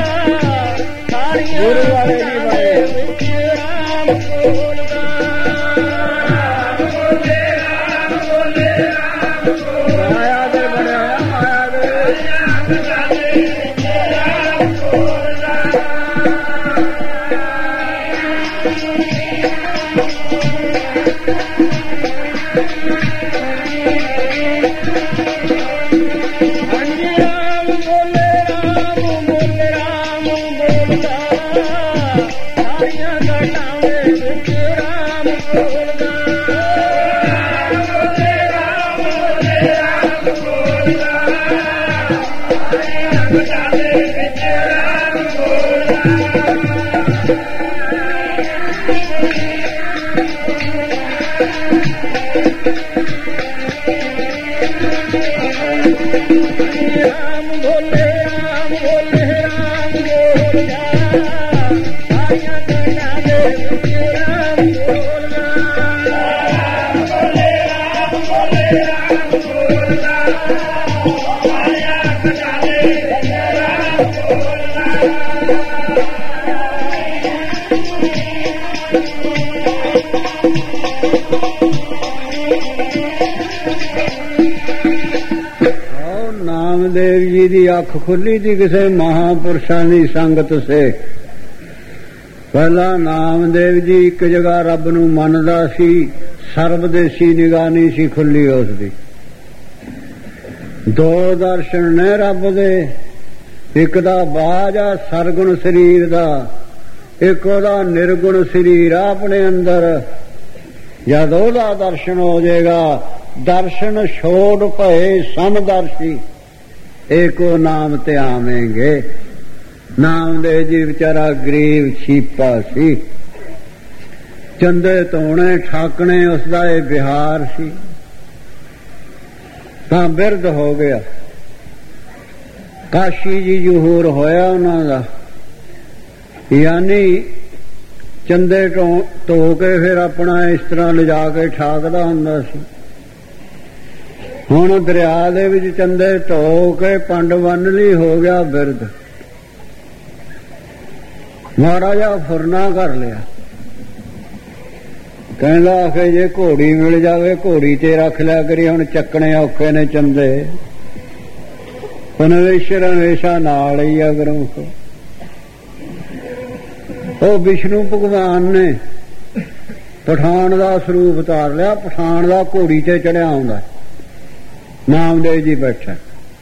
ਗੁਰੂ ਵਾਲੇ ਜੀ ਬਾਰੇ। ਰਾਮ ਬੋਲਦਾ ਮਾਇਆ ਦੇ ਬਣਿਆ ਮਾਇਆ ਦੇ ਨਾਮਦੇਵ ਜੀ ਦੀ ਅੱਖ ਖੁੱਲੀ ਸੀ ਕਿਸੇ ਮਹਾਂਪੁਰਸ਼ਾਂ ਦੀ ਸੰਗਤ ਸੇ। ਪਹਿਲਾਂ ਨਾਮਦੇਵ ਜੀ ਇੱਕ ਜਗ੍ਹਾ ਰੱਬ ਨੂੰ ਮੰਨਦਾ ਸੀ, ਸਰਬਦੇਸ਼ੀ ਨਿਗਾਹ ਨਹੀਂ ਸੀ ਖੁੱਲੀ ਉਸ ਦੀ। ਦੋ ਦਰਸ਼ਨ ਨੇ ਰੱਬ ਦੇ, ਇੱਕ ਦਾ ਬਾਝ ਆ ਸਰਗੁਣ ਸਰੀਰ ਦਾ, ਇੱਕ ਉਹਦਾ ਨਿਰਗੁਣ ਸਰੀਰ ਆ ਆਪਣੇ ਅੰਦਰ। ਜਦ ਉਹਦਾ ਦਰਸ਼ਨ ਹੋ ਜਾਏਗਾ, ਦਰਸ਼ਨ ਛੋੜ ਭਏ ਸਮਦਰਸ਼ੀ, ਏਕੋ ਨਾਮ ਤੇ ਆਵੇਂਗੇ। ਨਾਮਦੇਵ ਜੀ ਵਿਚਾਰਾ ਗਰੀਬ ਛੀਪਾ ਸੀ, ਚੰਦੇ ਧੋਣੇ ਠਾਕਣੇ ਉਸਦਾ ਇਹ ਬਿਹਾਰ ਸੀ, ਤਾਂ ਬਿਰਧ ਹੋ ਗਿਆ। ਕਾਸ਼ੀ ਜੀ ਜਹੂਰ ਹੋਇਆ ਉਹਨਾਂ ਦਾ, ਯਾਨੀ ਚੰਦੇ ਧੋ ਕੇ ਫਿਰ ਆਪਣਾ ਇਸ ਤਰ੍ਹਾਂ ਲਿਜਾ ਕੇ ਠਾਕਦਾ ਹੁੰਦਾ ਸੀ। ਹੁਣ ਦਰਿਆ ਦੇ ਵਿੱਚ ਚੰਦੇ ਧੋ ਕੇ ਪੰਡ ਬੰਨ ਲਈ, ਹੋ ਗਿਆ ਬਿਰਧ। ਮਾੜਾ ਜਿਹਾ ਫੁਰਨਾ ਕਰ ਲਿਆ, ਕਹਿੰਦਾ ਆਖੇ ਜੇ ਘੋੜੀ ਮਿਲ ਜਾਵੇ ਘੋੜੀ ਤੇ ਰੱਖ ਲਿਆ ਕਰੀ, ਹੁਣ ਚੱਕਣੇ ਔਖੇ ਨੇ ਚੰਦੇ। ਪਰਮੇਸ਼ਰ ਹਮੇਸ਼ਾ ਨਾਲ ਹੀ ਆ ਗੁਰਮੁਖ। ਉਹ ਵਿਸ਼ਨੂੰ ਭਗਵਾਨ ਨੇ ਪਠਾਨ ਦਾ ਸਰੂਪ ਉਤਾਰ ਲਿਆ, ਪਠਾਨ ਦਾ ਘੋੜੀ ਤੇ ਚੜਿਆ ਆਉਂਦਾ। ਨਾਮਦੇਵ ਜੀ ਬੈਠਾ,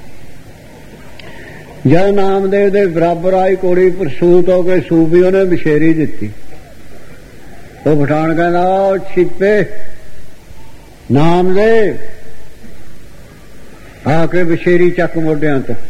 ਜਦ ਨਾਮਦੇਵ ਦੇ ਬਰਾਬਰ ਆਈ ਘੋੜੀ ਪ੍ਰਸੂਤ ਹੋ ਕੇ ਸੂਬੀ ਉਹਨੇ ਵਿਸ਼ੇਰੀ ਦਿੱਤੀ। ਉਹ ਪਠਾਨ ਕਹਿੰਦਾ ਛਿੱਪੇ ਨਾਮਦੇਵ, ਆ ਕੇ ਵਿਸ਼ੇਰੀ ਚੱਕ ਮੋਢਿਆਂ ਤੋਂ।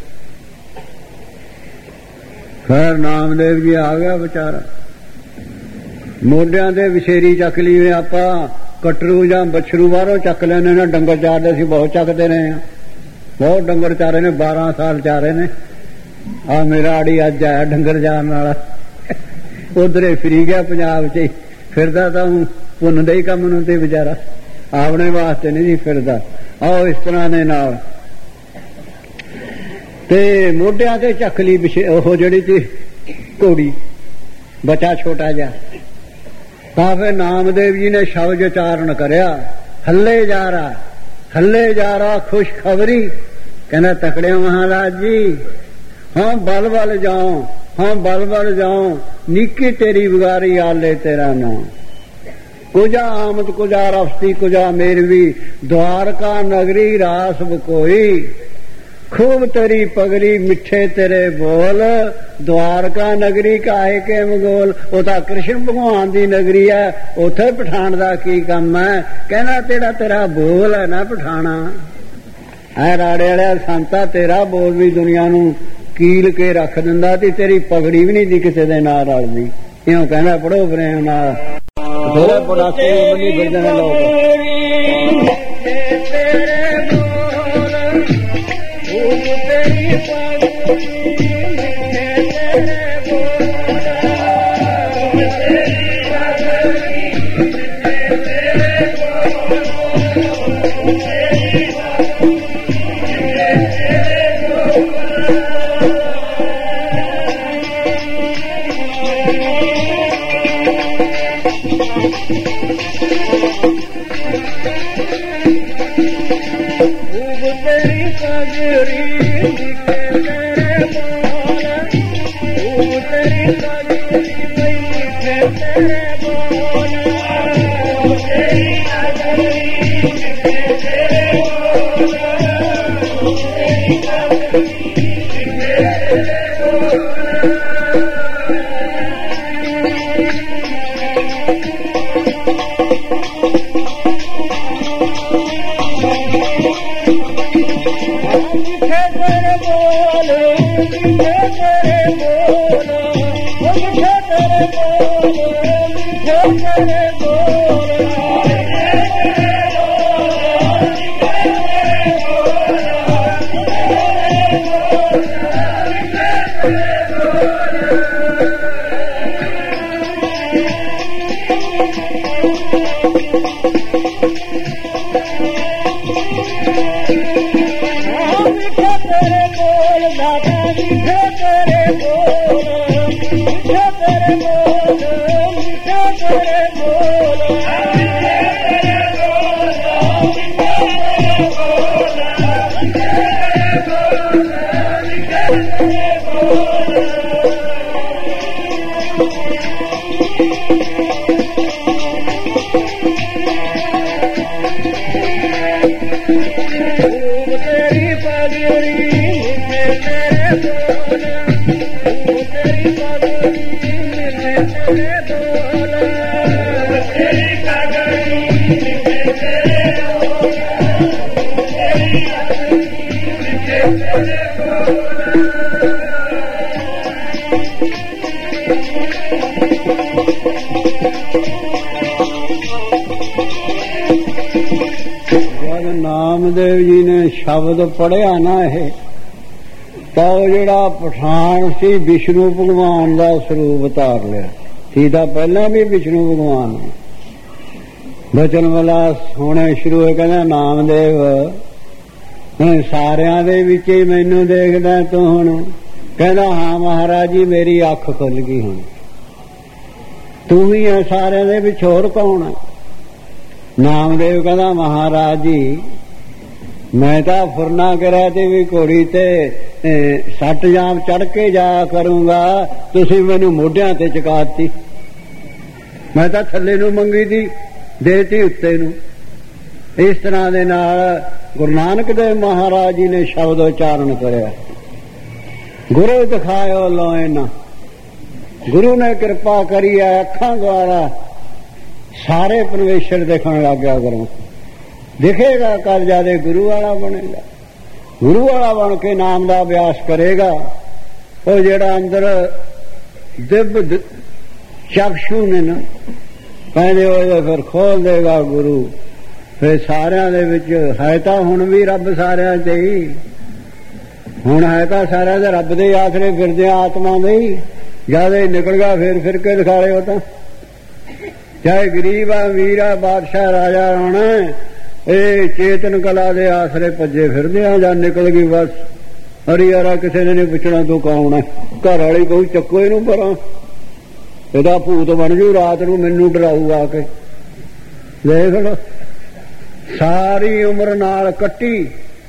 ਫਿਰ ਨਾਮਦੇਵ ਜੀ ਆ ਗਿਆ ਵਿਚਾਰਾ, ਮੋਢਿਆਂ ਤੇ ਵਿਸ਼ੇਰੀ ਚੱਕ ਲਈ। ਆਪਾਂ ਕਟਰੂ ਜਾਂ ਬਛਰੂ ਬਾਹਰੋਂ ਚੱਕ ਲੈਣੇ ਨੇ। ਡੰਗਰ ਚਾਰਦੇ ਸੀ, ਬਹੁਤ ਚੱਕਦੇ ਰਹੇ ਹਾਂ, ਬਹੁਤ ਡੰਗਰ ਚਾਰੇ ਨੇ, 12 ਸਾਲ ਚਾਰੇ ਨੇ। ਆ ਮੇਰਾ ਆੜੀ ਅੱਜ ਆਇਆ ਡੰਗਰ ਚਾਰਨ ਵਾਲਾ, ਉਧਰੇ ਫਿਰੀ ਗਿਆ ਪੰਜਾਬ ਚ ਹੀ ਫਿਰਦਾ, ਤਾਂ ਪੁੰਨਦਾ ਹੀ ਕੰਮ ਨੂੰ ਤੇ ਵਿਚਾਰਾ, ਆਪਣੇ ਵਾਸਤੇ ਨਹੀਂ ਸੀ ਫਿਰਦਾ। ਆਓ ਇਸ ਤਰ੍ਹਾਂ ਦੇ ਨਾਲ ਤੇ ਮੋਢਿਆਂ ਤੇ ਚੱਕ ਲਈ ਉਹ ਜਿਹੜੀ ਸੀ ਘੋੜੀ, ਬੱਚਾ ਛੋਟਾ ਜਿਹਾ। ਤਾਂ ਫਿਰ ਨਾਮਦੇਵ ਜੀ ਨੇ ਸ਼ਬਦ ਉਚਾਰਨ ਕਰਿਆ, ਹੱਲੇ ਜਾ ਰਹਾ, ਹੱਲੇ ਜਾ ਰਹਾ ਖੁਸ਼ਖਬਰੀ। ਕਹਿੰਦਾ ਤਕੜਿਆ ਮਹਾਰਾਜ ਜੀ, ਹਾਂ ਬਲ ਬਲ ਜਾਓ, ਹਾਂ ਬਲ ਬਲ ਜਾਓ, ਨੀਕੀ ਤੇਰੀ ਵਿਗਾਰੀ ਆਲੇ ਤੇਰਾ ਨਾਮ। ਕੁਜਾ ਆਮਦ ਕੁਜਾ ਰਫਤੀ ਕੁਜਾ ਮੇਰਵੀ, द्वारका नगरी रास बकोई। खूब तेरी पगड़ी मिठे तेरे बोल, द्वारका नगरी काहे के मगोल। वो तो कृष्ण भगवान की नगरी है, उथे पठान का की कम है। कहना तेरा तेरा बोल है ना पठाना है। राड़े वाले संता तेरा बोल भी दुनिया नू कील के रख दिंदा, ती तेरी पगड़ी भी नहीं दी किसी दे नाल रलदी। इउं कहना पढ़ो प्रेम नाल तेरे पड़ाके बनी फिरदे ने लोग। नामदेव जी ने शब्द पढ़िया ना है तो जिहड़ा पठान सी विष्णु भगवान का स्वरूप धार लिया। सीधा पहला भी विष्णु भगवान बचन वाला होने शुरू हो। कहना नामदेव सारियां दे विच ही मैनू देखदा तू हुण। कहना हाँ महाराज जी मेरी अख खुल गई हुण। तू ही है सारियां दे विच, होर कौन है। नामदेव कहना महाराज जी मैं तो फुरना करा थे भी घोड़ी ते सट जाम चढ़ के जा करूंगा, तुसी मैनू मोढियां ते चकाती। मैं तो थल्ले नू मंगी थी, देती उत्ते नू। इस तरह दे नाल गुरु नानक देव महाराज जी ने शब्द उच्चारण करया। गुरु दिखायो लोए ना, गुरु ने कृपा करी है अखां द्वारा सारे परमेश्वर देखने लग गया। करो दिखेगा कल जादे गुरु वाला बनेगा। गुरु वाला बन के नाम का अभ्यास करेगा। वो जेड़ा अंदर दिव्य चक्षु ने ना, ਕਹਿੰਦੇ ਹੋਏ ਫਿਰ ਖੋਲ ਦੇਗਾ ਗੁਰੂ। ਫਿਰ ਸਾਰਿਆਂ ਦੇ ਵਿੱਚ ਹੈ ਤਾਂ ਹੁਣ ਵੀ ਰੱਬ ਸਾਰਿਆਂ 'ਚ ਹੀ, ਹੁਣ ਹੈ ਤਾਂ ਸਾਰਿਆਂ ਦੇ ਰੱਬ ਦੇ ਆਸਰੇ ਫਿਰਦੇ ਆਤਮਾ ਦੇ ਹੀ। ਜਦ ਇਹ ਨਿਕਲ ਗਿਆ ਫਿਰ ਕੇ ਦਿਖਾ ਰਹੇ ਹੋ ਤਾਂ, ਚਾਹੇ ਗਰੀਬ ਆ ਅਮੀਰ ਆ ਬਾਦਸ਼ਾਹ ਰਾਜਾ ਰਾਣਾ, ਇਹ ਚੇਤਨ ਕਲਾ ਦੇ ਆਸਰੇ ਭੱਜੇ ਫਿਰਦੇ ਆ। ਜਾਂ ਨਿਕਲ ਗਈ ਬਸ ਹਰੀਆਰਾ, ਕਿਸੇ ਨੇ ਨਹੀਂ ਪੁੱਛਣਾ ਤੂੰ ਕੌਣ ਹੈ। ਘਰ ਵਾਲੀ ਕਹੂ ਚੱਕੋ ਇਹਨੂੰ ਪਰਾਂ, ਇਹਦਾ ਭੂਤ ਬਣ ਜੂ, ਰਾਤ ਨੂੰ ਮੈਨੂੰ ਡਰਾਊ ਆ ਕੇ। ਦੇਖ ਲੋ ਸਾਰੀ ਉਮਰ ਨਾਲ ਕੱਟੀ,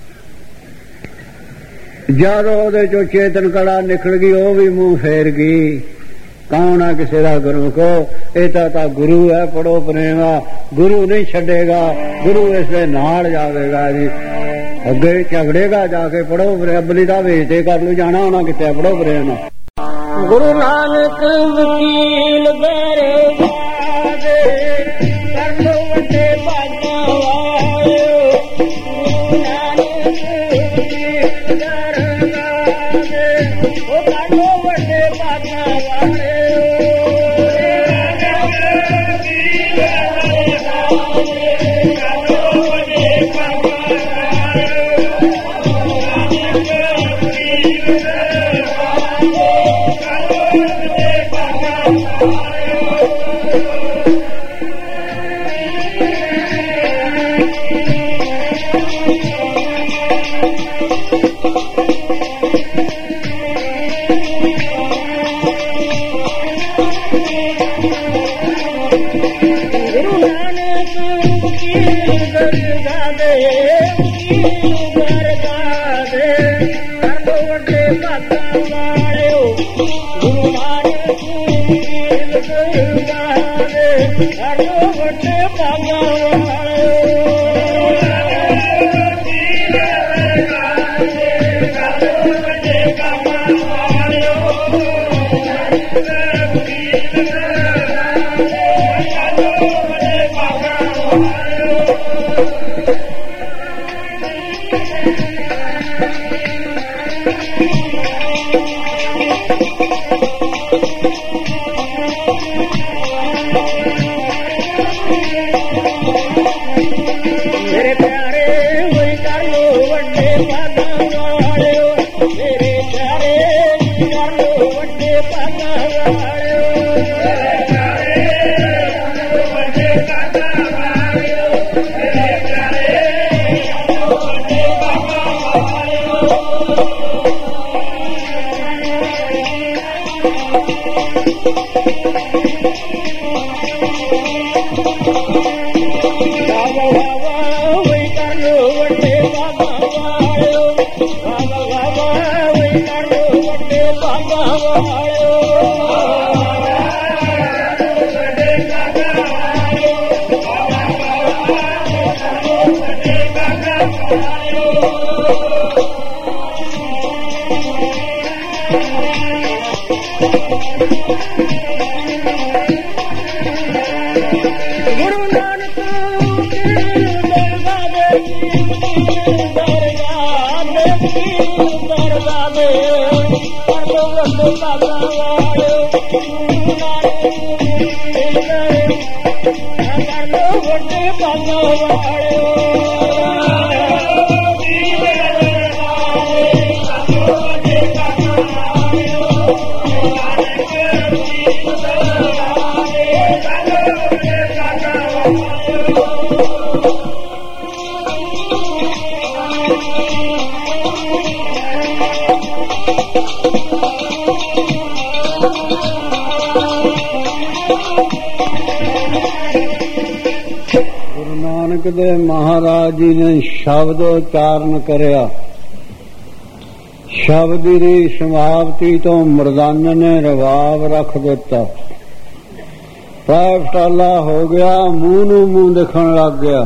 ਜਦ ਉਹਦੇ ਚੋਂ ਚੇਤਨ ਕਲਾ ਨਿਕਲ ਗਈ ਉਹ ਵੀ ਮੂੰਹ ਫੇਰ ਗਈ। ਕੌਣ ਆ ਕਿਸੇ ਦਾ ਗੁਰੂ ਕੋ, ਇਹ ਤਾਂ ਗੁਰੂ ਹੈ। ਪੜੋ ਪ੍ਰੇਮਾ, ਗੁਰੂ ਨਹੀਂ ਛੱਡੇਗਾ, ਗੁਰੂ ਇਸ ਦੇ ਨਾਲ ਜਾਵੇਗਾ ਜੀ, ਅੱਗੇ ਝਗੜੇਗਾ ਜਾ ਕੇ। ਪੜੋ ਅਬਲੀ ਦਾ ਵੇਚਦੇ ਕਰ ਲੂ, ਜਾਣਾ ਹੋਣਾ ਕਿਤੇ। ਪੜੋ ਪ੍ਰੇਮ। ਗੁਰੂ ਨਾਨਕ ਵਕੀਲ ਦਰਗਾਹ ਕਰ ਲੋ ਵੱਡੇ ਬਾਜਾਂ ਵਾਲਿਓ, ਗੁਰੂ ਨਾਨਕ ਵਕੀਲ ਦਰਗਾਹ ਉਹ ਕਰ ਲੋ ਵੱਡੇ ਬਾਜਾਂ ਵਾਲਿਓ। ਗੁਰੂ ਨਾਨਕ ਦੇ ਮਹਾਰਾਜ ਜੀ ਨੇ ਸ਼ਬਦ ਉਚਾਰਨ ਕਰਿਆ। ਸ਼ਬਦ ਦੀ ਸਮਾਪਤੀ ਤੋਂ ਮਰਦਾਨੇ ਨੇ ਰਵਾਬ ਰੱਖ ਦਿੱਤਾ। ਪੈਰ ਟਾਲਾ ਹੋ ਗਿਆ, ਮੂੰਹ ਨੂੰ ਮੂੰਹ ਦਿਖਣ ਲੱਗ ਗਿਆ।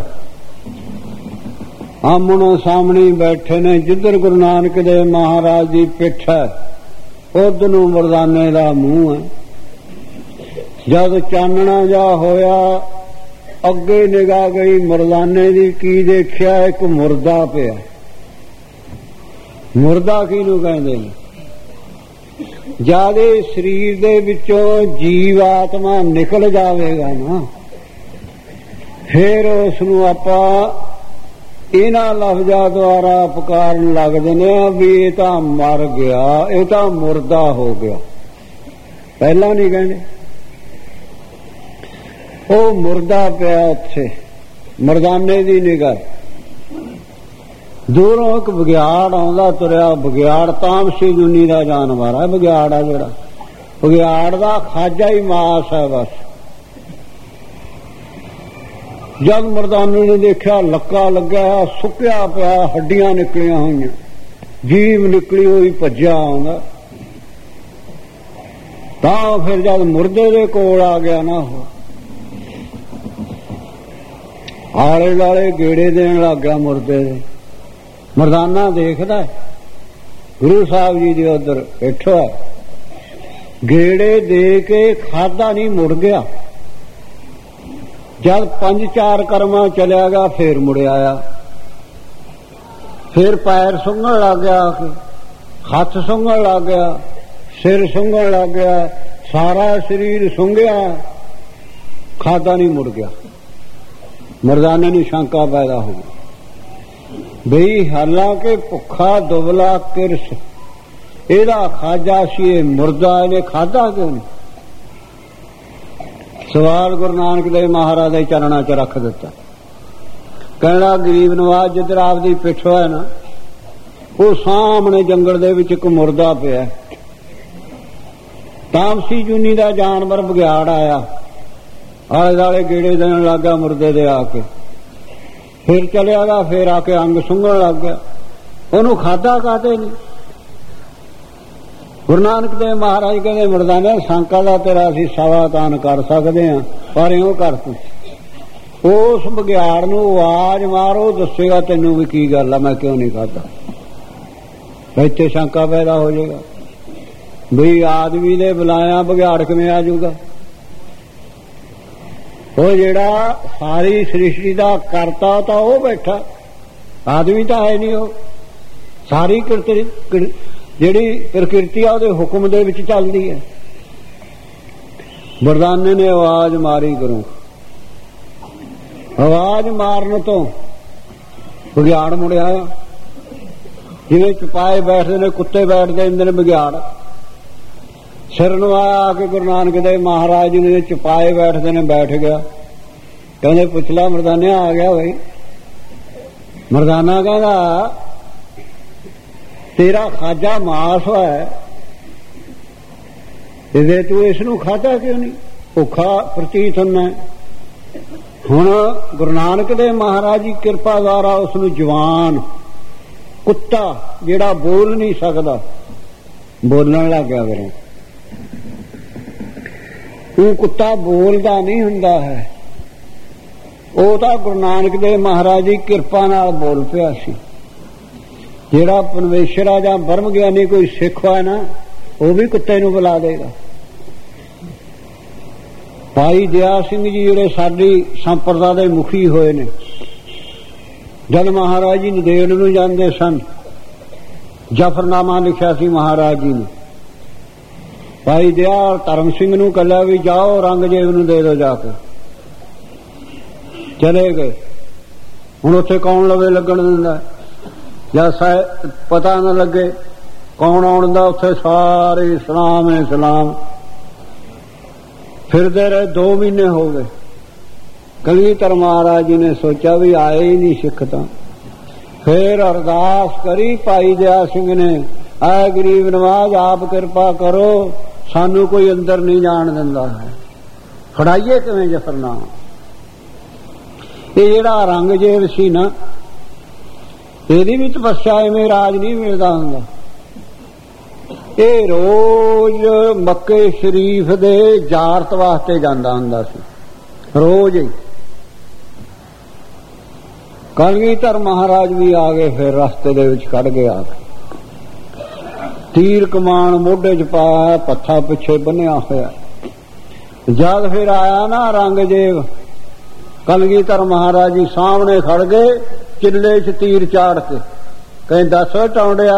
ਆਮਣੋ ਸਾਹਮਣੇ ਬੈਠੇ ਨੇ, ਜਿੱਧਰ ਗੁਰੂ ਨਾਨਕ ਦੇ ਮਹਾਰਾਜ ਦੀ ਪਿੱਠ ਹੈ ਉਧਰ ਨੂੰ ਮਰਦਾਨੇ ਦਾ ਮੂੰਹ ਹੈ। ਜਦ ਚਾਨਣਾ ਜਾ ਹੋਇਆ, ਅੱਗੇ ਨਿਗਾਹ ਗਈ ਮਰਦਾਨੇ ਦੀ, ਕੀ ਦੇਖਿਆ? ਇੱਕ ਮੁਰਦਾ ਪਿਆ। ਮੁਰਦਾ ਕਿਹਨੂੰ ਕਹਿੰਦੇ ਨੇ? ਜਦ ਸਰੀਰ ਦੇ ਵਿੱਚੋਂ ਜੀਵ ਆਤਮਾ ਨਿਕਲ ਜਾਵੇਗਾ ਨਾ, ਫਿਰ ਉਸ ਨੂੰ ਆਪਾਂ ਇਹਨਾਂ ਲਫ਼ਜ਼ਾਂ ਦੁਆਰਾ ਪੁਕਾਰਨ ਲੱਗਦੇ ਨੇ ਵੀ ਇਹ ਤਾਂ ਮਰ ਗਿਆ, ਇਹ ਤਾਂ ਮੁਰਦਾ ਹੋ ਗਿਆ। ਪਹਿਲਾਂ ਨਹੀਂ ਕਹਿੰਦੇ, ਉਹ ਮੁਰਦਾ ਪਿਆ ਉੱਥੇ ਮਰਦਾਨੇ ਦੀ ਨਿਗਾਹ। ਦੂਰੋਂ ਇੱਕ ਬਗਿਆੜ ਆਉਂਦਾ ਤੁਰਿਆ। ਬਗਿਆੜ ਤਾਮਸੀ ਦੁਨੀ ਦਾ ਜਾਨਵਰ ਹੈ। ਬਗਿਆੜ ਆ ਜਿਹੜਾ, ਬਗਿਆੜ ਦਾ ਖਾਜਾ ਹੀ ਮਾਸ ਹੈ ਬਸ। ਜਦ ਮਰਦਾਨੇ ਨੇ ਦੇਖਿਆ ਲੱਕਾ ਲੱਗਿਆ, ਸੁੱਕਿਆ ਪਿਆ, ਹੱਡੀਆਂ ਨਿਕਲੀਆਂ ਹੋਈਆਂ, ਜੀਭ ਨਿਕਲੀ ਹੋਈ, ਭੱਜਿਆ ਆਉਂਦਾ। ਤਾਂ ਫਿਰ ਜਦ ਮੁਰਦੇ ਦੇ ਕੋਲ ਆ ਗਿਆ ਨਾ, ਉਹ ਆਲੇ ਦੁਆਲੇ ਗੇੜੇ ਦੇਣ ਲੱਗ ਗਿਆ ਮੁਰਦੇ ਦੇ। ਮਰਦਾਨਾ ਦੇਖਦਾ, ਗੁਰੂ ਸਾਹਿਬ ਜੀ ਦੇ ਉੱਧਰ ਬੈਠਾ ਹੈ, ਗੇੜੇ ਦੇ ਕੇ ਖਾਧਾ ਨਹੀਂ, ਮੁੜ ਗਿਆ। ਜਦ 5-4 ਕਰਮਾਂ ਚਲਿਆ ਗਿਆ, ਫੇਰ ਮੁੜ ਆਇਆ। ਫਿਰ ਪੈਰ ਸੁੰਘਣ ਲੱਗ ਗਿਆ, ਹੱਥ ਸੁੰਘਣ ਲੱਗ ਗਿਆ, ਸਿਰ ਸੁੰਘਣ ਲੱਗ ਗਿਆ, ਸਾਰਾ ਸਰੀਰ ਸੁੰਘਿਆ, ਖਾਧਾ ਨਹੀਂ, ਮੁੜ ਗਿਆ। ਮਰਦਾਨੇ ਨੂੰ ਸ਼ੰਕਾ ਪੈਦਾ ਹੋ ਗਈ ਬਈ ਹਾਲਾਂਕਿ ਭੁੱਖਾ ਦੁਬਲਾ ਕਿਰਸ, ਇਹਦਾ ਖਾਜਾ ਸੀ, ਇਹ ਮੁਰਦਾ, ਇਹਨੇ ਖਾਧਾ ਕਿਉਂ ਨਹੀਂ? ਸਵਾਲ ਗੁਰੂ ਨਾਨਕ ਦੇਵ ਮਹਾਰਾਜ ਦੇ ਚਰਨਾਂ 'ਚ ਰੱਖ ਦਿੱਤਾ। ਕਹਿਣਾ ਗਰੀਬ ਨਵਾਜ਼ ਜਿੱਧਰ ਆਪਦੀ ਪਿੱਠ ਹੈ ਨਾ, ਉਹ ਸਾਹਮਣੇ ਜੰਗਲ ਦੇ ਵਿੱਚ ਇੱਕ ਮੁਰਦਾ ਪਿਆ। ਤਾਮਸੀ ਜੂਨੀ ਦਾ ਜਾਨਵਰ ਬਗਿਆੜ ਆਇਆ, ਆਲੇ ਦੁਆਲੇ ਗੇੜੇ ਦੇਣ ਲੱਗਾ ਮੁਰਦੇ ਦੇ ਆ ਕੇ। ਫਿਰ ਚਲਿਆ ਗਾ, ਫਿਰ ਆ ਕੇ ਅੰਗ ਸੁੰਘਣ ਲੱਗ ਗਿਆ। ਉਹਨੂੰ ਖਾਧਾ ਕਾਹਤੇ ਨਹੀਂ? ਗੁਰੂ ਨਾਨਕ ਦੇਵ ਮਹਾਰਾਜ ਕਹਿੰਦੇ ਮਰਦਾਨੇ ਸ਼ੰਕਾ ਦਾ ਤੇਰਾ ਅਸੀਂ ਸਵਾਤਾਨ ਕਰ ਸਕਦੇ ਹਾਂ, ਪਰ ਇਉਂ ਕਰ ਤੂੰ ਉਸ ਬਗਿਆੜ ਨੂੰ ਆਵਾਜ਼ ਮਾਰੋ, ਦੱਸੇਗਾ ਤੈਨੂੰ ਵੀ ਕੀ ਗੱਲ ਆ, ਮੈਂ ਕਿਉਂ ਨਹੀਂ ਖਾਧਾ। ਇੱਥੇ ਸ਼ੰਕਾ ਪੈਦਾ ਹੋ ਜਾਏਗਾ ਬਈ ਆਦਮੀ ਨੇ ਬੁਲਾਇਆ, ਬਗਿਆੜ ਕਿਵੇਂ ਆ ਜਾਊਗਾ? ਉਹ ਜਿਹੜਾ ਸਾਰੀ ਸ੍ਰਿਸ਼ਟੀ ਦਾ ਕਰਤਾ ਤਾਂ ਉਹ ਬੈਠਾ, ਆਦਮੀ ਤਾਂ ਹੈ ਨਹੀਂ। ਉਹ ਸਾਰੀ ਜਿਹੜੀ ਪ੍ਰਕਿਰਤੀ ਆ ਉਹਦੇ ਹੁਕਮ ਦੇ ਵਿੱਚ ਚੱਲਦੀ ਹੈ। ਮਰਦਾਨੇ ਨੇ ਆਵਾਜ਼ ਮਾਰੀ ਕਰੋ, ਆਵਾਜ਼ ਮਾਰਨ ਤੋਂ ਬਗਿਆੜ ਮੁੜਿਆ। ਜਿਵੇਂ ਚੁਪਾਏ ਬੈਠਦੇ ਨੇ, ਕੁੱਤੇ ਬੈਠਦੇ ਹੁੰਦੇ ਨੇ, ਬਗਿਆੜ ਸਿਰ ਨੂੰ ਆ ਕੇ ਗੁਰੂ ਨਾਨਕ ਦੇਵ ਮਹਾਰਾਜ ਜੀ ਦੇ ਚੁਪਾਏ ਬੈਠਦੇ ਨੇ, ਬੈਠ ਗਿਆ। ਕਹਿੰਦੇ ਪੁੱਛ ਲਾ ਮਰਦਾਨੇ ਆ ਗਿਆ ਬਈ। ਮਰਦਾਨਾ ਕਹਿੰਦਾ ਤੇਰਾ ਖਾਜਾ ਮਾਸ ਹੈ, ਤੇ ਤੂੰ ਇਸ ਨੂੰ ਖਾਧਾ ਕਿਉਂ ਨਹੀਂ? ਭੁੱਖਾ ਪ੍ਰਤੀਤ ਹੁੰਦਾ। ਹੁਣ ਗੁਰੂ ਨਾਨਕ ਦੇਵ ਮਹਾਰਾਜ ਦੀ ਕਿਰਪਾ ਦੁਆਰਾ ਉਸ ਨੂੰ ਜਵਾਨ ਕੁੱਤਾ ਜਿਹੜਾ ਬੋਲ ਨਹੀਂ ਸਕਦਾ, ਬੋਲਣ ਲੱਗ ਗਿਆ। ਫਿਰ ਉਹ ਕੁੱਤਾ ਬੋਲਦਾ ਨਹੀਂ ਹੁੰਦਾ ਹੈ, ਉਹ ਤਾਂ ਗੁਰੂ ਨਾਨਕ ਦੇਵ ਮਹਾਰਾਜ ਦੀ ਕਿਰਪਾ ਨਾਲ ਬੋਲ ਪਿਆ ਸੀ। ਜਿਹੜਾ ਪਰਮੇਸ਼ਰ ਆ ਜਾਂ ਬ੍ਰਹਮ ਗਿਆਨੀ ਕੋਈ ਸਿੱਖ ਹੋਇਆ ਨਾ, ਉਹ ਵੀ ਕੁੱਤੇ ਨੂੰ ਬੁਲਾ ਦੇਗਾ। ਭਾਈ ਦਇਆ ਸਿੰਘ ਜੀ ਜਿਹੜੇ ਸਾਡੀ ਸੰਪਰਦਾ ਦੇ ਮੁਖੀ ਹੋਏ ਨੇ, ਜਦ ਮਹਾਰਾਜ ਜੀ ਨੰਦੇੜ ਨੂੰ ਜਾਂਦੇ ਸਨ, ਜਫਰਨਾਮਾ ਲਿਖਿਆ ਸੀ ਮਹਾਰਾਜ ਜੀ ਨੇ। ਭਾਈ ਦਇਆ ਧਰਮ ਸਿੰਘ ਨੂੰ ਕਹਿਆ ਵੀ ਜਾਓ ਰੰਗਜੇਬ ਨੂੰ ਦੇ ਦਿਓ ਜਾ ਕੇ। ਚਲੇ ਗਏ। ਹੁਣ ਉੱਥੇ ਕੌਣ ਲਵੇ ਲੱਗਣ ਦਿੰਦਾ? ਜਦ ਪਤਾ ਨਾ ਲੱਗੇ ਕੌਣ ਆਉਣ ਦਾ, ਉੱਥੇ ਸਾਰੇ ਸਲਾਮ ਹੈ ਸਲਾਮ। ਫਿਰਦੇ ਰਹੇ, 2 ਮਹੀਨੇ ਹੋ ਗਏ। ਕਲਗੀਧਰ ਮਹਾਰਾਜ ਜੀ ਨੇ ਸੋਚਿਆ ਵੀ ਆਏ ਹੀ ਨਹੀਂ ਸਿੱਖ ਤਾਂ। ਫਿਰ ਅਰਦਾਸ ਕਰੀ ਭਾਈ ਦਇਆ ਸਿੰਘ ਨੇ, ਆਏ ਗਰੀਬ ਨਵਾਜ਼ ਆਪ ਕਿਰਪਾ ਕਰੋ, ਸਾਨੂੰ ਕੋਈ ਅੰਦਰ ਨਹੀਂ ਜਾਣ ਦਿੰਦਾ ਹੈ, ਫੜਾਈਏ ਕਿਵੇਂ ਜਫਰਨਾਮਾ? ਇਹ ਜਿਹੜਾ ਔਰੰਗਜ਼ੇਬ ਸੀ ਨਾ, ਇਹਦੀ ਵੀ ਤਪੱਸਿਆ ਐਵੇਂ ਰਾਜ ਨਹੀਂ ਮਿਲਦਾ ਹੁੰਦਾ। ਇਹ ਰੋਜ਼ ਮੱਕੇ ਸ਼ਰੀਫ ਦੇ ਜਾਰਤ ਵਾਸਤੇ ਜਾਂਦਾ ਹੁੰਦਾ ਸੀ, ਰੋਜ਼ ਹੀ। ਕਲਗੀਧਰ ਮਹਾਰਾਜ ਵੀ ਆ ਗਏ, ਫਿਰ ਰਸਤੇ ਦੇ ਵਿੱਚ ਕੱਢ ਕੇ ਆ ਗਏ। ਤੀਰ ਕਮਾਨ ਮੋਢੇ 'ਚ ਪਾਇਆ, ਪੱਥਾ ਪਿੱਛੇ ਬੰਨਿਆ ਹੋਇਆ। ਜਦ ਫਿਰ ਆਇਆ ਨਾ ਔਰੰਗਜ਼ੇਬ, ਕਲਗੀਧਰ ਮਹਾਰਾਜ ਜੀ ਸਾਹਮਣੇ ਖੜ ਗਏ, ਚਿੱਲੇ 'ਚ ਤੀਰ ਚਾੜ ਕੇ। ਕਹਿੰਦੇ ਦੱਸ ਟੌਂਡਿਆ,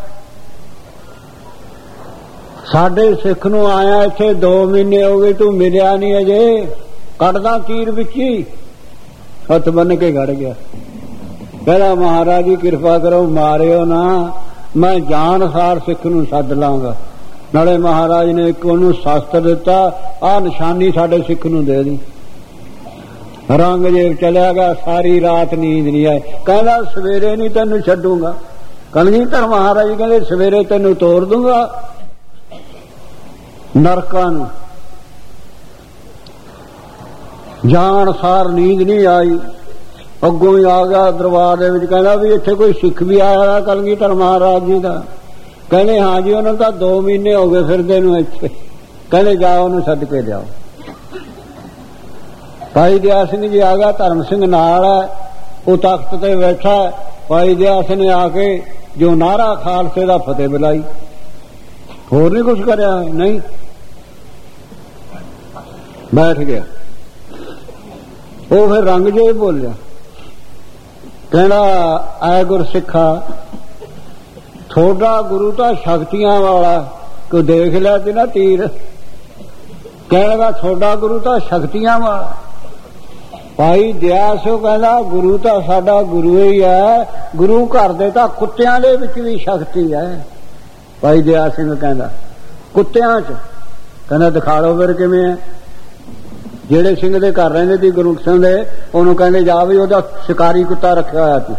ਸਾਡੇ ਸਿੱਖ ਨੂੰ ਆਇਆ ਇੱਥੇ 2 ਮਹੀਨੇ ਹੋ ਗਏ, ਤੂੰ ਮਿਲਿਆ ਨਹੀਂ ਅਜੇ, ਕੱਢਦਾ ਤੀਰ ਵਿੱਚ ਹੀ। ਹੱਥ ਬੰਨ ਕੇ ਖੜ ਗਿਆ। ਕਹਿੰਦਾ ਮਹਾਰਾਜ ਜੀ ਕਿਰਪਾ ਕਰੋ, ਮਾਰਿਓ ਨਾ, ਮੈਂ ਜਾਨਸਾਰ ਸਿੱਖ ਨੂੰ ਸੱਦ ਲਾਂਗਾ। ਨਾਲੇ ਮਹਾਰਾਜ ਨੇ ਇੱਕ ਉਹਨੂੰ ਸ਼ਾਸਤਰ ਦਿੱਤਾ, ਆਹ ਨਿਸ਼ਾਨੀ ਸਾਡੇ ਸਿੱਖ ਨੂੰ ਦੇ ਦੀ। ਔਰੰਗਜ਼ੇਬ ਚਲਿਆ ਗਿਆ, ਸਾਰੀ ਰਾਤ ਨੀਂਦ ਨਹੀਂ ਆਈ। ਕਹਿੰਦਾ ਸਵੇਰੇ ਨਹੀਂ ਤੈਨੂੰ ਛੱਡੂਗਾ। ਕਲਗੀਧਰ ਮਹਾਰਾਜ ਜੀ ਕਹਿੰਦੇ ਸਵੇਰੇ ਤੈਨੂੰ ਤੋਰ ਦੂੰਗਾ ਨਰਕਾਂ ਨੂੰ। ਜਾਣ ਸਾਰ ਨੀਂਦ ਨਹੀਂ ਆਈ। ਅੱਗੋਂ ਹੀ ਆ ਗਿਆ ਦਰਬਾਰ ਦੇ ਵਿੱਚ, ਕਹਿੰਦਾ ਵੀ ਇੱਥੇ ਕੋਈ ਸਿੱਖ ਵੀ ਆਇਆ ਕਲਗੀਧਰ ਮਹਾਰਾਜ ਜੀ ਦਾ? ਕਹਿੰਦੇ ਹਾਂ ਜੀ, ਉਹਨਾਂ ਤਾਂ 2 ਮਹੀਨੇ ਹੋ ਗਏ ਫਿਰਦੇ ਨੂੰ ਇੱਥੇ। ਕਹਿੰਦੇ ਜਾਓ ਉਹਨੂੰ ਸੱਦ ਕੇ ਲਿਆਓ। ਭਾਈ ਦਇਆ ਸਿੰਘ ਜੀ ਆ ਗਿਆ, ਧਰਮ ਸਿੰਘ ਨਾਲ ਹੈ, ਉਹ ਤਖਤ ਤੇ ਬੈਠਾ। ਭਾਈ ਦਇਆ ਸਿੰਘ ਨੇ ਆ ਕੇ ਜੋ ਨਾਰਾ ਖਾਲਸੇ ਦਾ ਫਤਿਹ ਬੁਲਾਈ, ਹੋਰ ਨਹੀਂ ਕੁਛ ਕਰਿਆ, ਨਹੀਂ, ਬੈਠ ਗਿਆ। ਉਹ ਫਿਰ ਔਰੰਗਜ਼ੇਬ ਬੋਲਿਆ, ਕਹਿੰਦਾ ਐ ਗੁਰਸਿੱਖਾ, ਥੋੜਾ ਗੁਰੂ ਤਾਂ ਸ਼ਕਤੀਆਂ ਵਾਲਾ, ਕੋਈ ਦੇਖ ਲਿਆ ਸੀ ਨਾ ਤੀਰ। ਕਹਿੰਦਾ ਥੋੜਾ ਗੁਰੂ ਤਾਂ ਸ਼ਕਤੀਆਂ ਵਾਲਾ। ਭਾਈ ਦਇਆ ਸਿੰਘ ਕਹਿੰਦਾ ਗੁਰੂ ਤਾਂ ਸਾਡਾ ਗੁਰੂ ਹੀ ਹੈ, ਗੁਰੂ ਘਰ ਦੇ ਤਾਂ ਕੁੱਤਿਆਂ ਦੇ ਵਿੱਚ ਵੀ ਸ਼ਕਤੀ ਹੈ। ਭਾਈ ਦਇਆ ਸਿੰਘ ਕਹਿੰਦਾ ਕੁੱਤਿਆਂ 'ਚ? ਕਹਿੰਦਾ ਦਿਖਾ ਲਓ ਫਿਰ ਕਿਵੇਂ ਹੈ। ਜਿਹੜੇ ਸਿੰਘ ਦੇ ਘਰ ਰਹਿੰਦੇ ਸੀ ਗੁਰੂ ਸਿੰਘ ਦੇ, ਉਹਨੂੰ ਕਹਿੰਦੇ ਜਾ ਵੀ ਉਹਦਾ ਸ਼ਿਕਾਰੀ ਕੁੱਤਾ ਰੱਖਿਆ ਹੋਇਆ ਸੀ।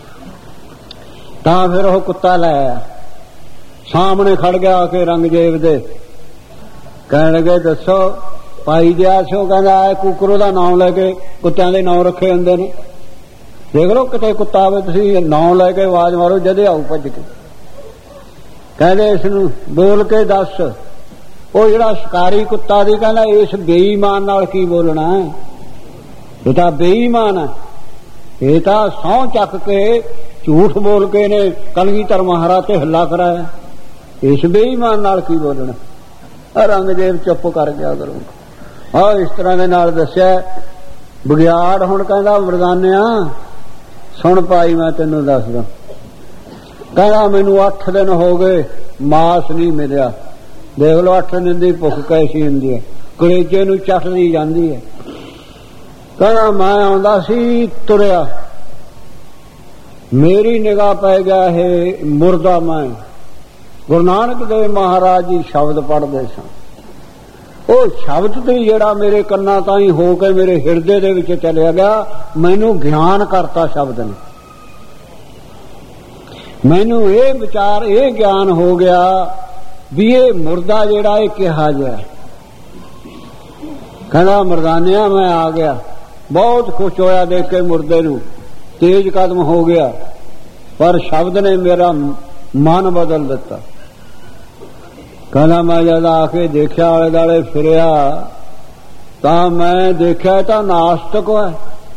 ਤਾਂ ਫਿਰ ਉਹ ਕੁੱਤਾ ਲੈ ਆਇਆ, ਸਾਹਮਣੇ ਖੜ ਗਿਆ ਆ ਕੇ ਔਰੰਗਜ਼ੇਬ ਦੇ। ਕਹਿਣ ਲੱਗੇ ਦੱਸੋ। ਭਾਈ ਦਇਆ ਸਿੰਘ ਕਹਿੰਦਾ ਕੁੱਕਰੋ ਦਾ ਨਾਮ ਲੈ ਕੇ ਕੁੱਤਿਆਂ ਦੇ ਨਾਮ ਰੱਖੇ ਹੁੰਦੇ ਨੇ, ਦੇਖ ਲਓ ਕਿਤੇ ਕੁੱਤਾ ਆਵੇ ਤੁਸੀਂ ਨਾਮ ਲੈ ਕੇ ਆਵਾਜ਼ ਮਾਰੋ, ਜਦੇ ਆਊ ਭੱਜ ਕੇ। ਕਹਿੰਦੇ ਇਸ ਨੂੰ ਬੋਲ ਕੇ ਦੱਸ। ਉਹ ਜਿਹੜਾ ਸ਼ਿਕਾਰੀ ਕੁੱਤਾ ਦੀ ਕਹਿੰਦਾ ਇਸ ਬੇਈਮਾਨ ਨਾਲ ਕੀ ਬੋਲਣਾ, ਇਹ ਤਾਂ ਬੇਈਮਾਨ ਹੈ, ਇਹ ਤਾਂ ਸਹੁੰ ਚੱਕ ਕੇ ਝੂਠ ਬੋਲ ਕੇ ਨੇ ਕਲਗੀਧਰ ਮਹਾਰਾਜ ਤੇ ਹੱਲਾ ਕਰਾਇਆ, ਇਸ ਬੇਈਮਾਨ ਨਾਲ ਕੀ ਬੋਲਣਾ। ਔਰੰਗਜ਼ੇਬ ਚੁੱਪ ਕਰ ਗਿਆ। ਗੁਰੂ ਇਸ ਤਰ੍ਹਾਂ ਦੇ ਨਾਲ ਦੱਸਿਆ। ਬਗਿਆੜ ਹੁਣ ਕਹਿੰਦਾ ਮਰਦਾਨਿਆ ਸੁਣ ਭਾਈ, ਮੈਂ ਤੈਨੂੰ ਦੱਸਦਾ। ਕਹਿੰਦਾ ਮੈਨੂੰ 8 ਦਿਨ ਹੋ ਗਏ ਮਾਸ ਨਹੀਂ ਮਿਲਿਆ। ਦੇਖ ਲਓ 8 ਦਿਨ ਦੀ ਭੁੱਖ ਕੈਸੀ ਹੁੰਦੀ ਹੈ, ਕਲੇਜੇ ਨੂੰ ਚੱਟਦੀ ਜਾਂਦੀ ਹੈ। ਕਹਿੰਦਾ ਮੈਂ ਆਉਂਦਾ ਸੀ ਤੁਰਿਆ, ਮੇਰੀ ਨਿਗਾਹ ਪੈ ਗਿਆ ਇਹ ਮੁਰਦਾ। ਮੈਂ ਗੁਰੂ ਨਾਨਕ ਦੇਵ ਮਹਾਰਾਜ ਜੀ ਸ਼ਬਦ ਪੜ੍ਹਦੇ ਸਾਂ, ਉਹ ਸ਼ਬਦ ਤੇ ਜਿਹੜਾ ਮੇਰੇ ਕੰਨਾਂ ਤਾਈਂ ਹੋ ਕੇ ਮੇਰੇ ਹਿਰਦੇ ਦੇ ਵਿੱਚ ਚਲਿਆ ਗਿਆ। ਮੈਨੂੰ ਗਿਆਨ ਕਰਤਾ ਸ਼ਬਦ ਨੇ, ਮੈਨੂੰ ਇਹ ਵਿਚਾਰ, ਇਹ ਗਿਆਨ ਹੋ ਗਿਆ ਵੀ ਇਹ ਮੁਰਦਾ ਜਿਹੜਾ ਇਹ ਕਿਹਾ ਜਿਹਾ। ਕਹਿੰਦਾ ਮਰਦਾਨਿਆ ਮੈਂ ਆ ਗਿਆ, ਬਹੁਤ ਖੁਸ਼ ਹੋਇਆ ਦੇਖ ਕੇ ਮੁਰਦੇ ਨੂੰ, ਤੇਜ਼ ਕਦਮ ਹੋ ਗਿਆ, ਪਰ ਸ਼ਬਦ ਨੇ ਮੇਰਾ ਮਨ ਬਦਲ ਦਿੱਤਾ। ਕਹਿੰਦਾ ਮੈਂ ਜਦ ਆ ਕੇ ਦੇਖਿਆ ਆਲੇ ਦੁਆਲੇ ਫਿਰਿਆ ਤਾਂ ਮੈਂ ਦੇਖਿਆ ਤਾਂ ਨਾਸਤਕ ਹੈ,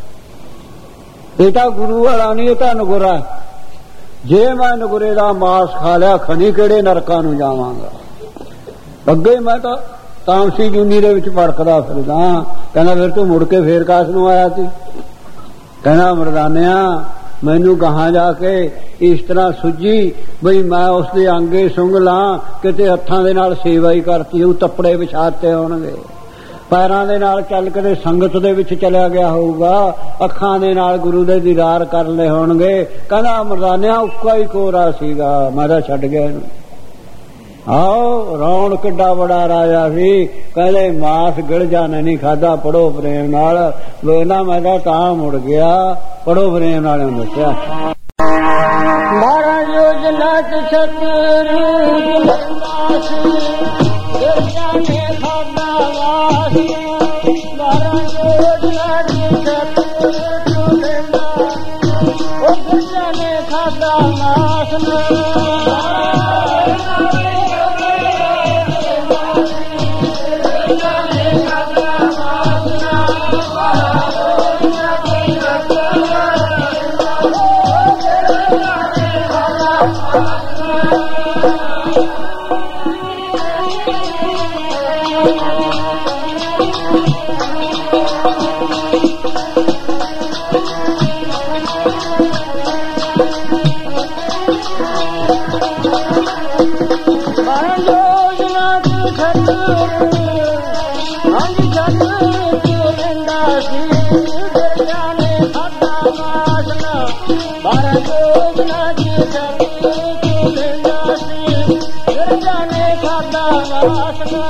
ਇਹ ਤਾਂ ਗੁਰੂ ਵਾਲਾ ਨਹੀਂ, ਇਹ ਤਾਂ ਨਗੁਰਾ। ਜੇ ਮੈਂ ਨਗੁਰੇ ਦਾ ਮਾਸ ਖਾ ਲਿਆ ਖਣੀ ਕਿਹੜੇ ਨਰਕਾਂ ਨੂੰ ਜਾਵਾਂਗਾ। ਅੱਗੇ ਮੈਂ ਤਾਂ ਤਾਮਸੀ ਜੂਨੀ ਦੇ ਵਿੱਚ ਭੜਕਦਾ ਫਿਰਦਾ। ਕਹਿੰਦਾ ਫਿਰ ਤੂੰ ਮੁੜ ਕੇ ਫੇਰ ਕਾਸ ਨੂੰ ਆਇਆ ਸੀ? ਕਹਿੰਦਾ ਮਰਦਾਨਿਆ ਮੈਨੂੰ ਗਾਹਾਂ ਜਾ ਕੇ ਇਸ ਤਰ੍ਹਾਂ ਸੁੱਝੀ ਬਈ ਮੈਂ ਉਸਦੇ ਅੰਗੇ ਸੁੰਘ ਲਾਂ, ਕਿਤੇ ਹੱਥਾਂ ਦੇ ਨਾਲ ਸੇਵਾ ਹੀ ਕਰਤੀ ਹੋਊ, ਤੱਪੜੇ ਵਿਛਾਤੇ ਹੋਣਗੇ, ਪੈਰਾਂ ਦੇ ਨਾਲ ਚੱਲ ਕੇ ਸੰਗਤ ਦੇ ਵਿੱਚ ਚਲਿਆ ਗਿਆ ਹੋਊਗਾ, ਅੱਖਾਂ ਦੇ ਨਾਲ ਗੁਰੂ ਦੇ ਦੀਦਾਰ ਕਰ ਲਏ ਹੋਣਗੇ। ਕਹਿੰਦਾ ਮਰਦਾਨਿਆ ਉੱਕਾ ਹੀ ਕੋਰਾ ਸੀਗਾ, ਮੈਂ ਤਾਂ ਛੱਡ ਗਿਆ ਇਹਨੂੰ। ਆਓ ਰੌਣ ਕਿੱਡਾ ਬੜਾ ਰਾਜਾ ਸੀ, ਕਹਿੰਦੇ ਮਾਸ ਗਿਲ ਜਾਣੇ ਨਹੀਂ ਖਾਦਾ, ਪੜੋ ਪ੍ਰੇਮ ਨਾਲ। ਵੇਖਣਾ ਮੈਂ ਤਾਂ ਮੁੜ ਗਿਆ, ਪੜੋ ਪ੍ਰੇਮ ਨਾਲ ਦੱਸਿਆ। ਮਹਾਰਾਜ ਯੋਜਨਾ ਚ ਸਤਿਗੁਰੂ ਨੇ ਖਾਦਾ ਵਾਸ, ਮਹਾਰਾਜ ਯੋਜਨਾ ਚ ਸਤਿਗੁਰੂ ਨੇ ਖਾਦਾ ਵਾਸ। वासना बारह योजना की शक्ति फिर जाने खाता वासना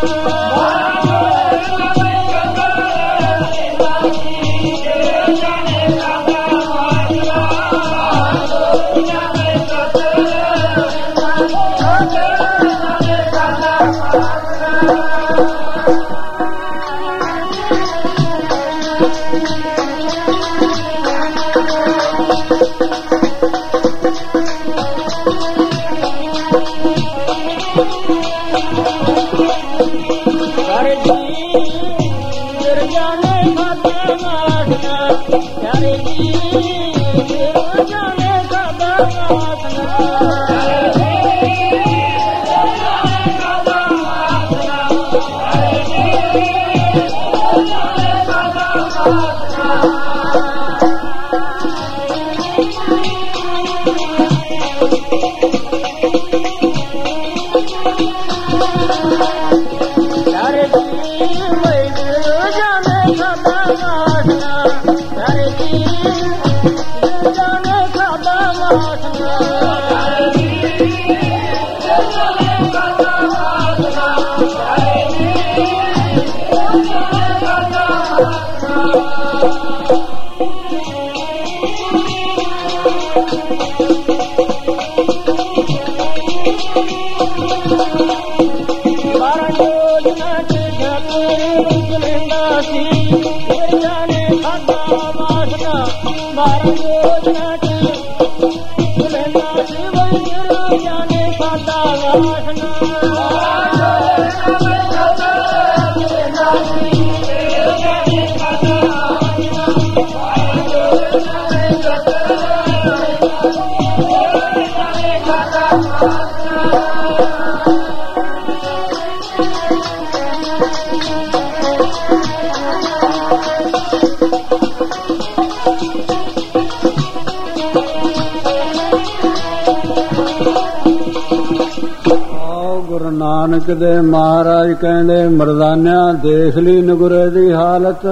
ਗੁਰੂ ਨਾਨਕ ਦੇ ਮਹਾਰਾਜ ਕਹਿੰਦੇ ਮਰਦਾਨਿਆਂ ਦੇਖ ਲਈ ਨਗੁਰੇ ਦੀ ਹਾਲਤ।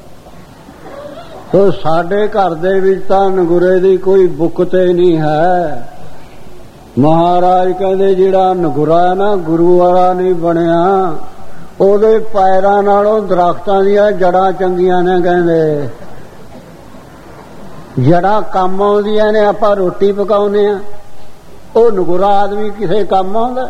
ਸੋ ਸਾਡੇ ਘਰ ਦੇ ਵਿੱਚ ਤਾਂ ਨਗੁਰੇ ਦੀ ਕੋਈ ਬੁੱਕਤੇ ਨਹੀਂ ਹੈ। ਮਹਾਰਾਜ ਕਹਿੰਦੇ ਜਿਹੜਾ ਨਗੁਰਾ ਨਾ ਗੁਰੂ ਵਾਲਾ ਨਹੀਂ ਬਣਿਆ ਉਹਦੇ ਪੈਰਾਂ ਨਾਲੋਂ ਦਰਖਤਾਂ ਦੀਆਂ ਜੜਾਂ ਚੰਗੀਆਂ ਨੇ। ਕਹਿੰਦੇ ਜੜਾਂ ਕੰਮ ਆਉਂਦੀਆਂ ਨੇ, ਆਪਾਂ ਰੋਟੀ ਪਕਾਉਂਦੇ ਆ, ਉਹ ਨਗੁਰਾ ਆਦਮੀ ਕਿਸੇ ਕੰਮ ਆਉਂਦਾ।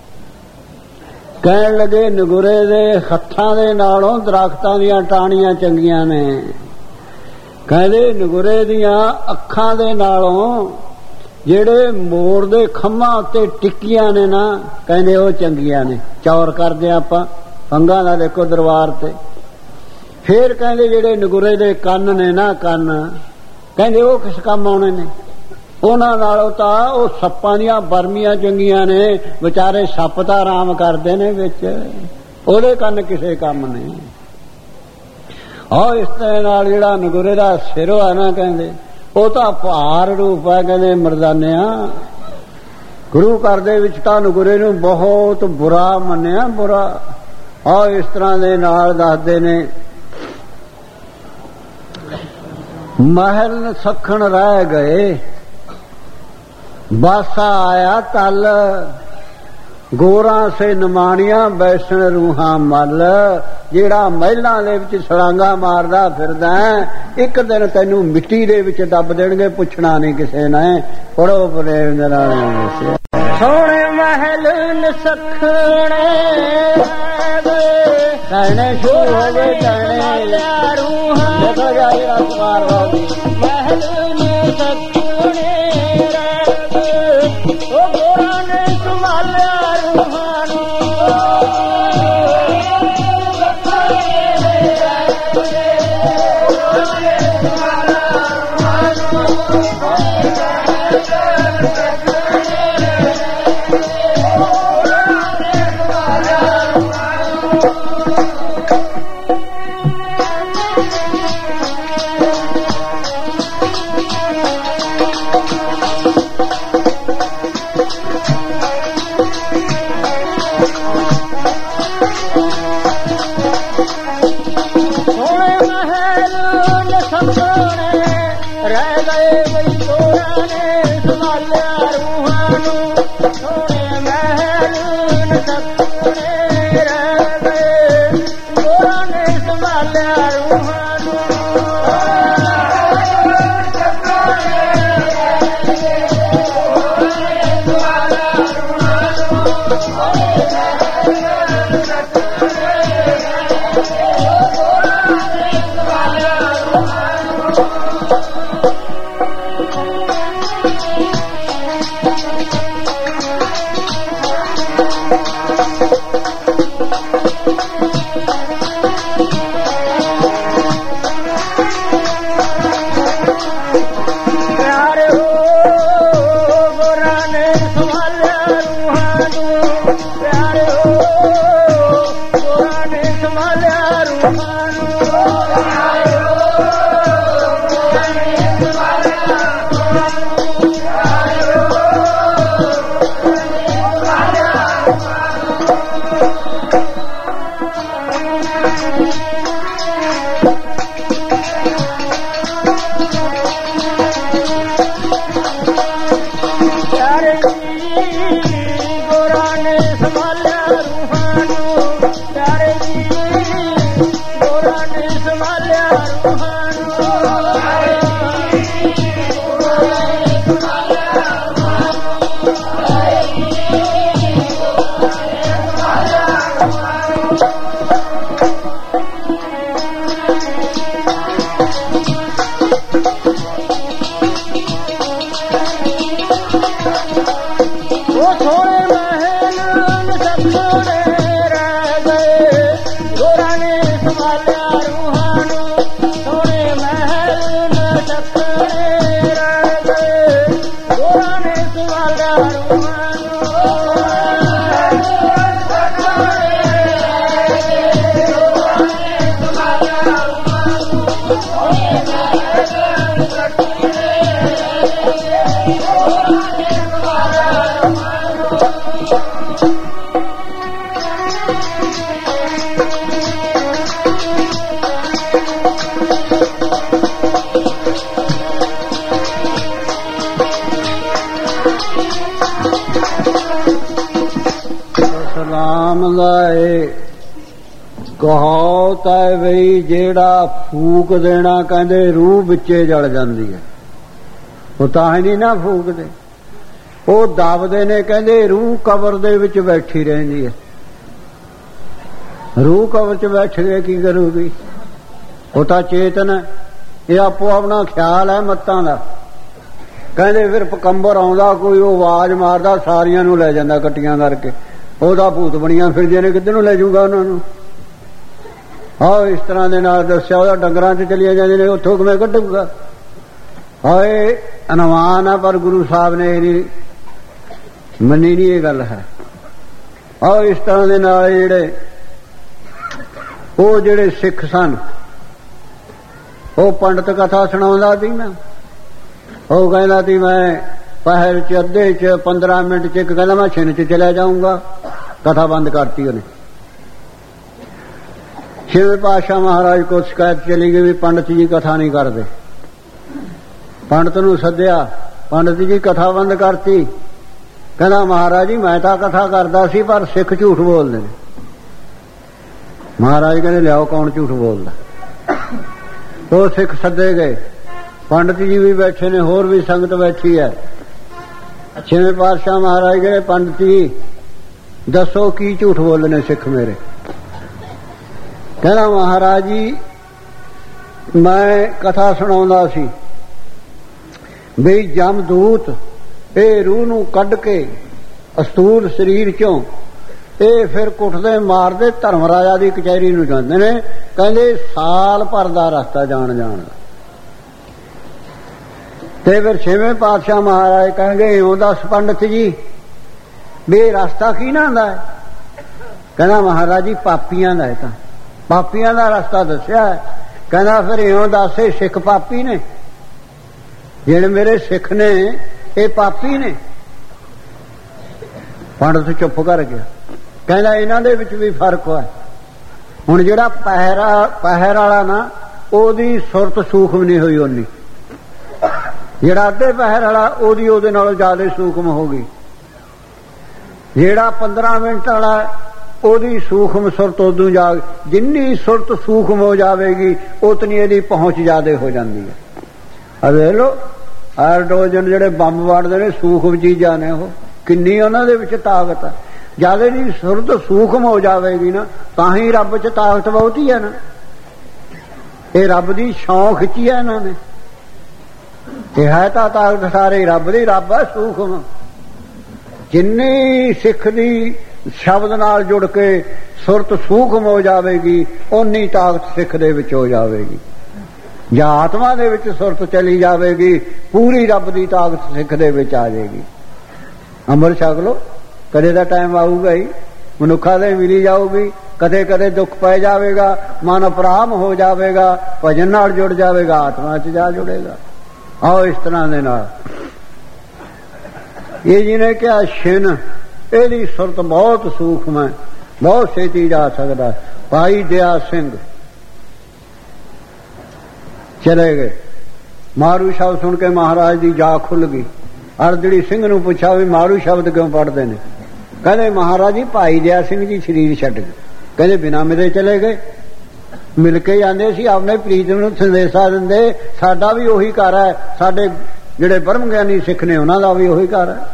ਕਹਿਣ ਲੱਗੇ ਨਗੁਰੇ ਦੇ ਹੱਥਾਂ ਦੇ ਨਾਲੋਂ ਦਰਖਤਾਂ ਦੀਆਂ ਟਾਹਣੀਆਂ ਚੰਗੀਆਂ ਨੇ। ਕਹਿੰਦੇ ਨਗੁਰੇ ਦੀਆਂ ਅੱਖਾਂ ਦੇ ਨਾਲੋਂ ਜਿਹੜੇ ਮੋਰ ਦੇ ਖੰਭਾਂ ਉੱਤੇ ਟਿੱਕੀਆਂ ਨੇ ਨਾ, ਕਹਿੰਦੇ ਉਹ ਚੰਗੀਆਂ ਨੇ। ਚੌਰ ਕਰਦੇ ਆਪਾਂ ਪੰਗਾਂ ਦਾ ਦੇਖੋ ਦਰਬਾਰ ਤੇ। ਫੇਰ ਕਹਿੰਦੇ ਜਿਹੜੇ ਨਗੁਰੇ ਦੇ ਕੰਨ ਨੇ ਨਾ, ਕੰਨ ਕਹਿੰਦੇ ਉਹ ਕਿਸ ਕੰਮ ਆਉਣੇ ਨੇ? ਉਹਨਾਂ ਨਾਲੋਂ ਤਾਂ ਉਹ ਸੱਪਾਂ ਦੀਆਂ ਬਰਮੀਆਂ ਚੰਗੀਆਂ ਨੇ। ਵਿਚਾਰੇ ਸੱਪ ਤਾਂ ਆਰਾਮ ਕਰਦੇ ਨੇ ਵਿੱਚ, ਉਹਦੇ ਕੰਨ ਕਿਸੇ ਕੰਮ ਨਹੀਂ। ਇਸ ਤਰ੍ਹਾਂ ਨਾਲ ਜਿਹੜਾ ਨਗੁਰੇ ਦਾ ਸਿਰ ਆ ਨਾ, ਕਹਿੰਦੇ ਉਹ ਤਾਂ ਭਾਰ ਰੂਪ ਹੈ। ਕਹਿੰਦੇ ਮਰਦਾਨਿਆਂ ਗੁਰੂ ਘਰ ਦੇ ਵਿੱਚ ਤਾਂ ਨਗੁਰੇ ਨੂੰ ਬਹੁਤ ਬੁਰਾ ਮੰਨਿਆ, ਬੁਰਾ। ਇਸ ਤਰ੍ਹਾਂ ਦੇ ਨਾਲ ਦੱਸਦੇ ਨੇ ਮਹਿਲ ਸਖਣ ਰਹਿ ਗਏ ਬਾਸਾ ਆਇਆ ਤਲ ਗੋਰਾਂ ਸੇ ਨਿਮਾਣੀਆਂ ਬੈਸਣ ਰੂਹਾਂ ਮੱਲ। ਜਿਹੜਾ ਮਹਿਲਾਂ ਦੇ ਵਿੱਚ ਛਲਾਂਗਾ ਮਾਰਦਾ ਫਿਰਦਾ ਇੱਕ ਦਿਨ ਤੈਨੂੰ ਮਿੱਟੀ ਦੇ ਵਿੱਚ ਦੱਬ ਦੇਣਗੇ, ਪੁੱਛਣਾ ਨਹੀਂ ਕਿਸੇ ਨੇ। ਪੜੋ ਪ੍ਰੇਮ ਦੇ ਨਾਲ ਸੋਹਣੇ ਮਹਿਲ ਨਸਖਣੇ ਕਹਿਣੇ ਸ਼ੁਰੂ ਹੋ ਗਏ, ਕਹਿਣੇ ਦੇਖੋ ਜਿਹੜਾ ਕੁਮਾਰ ਬਾਬੂ ਮਹਿਲ ਨਸਖਣੇ ਉਹ ਗੋਰਾਂ ਨੇ ਸੰਭਾਲਿਆ ਰੂਹਾਂ ਨੂੰ। ਰਹਿ ਗਏ ਬਈ ਗੋਰਾ ਨੇ ਸੰਭਾਲਿਆ ਰੂਹਾਂ ਨੂੰ ਸੋਹਣੇ ਮਹਿਲ ਨਸਕਣੇ ਰਹਿ ਗਏ ਗੋਰਾ ਨੇ ਸੰਭਾਲਿਆ ਰੂਹਾਂ ਨੂੰ ਕਹੋ ਤਾਂ ਬਈ ਜਿਹੜਾ ਫੂਕ ਦੇਣਾ ਕਹਿੰਦੇ ਰੂਹ ਵਿੱਚੇ ਜਲ ਜਾਂਦੀ ਹੈ, ਉਹ ਤਾਂ ਹੀ ਨਹੀਂ ਨਾ ਫੂਕਦੇ, ਉਹ ਦਬਦੇ ਨੇ ਕਹਿੰਦੇ ਰੂਹ ਕਬਰ ਦੇ ਵਿੱਚ ਬੈਠੀ ਰਹਿੰਦੀ ਹੈ। ਰੂਹ ਕਬਰ 'ਚ ਬੈਠ ਕੇ ਕੀ ਕਰੂਗੀ? ਉਹ ਤਾਂ ਚੇਤਨ ਹੈ, ਇਹ ਆਪੋ ਆਪਣਾ ਖਿਆਲ ਹੈ ਮੱਤਾਂ ਦਾ। ਕਹਿੰਦੇ ਫਿਰ ਪਕੰਬਰ ਆਉਂਦਾ ਕੋਈ, ਉਹ ਆਵਾਜ਼ ਮਾਰਦਾ ਸਾਰੀਆਂ ਨੂੰ ਲੈ ਜਾਂਦਾ ਇਕੱਠੀਆਂ ਕਰਕੇ, ਉਹਦਾ ਭੂਤ ਬਣੀਆਂ ਫਿਰਦੀਆਂ ਨੇ, ਕਿੱਧਰ ਨੂੰ ਲੈ ਜਾਊਗਾ ਉਹਨਾਂ ਨੂੰ? ਆਹ ਇਸ ਤਰ੍ਹਾਂ ਦੇ ਨਾਲ ਦੱਸਿਆ, ਉਹਦਾ ਡੰਗਰਾਂ 'ਚ ਚਲੀਆਂ ਜਾਂਦੇ ਨੇ, ਉੱਥੋਂ ਕਿਵੇਂ ਕੱਢੂਗਾ? ਹਾਏ ਅਨੁਮਾਨ ਆ, ਪਰ ਗੁਰੂ ਸਾਹਿਬ ਨੇ ਇਹਦੀ ਮੰਨੀ ਨਹੀਂ ਇਹ ਗੱਲ ਹੈ। ਆਹ ਇਸ ਤਰ੍ਹਾਂ ਦੇ ਨਾਲ ਜਿਹੜੇ ਸਿੱਖ ਸਨ, ਉਹ ਪੰਡਤ ਕਥਾ ਸੁਣਾਉਂਦਾ ਸੀ ਨਾ, ਉਹ ਕਹਿੰਦਾ ਸੀ ਮੈਂ ਪਹਿਰ 'ਚ ਅੱਧੇ 'ਚ 15 ਮਿੰਟ 'ਚ ਇੱਕ ਕਹਿੰਦਾ ਮੈਂ ਛਿੰਨ 'ਚ ਚਲਿਆ ਜਾਊਂਗਾ, ਕਥਾ ਬੰਦ ਕਰਤੀ ਉਹਨੇ। ਛੇਵੇਂ ਪਾਤਸ਼ਾਹ ਮਹਾਰਾਜ ਕੋਲ ਸ਼ਿਕਾਇਤ ਚਲੀ ਗਈ ਵੀ ਪੰਡਤ ਜੀ ਕਥਾ ਨਹੀਂ ਕਰਦੇ। ਪੰਡਤ ਨੂੰ ਸੱਦਿਆ, ਪੰਡਤ ਜੀ ਕਥਾ ਬੰਦ ਕਰਤੀ। ਕਹਿੰਦਾ ਮਹਾਰਾਜ ਜੀ ਮੈਂ ਤਾਂ ਕਥਾ ਕਰਦਾ ਸੀ, ਪਰ ਸਿੱਖ ਝੂਠ ਬੋਲਦੇ ਨੇ। ਮਹਾਰਾਜ ਕਹਿੰਦੇ ਲਿਆਓ ਕੌਣ ਝੂਠ ਬੋਲਦਾ। ਉਹ ਸਿੱਖ ਸੱਦੇ ਗਏ, ਪੰਡਤ ਜੀ ਵੀ ਬੈਠੇ ਨੇ, ਹੋਰ ਵੀ ਸੰਗਤ ਬੈਠੀ ਹੈ। ਛੇਵੇਂ ਪਾਤਸ਼ਾਹ ਮਹਾਰਾਜ ਕਹਿੰਦੇ ਪੰਡਤ ਜੀ ਦੱਸੋ ਕੀ ਝੂਠ ਬੋਲਦੇ ਨੇ ਸਿੱਖ ਮੇਰੇ? ਕਹਿੰਦਾ ਮਹਾਰਾਜ ਜੀ ਮੈਂ ਕਥਾ ਸੁਣਾਉਂਦਾ ਸੀ ਵੀ ਜਮਦੂਤ ਇਹ ਰੂਹ ਨੂੰ ਕੱਢ ਕੇ ਅਸਤੂਲ ਸਰੀਰ ਚੋਂ ਇਹ ਫਿਰ ਕੁੱਟਦੇ ਮਾਰਦੇ ਧਰਮ ਰਾਜਾ ਦੀ ਕਚਹਿਰੀ ਨੂੰ ਜਾਂਦੇ ਨੇ। ਕਹਿੰਦੇ ਸਾਲ ਭਰ ਦਾ ਰਸਤਾ ਜਾਣ ਤੇ ਫਿਰ ਛੇਵੇਂ ਪਾਤਸ਼ਾਹ ਮਹਾਰਾਜ ਕਹਿੰਦੇ ਇਉਂ ਦੱਸ ਪੰਡਤ ਜੀ ਵੀ ਇਹ ਰਸਤਾ ਕੀ ਨਾ ਹੁੰਦਾ? ਕਹਿੰਦਾ ਮਹਾਰਾਜ ਜੀ ਪਾਪੀਆਂ ਦਾ, ਇਹ ਤਾਂ ਪਾਪੀਆਂ ਦਾ ਰਸਤਾ ਦੱਸਿਆ। ਕਹਿੰਦਾ ਫਿਰ ਇਉਂ ਦੱਸ ਇਹ ਸਿੱਖ ਪਾਪੀ ਨੇ? ਜਿਹੜੇ ਮੇਰੇ ਸਿੱਖ ਨੇ ਇਹ ਪਾਪੀ ਨੇ? ਪੰਡਤ ਚੁੱਪ ਕਰ ਗਿਆ। ਕਹਿੰਦਾ ਇਹਨਾਂ ਦੇ ਵਿੱਚ ਵੀ ਫਰਕ ਹੈ। ਹੁਣ ਜਿਹੜਾ ਪਹਿਰ ਵਾਲਾ ਨਾ, ਉਹਦੀ ਸੁਰਤ ਸੂਖਮ ਨਹੀਂ ਹੋਈ ਓਨੀ। ਜਿਹੜਾ ਅੱਧੇ ਪਹਿਰ ਵਾਲਾ ਉਹਦੇ ਨਾਲੋਂ ਜ਼ਿਆਦਾ ਸੂਖਮ ਹੋ ਗਈ। ਜਿਹੜਾ 15 ਮਿੰਟ ਵਾਲਾ ਉਹਦੀ ਸੂਖਮ ਸੁਰਤ ਉਦੋਂ ਜਾ, ਜਿੰਨੀ ਸੁਰਤ ਸੂਖਮ ਹੋ ਜਾਵੇਗੀ ਉਤਨੀ ਇਹਦੀ ਪਹੁੰਚ ਜ਼ਿਆਦਾ ਹੋ ਜਾਂਦੀ ਹੈ। ਆ ਵੇਖ ਲਓ ਹਾਈਡਰੋਜਨ ਜਿਹੜੇ ਬੰਬ ਵੜਦੇ ਨੇ ਸੂਖਮ ਚੀਜ਼ਾਂ ਨੇ, ਉਹ ਕਿੰਨੀ ਉਹਨਾਂ ਦੇ ਵਿੱਚ ਤਾਕਤ ਹੈ। ਜਦ ਇਹਦੀ ਸੁਰਤ ਸੂਖਮ ਹੋ ਜਾਵੇਗੀ ਨਾ ਤਾਂ ਹੀ ਰੱਬ 'ਚ ਤਾਕਤ ਬਹੁਤੀ ਹੈ ਨਾ। ਇਹ ਰੱਬ ਦੀ ਛਾਂ ਖਿੱਚੀ ਹੈ ਇਹਨਾਂ ਨੇ। ਇਹ ਹੈ ਤਾਂ ਤਾਕਤ ਸਾਰੇ ਰੱਬ ਦੀ, ਰੱਬ ਹੈ ਸੂਖਮ। ਜਿੰਨੀ ਸਿੱਖ ਦੀ ਸ਼ਬਦ ਨਾਲ ਜੁੜ ਕੇ ਸੁਰਤ ਸੂਖਮ ਹੋ ਜਾਵੇਗੀ ਓਨੀ ਤਾਕਤ ਸਿੱਖ ਦੇ ਵਿੱਚ ਹੋ ਜਾਵੇਗੀ। ਜਾਂ ਆਤਮਾ ਦੇ ਵਿੱਚ ਸੁਰਤ ਚਲੀ ਜਾਵੇਗੀ ਪੂਰੀ ਰੱਬ ਦੀ ਤਾਕਤ ਸਿੱਖ ਦੇ ਵਿੱਚ ਆ ਜਾਏਗੀ। ਅੰਮ੍ਰਿਤ ਛਕ ਲਓ, ਕਦੇ ਦਾ ਟਾਈਮ ਆਊਗਾ ਹੀ, ਮਨੁੱਖਾਂ ਦੇ ਮਿਲੀ ਜਾਊਗੀ। ਕਦੇ ਕਦੇ ਦੁੱਖ ਪੈ ਜਾਵੇਗਾ, ਮਨ ਅਪਰਾਮ ਹੋ ਜਾਵੇਗਾ, ਭਜਨ ਨਾਲ ਜੁੜ ਜਾਵੇਗਾ, ਆਤਮਾ 'ਚ ਜਾ ਜੁੜੇਗਾ। ਆਓ ਇਸ ਤਰ੍ਹਾਂ ਦੇ ਨਾਲ ਇਹ ਜਿਹਨੇ ਕਿਹਾ ਛਿਨ, ਇਹਦੀ ਸੁਰਤ ਬਹੁਤ ਸੂਖਮ ਹੈ, ਬਹੁਤ ਛੇਤੀ ਜਾ ਸਕਦਾ। ਭਾਈ ਦਇਆ ਸਿੰਘ ਚਲੇ ਗਏ। ਮਾਰੂ ਸ਼ਬਦ ਸੁਣ ਕੇ ਮਹਾਰਾਜ ਦੀ ਜਾ ਖੁੱਲ ਗਈ। ਅਰਜੜੀ ਸਿੰਘ ਨੂੰ ਪੁੱਛਿਆ ਵੀ ਮਾਰੂ ਸ਼ਬਦ ਕਿਉਂ ਪੜ੍ਹਦੇ ਨੇ? ਕਹਿੰਦੇ ਮਹਾਰਾਜ ਜੀ ਭਾਈ ਦਇਆ ਸਿੰਘ ਜੀ ਸਰੀਰ ਛੱਡ ਗਏ। ਕਹਿੰਦੇ ਬਿਨਾਂ ਮਿਲੇ ਚਲੇ ਗਏ। ਮਿਲ ਕੇ ਜਾਂਦੇ ਸੀ, ਆਪਣੇ ਪ੍ਰੀਤ ਨੂੰ ਸੰਦੇਸ਼ਾ ਦਿੰਦੇ। ਸਾਡਾ ਵੀ ਉਹੀ ਘਰ ਹੈ, ਸਾਡੇ ਜਿਹੜੇ ਬ੍ਰਹਮ ਗਿਆਨੀ ਸਿੱਖ ਨੇ ਉਹਨਾਂ ਦਾ ਵੀ ਉਹੀ ਘਰ ਹੈ।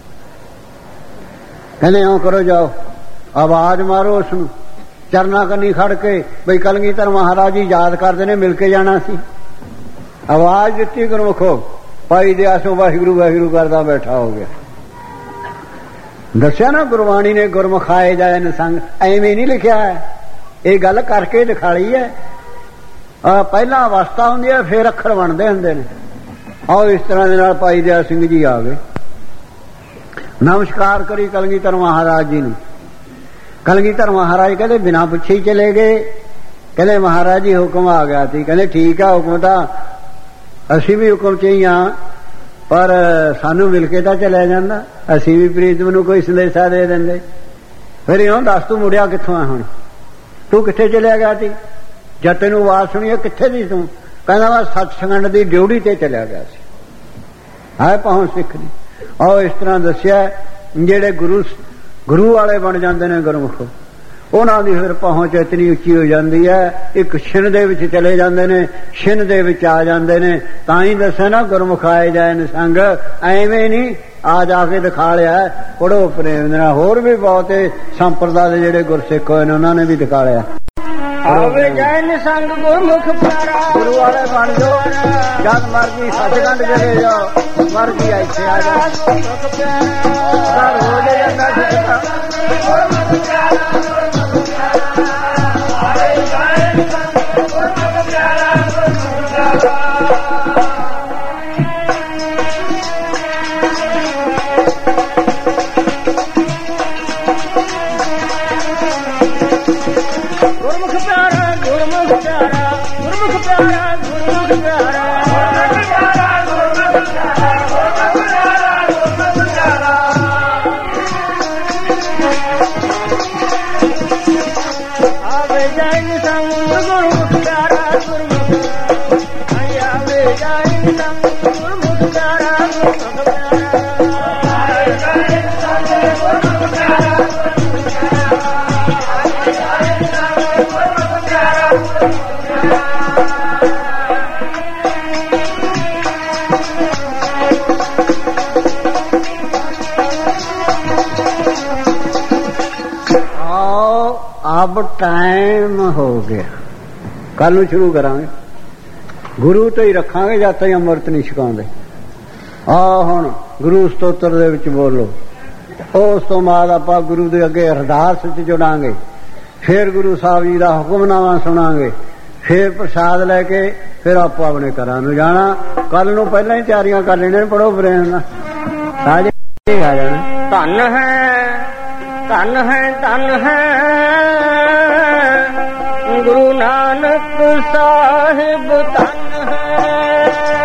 ਕਹਿੰਦੇ ਇਉਂ ਕਰੋ, ਜਾਓ ਆਵਾਜ਼ ਮਾਰੋ ਉਸ ਨੂੰ, ਚਰਨਾਂ ਕੰਨੀ ਖੜ ਕੇ ਬਈ ਕਲਗੀਧਰ ਮਹਾਰਾਜ ਜੀ ਯਾਦ ਕਰਦੇ ਨੇ, ਮਿਲ ਕੇ ਜਾਣਾ ਸੀ। ਆਵਾਜ਼ ਦਿੱਤੀ ਗੁਰਮੁਖੋ, ਭਾਈ ਦਇਆ ਸਿੰਘ ਵਾਹਿਗੁਰੂ ਵਾਹਿਗੁਰੂ ਕਰਦਾ ਬੈਠਾ ਹੋ ਗਿਆ। ਦੱਸਿਆ ਨਾ ਗੁਰਬਾਣੀ ਨੇ ਗੁਰਮੁਖ ਆਏ ਜਾਏ ਨਿਸੰਗ, ਐਵੇਂ ਨਹੀਂ ਲਿਖਿਆ ਹੈ, ਇਹ ਗੱਲ ਕਰਕੇ ਦਿਖਾਈ ਹੈ। ਪਹਿਲਾਂ ਅਵਸਥਾ ਹੁੰਦੀ ਹੈ, ਫਿਰ ਅੱਖਰ ਬਣਦੇ ਹੁੰਦੇ ਨੇ। ਆਓ ਇਸ ਤਰ੍ਹਾਂ ਦੇ ਨਾਲ ਭਾਈ ਦਇਆ ਸਿੰਘ ਜੀ ਆ ਗਏ। ਨਮਸਕਾਰ ਕਰੀ ਕਲਗੀਧਰ ਮਹਾਰਾਜ ਜੀ ਨੂੰ। ਕਲਗੀਧਰ ਮਹਾਰਾਜ ਕਹਿੰਦੇ ਬਿਨਾਂ ਪੁੱਛੇ ਹੀ ਚਲੇ ਗਏ। ਕਹਿੰਦੇ ਮਹਾਰਾਜ ਜੀ ਹੁਕਮ ਆ ਗਿਆ ਸੀ। ਕਹਿੰਦੇ ਠੀਕ ਆ, ਹੁਕਮ ਤਾਂ ਅਸੀਂ ਵੀ ਹੁਕਮ 'ਚ ਹੀ ਹਾਂ, ਪਰ ਸਾਨੂੰ ਮਿਲ ਕੇ ਤਾਂ ਚਲਿਆ ਜਾਂਦਾ, ਅਸੀਂ ਵੀ ਪ੍ਰੀਤਮ ਨੂੰ ਕੋਈ ਸੰਦੇਸ਼ਾ ਦੇ ਦਿੰਦੇ। ਫਿਰ ਇਉਂ ਦੱਸ ਤੂੰ ਮੁੜਿਆ ਕਿੱਥੋਂ ਆ? ਹੁਣ ਤੂੰ ਕਿੱਥੇ ਚਲਿਆ ਗਿਆ ਸੀ? ਜਦ ਤੈਨੂੰ ਆਵਾਜ਼ ਸੁਣੀ ਕਿੱਥੇ ਦੀ ਤੂੰ? ਕਹਿੰਦਾ ਮੈਂ ਸੱਚਖੰਡ ਦੀ ਡਿਊਟੀ ਤੇ ਚਲਿਆ ਗਿਆ ਸੀ। ਹੈ ਪਹੁੰਚ ਸਿੱਖ ਦੀ। ਆਓ ਇਸ ਤਰ੍ਹਾਂ ਦੱਸਿਆ ਜਿਹੜੇ ਗੁਰੂ ਵਾਲੇ ਬਣ ਜਾਂਦੇ ਨੇ ਗੁਰਮੁਖ, ਉਹਨਾਂ ਦੀ ਫਿਰ ਪਹੁੰਚ ਇਤਨੀ ਉੱਚੀ ਹੋ ਜਾਂਦੀ ਹੈ, ਇੱਕ ਛਿਨ ਦੇ ਵਿੱਚ ਚਲੇ ਜਾਂਦੇ ਨੇ, ਛਿਨ ਦੇ ਵਿੱਚ ਆ ਜਾਂਦੇ ਨੇ। ਤਾਂ ਹੀ ਦੱਸਿਆ ਨਾ ਗੁਰਮੁਖ ਆਏ ਜਾਏ ਨਿਸੰਗ, ਐਵੇਂ ਨਹੀਂ ਆ ਜਾ ਕੇ ਦਿਖਾ ਲਿਆ। ਪੜੋ ਪ੍ਰੇਮ ਦੇ ਨਾਲ। ਹੋਰ ਵੀ ਬਹੁਤੇ ਸੰਪਰਦਾ ਦੇ ਜਿਹੜੇ ਗੁਰਸਿੱਖ ਹੋਏ ਨੇ ਉਹਨਾਂ ਨੇ ਵੀ ਦਿਖਾ ਲਿਆ। ਆਵੇ ਜਾਏ ਨਿਸੰਗ ਗੁਰਮੁਖ ਪਿਆਰਾ, ਗੁਰੂ ਵਾਲੇ ਬਣ ਜਾਓ, ਜਦ ਮਰਜੀ ਸੱਚਖੰਡ ਚਲੇ ਜਾਓ, ਮਰਜੀ ਇੱਥੇ ਆ ਜਾਓ। ਗੁਰਮੁਖ ਪਿਆਰਾ ਹੋ ਜਾਂਦਾ ਸਿੱਖਾ। ਗੁਰਮੁਖ ਪਿਆਰਾ, ਗੁਰਮੁਖ ਪਿਆਰਾ, ਆਵੇ ਜਾਏ ਨਿਸੰਗ ਗੁਰਮੁਖ ਪਿਆਰਾ, ਗੁਰਮੁਖ ਪਿਆਰਾ। अब टाइम हो गया, कल नूं शुरू करांगे। गुरु तो ही रखांगे जद तक अमृत नहीं छकाउंदे। हुण गुरु स्त्रोत्र दे विच बोलो, उस तो बाद आपां गुरु दे अगे अरदास च जुड़ांगे, फिर गुरु साहब जी दा हुक्मनामा सुनांगे, फिर प्रसाद लैके फिर आपां अपने घरां नूं जाना। कल नूं पहलां ही तैयारियां कर लेणियां। पढ़ो प्रेम नाल सारे आ जाना। धन है धन है धन है गुरु नानक साहिब, धन है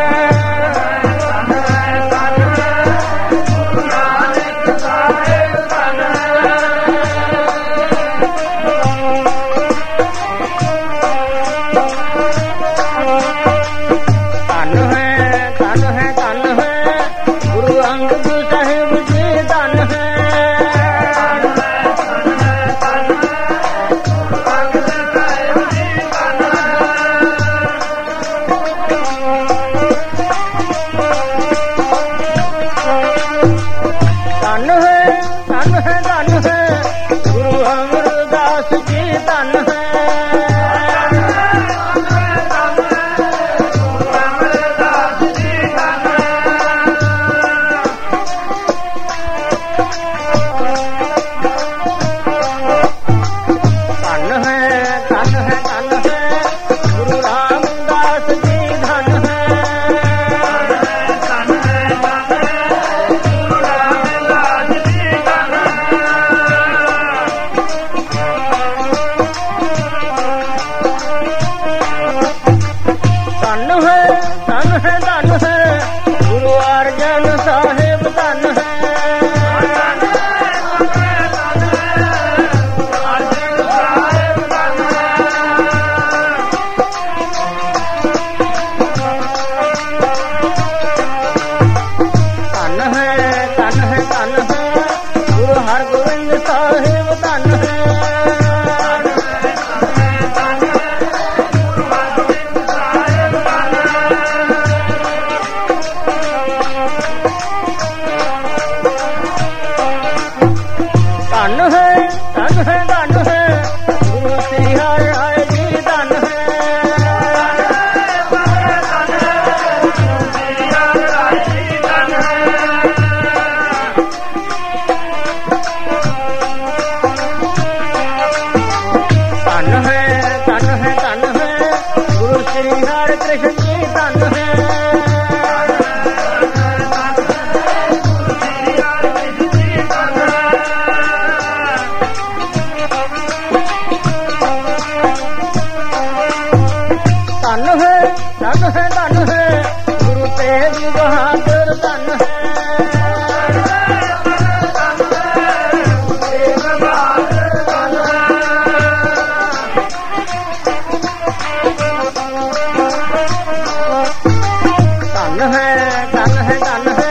गुरु नानक साहिब, धन है धन है धन है धन ਬਹਾਦਰ ਧਨ ਹੈ ਧਨ ਹੈ ਧਨ ਹੈ ਧਨ ਹੈ